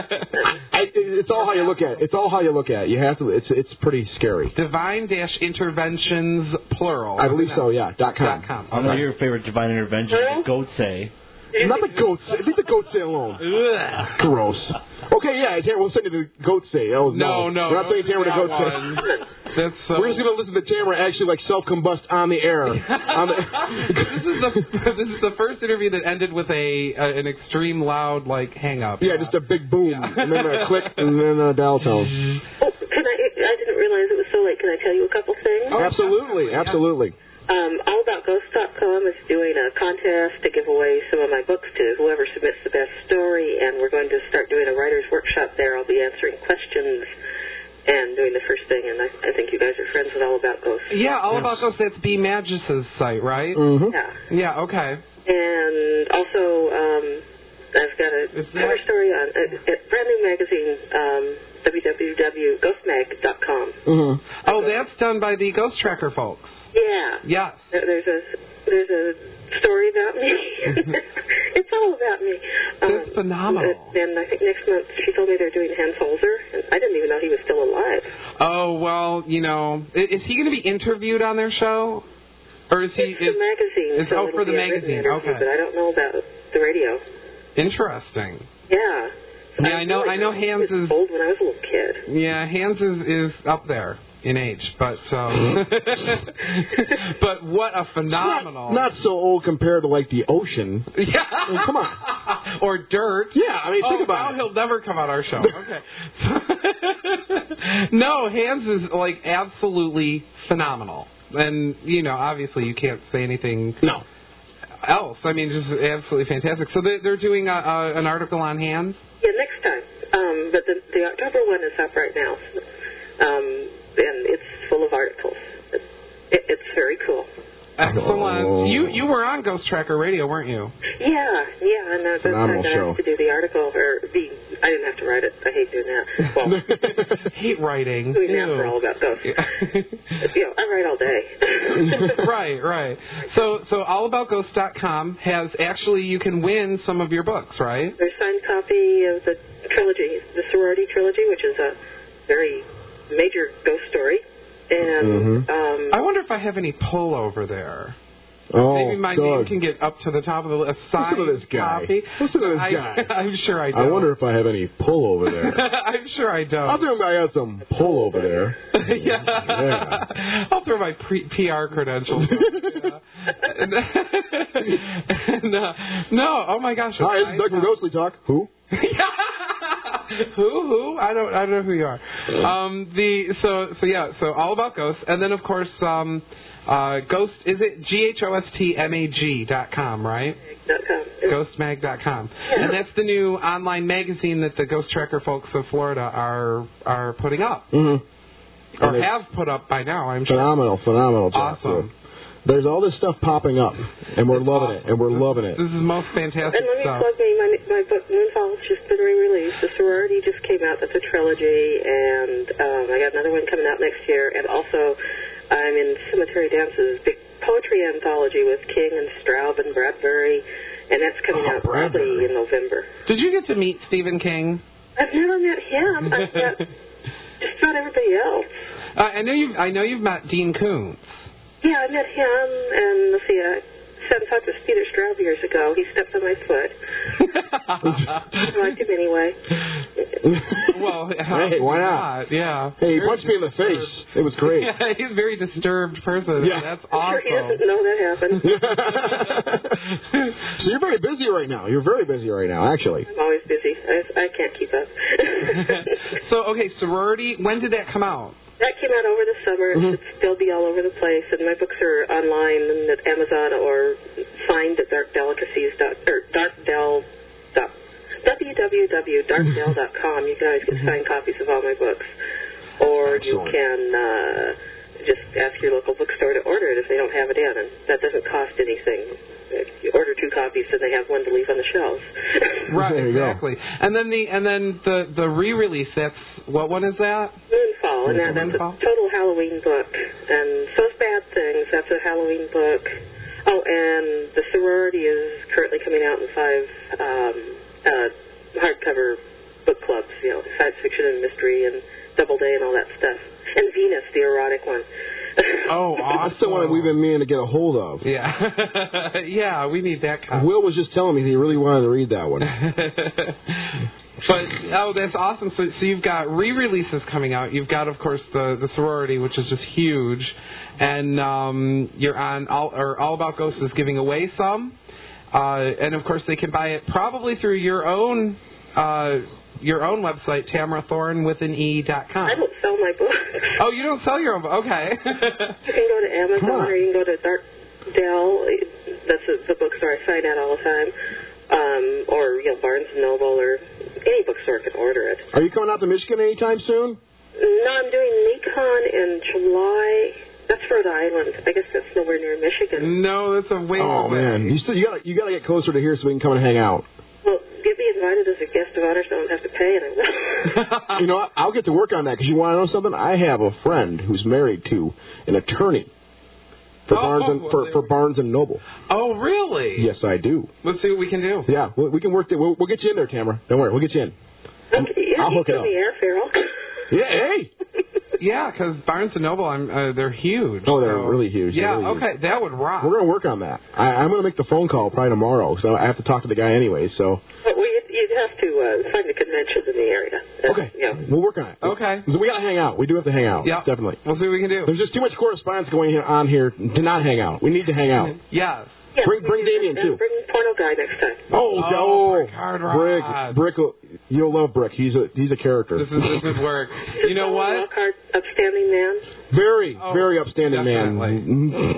I, it's all how you look at it. It's all how you look at it. You have to. It's it's pretty scary. Divine dash interventions plural. I believe so. Yeah. Dot com. Dot com. I know your favorite divine intervention. The goats say. Not the goats. Leave the goats alone. Ugh. Gross. Okay, yeah, Tamara, we'll send you to Goat State. Oh, No, no, We're not don't sending Tamara to do Goat that State. one. That's so... We're just going to listen to Tamara actually, like, self-combust on the air. on the... this is the this is the first interview that ended with a, a an extreme loud, like, hang-up. Yeah, just a big boom, yeah. and then a click, and then a dial tone. Oh, can I, I didn't realize it was so late. Can I tell you a couple things? Oh, absolutely, absolutely. Um, all about ghost dot com is doing a contest to give away some of my books to whoever submits the best story, and we're going to start doing a writer's workshop there. I'll be answering questions and doing the first thing, and I, I think you guys are friends with All About Ghosts. Yeah, All About Ghosts, that's B. Magis's site, right? Mm-hmm. Yeah. Yeah, okay. And also, um, I've got a cover story on a, a brand new magazine, um, w w w dot ghost mag dot com. Mm-hmm. Oh, that's done by the Ghost Tracker folks. Yeah. Yes. There- There's a there's a story about me. It's all about me. That's Um, phenomenal. And I think next month she told me they're doing Hans Holzer, and I didn't even know he was still alive. Oh, well, you know, i- is he going to be interviewed on their show? Or is he... It's the magazine. It's, so oh, it'll for the be a written magazine, interview, okay. But I don't know about the radio. Interesting. Yeah. Yeah, I know. I know Hans is old when I was a little kid. Yeah, Hans is, is up there in age, but um, but what a phenomenal. Not so old compared to, like, the ocean. Yeah. I mean, come on. Or dirt. Yeah, I mean, think oh, about now it. He'll never come on our show. Okay. No, Hans is, like, absolutely phenomenal. And, you know, obviously you can't say anything no. else. I mean, just absolutely fantastic. So they- they're doing a, a, an article on Hans? Yeah, next time. Um, but the, the October one is up right now. Um, and it's full of articles. It, it, it's very cool. Excellent. Oh. You you were on Ghost Tracker Radio, weren't you? Yeah, yeah, and uh, Phenomenal I show. have to do the article, or be, I didn't have to write it. I hate doing that. Well, Hate writing. doing that Ew. for All About Ghosts. You know, I write all day. Right, right. So so all about ghost dot com has actually, you can win some of your books, right? There's a signed copy of the trilogy, the Sorority Trilogy, which is a very major ghost story. And Mm-hmm. um, I wonder if I have any pull over there. Oh, Maybe my Doug. name can get up to the top of the list. Listen to this guy. Copy. Listen to this I, guy. I'm sure I I don't. wonder if I have any pull over there. I'm sure I don't. I'll think I got some pull over there. yeah. Yeah. I'll throw my pre- P R credentials. yeah. and, and, uh, no, oh my gosh. Hi, this is Doug from Ghostly Talk. Who? who who I don't I don't know who you are. Um, the so so yeah so all about ghosts, and then of course um, uh, ghost is it G H O S T M A G dot com, right? .com. ghost mag dot com, and that's the new online magazine that the Ghost Tracker folks of Florida are are putting up, Mm-hmm. or And they- have put up by now. I'm sure. Phenomenal, phenomenal job. Awesome. There's all this stuff popping up, and we're loving it, and we're loving it. This is most fantastic And let me stuff. plug me, my, my book, Moonfall's just been re-released. The Sorority just came out. That's a trilogy, and um, I got another one coming out next year. And also, I'm in Cemetery Dance's big poetry anthology with King and Straub and Bradbury, and that's coming Oh, out probably Bradbury. in November. Did you get to meet Stephen King? I've never met him. I've met just about everybody else. Uh, I know you. I know you've met Dean Koontz. Yeah, I met him, and let's see, I sat and talked to Peter Straub years ago. He stepped on my foot. I liked him anyway. Well, Hey, why not? Yeah. Hey, he Very punched me in the face. It was great. Yeah, he's a very disturbed person. Yeah. That's I'm awesome. sure he doesn't know that happened. So you're very busy right now. You're very busy right now, actually. I'm always busy. I, I can't keep up. So, okay, Sorority, when did that come out? That came out over the summer. It Mm-hmm. should still be all over the place. And my books are online and at Amazon or signed at Dark Delicacies dot or Darkdel dot w w w dot dark del dot com. You can always get signed copies of all my books, or Excellent. you can uh, just ask your local bookstore to order it if they don't have it in, and that doesn't cost anything. If you order two copies, then they have one to leave on the shelves. Right, There you go. exactly. And then the and then the the re-release. That's what one is that? Moonfall, and that, that's Moonfall? a total Halloween book. And So's Bad Things, that's a Halloween book. Oh, and The Sorority is currently coming out in five um, uh, hardcover book clubs, you know, science fiction and mystery and Doubleday and all that stuff. And Venus, the erotic one. Oh, awesome. That's the one we've been meaning to get a hold of. Yeah, yeah, we need that copy. Will was just telling me he really wanted to read that one. But, oh, that's awesome. So, so you've got re-releases coming out. You've got, of course, the, the sorority, which is just huge. And um, you're on, all, or All About Ghosts is giving away some. Uh, and, of course, they can buy it probably through your own uh, your own website, Tamara Thorne with an E dot com. I don't sell my books. Oh, you don't sell your own book? Okay. You can go to Amazon or you can go to Dark Dell. That's a, the bookstore I sign at all the time. Um, or, you know, Barnes and Noble or any bookstore can order it. Are you coming out to Michigan anytime soon? No, I'm doing NeCon in July. That's Rhode Island. I guess that's nowhere near Michigan. No, that's a way Oh, away. man. You still you gotta, you gotta get closer to here so we can come and hang out. Well, get me invited as a guest of honor so I don't have to pay, and I will. You know what? I'll get to work on that because you want to know something? I have a friend who's married to an attorney for, Oh, Barnes, and, well, for, there for we- Barnes and Noble. Oh, really? Yes, I do. Let's see what we can do. Yeah, we, we can work. The, we'll, we'll get you in there, Tamara. Don't worry, we'll get you in. Okay, yeah, I'll you hook it put up. me airfare. Yeah, hey. Yeah, because Barnes and Noble, I'm, uh, they're huge. Oh, they're so- really huge. They're Yeah, really huge. okay, that would rock. We're going to work on that. I, I'm going to make the phone call probably tomorrow, so I have to talk to the guy anyway. So But we, you'd have to uh, find a convention in the area. That's, okay, Yeah. we'll work on it. Okay. So we got to hang out. We do have to hang out. Yeah. Definitely. We'll see what we can do. There's just too much correspondence going here, on here to not hang out. We need to hang out. Yes. Yeah, Bring- we bring do Damien, that. too. Bring Porno Guy next time. Oh, Oh, oh, Brick Hard Rod. Brick, Brick, you'll love Brick. He's a he's a character. This is this would work. You know what? Lockhart, upstanding man. Very, Oh, very upstanding definitely. man.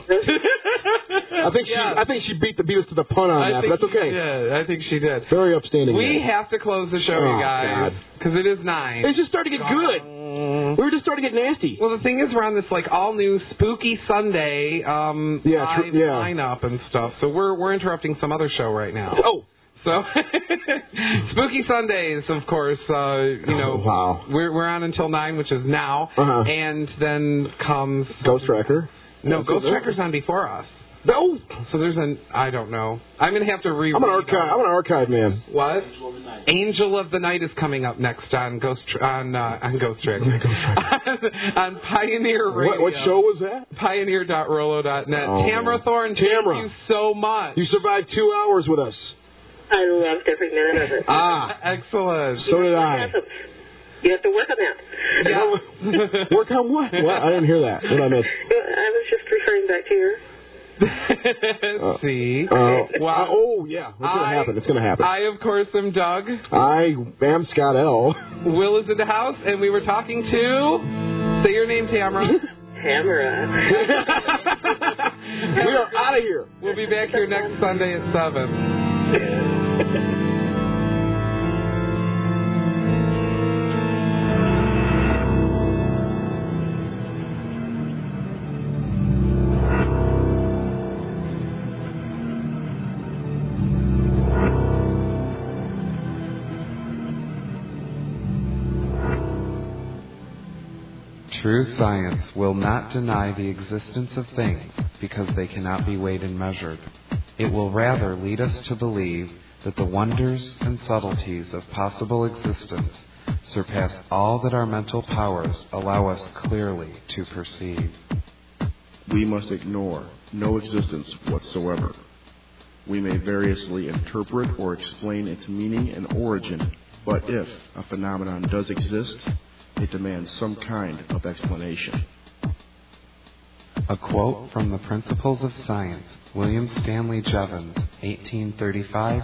I think she, Yeah. I think she beat the beat us to the pun on I that, think but that's she okay. did. I think she did. Very upstanding. We man. have to close the show, Oh, you guys, God. because it is nine. It's just starting to get good. We were just starting to get nasty. Well, the thing is, we're on this like all new Spooky Sunday um, Yeah, tr- live yeah. lineup and stuff. So we're we're interrupting some other show right now. Oh. So Spooky Sundays, of course. Uh, you know, Oh, wow. we're we're on until nine, which is now, Uh-huh. and then comes Ghost Tracker. no That's Ghost it. Tracker's on before us. No. So there's an I don't know. I'm gonna have to reread. I'm an archive. I'm an archive man. What? Angel of the Night is coming up next on Ghost Tr- on uh, on Ghost Trick on, on Pioneer Radio. What, what show was that? Pioneer dot rolo dot net. Oh, Tamara man. Thorne, Tamara. thank you so much. You survived two hours with us. I loved every minute of it. Ah, Excellent. so did What I. happens? You have to work on that. Yeah. Work on what? What? I didn't hear that. What did I miss? I was just referring back to your... See? Uh, Wow. uh, oh, yeah. It's going to I- happen. It's going to happen. I, of course, am Doug. I am Scott L. Will is in the house, and we were talking to... Say your name, Tamara. Tamara. We are out of here. We'll be back here next Sunday at seven. True science will not deny the existence of things because they cannot be weighed and measured. It will rather lead us to believe that the wonders and subtleties of possible existence surpass all that our mental powers allow us clearly to perceive. We must ignore no existence whatsoever. We may variously interpret or explain its meaning and origin, but if a phenomenon does exist, it demands some kind of explanation. A quote from the Principles of Science, William Stanley Jevons, eighteen thirty-five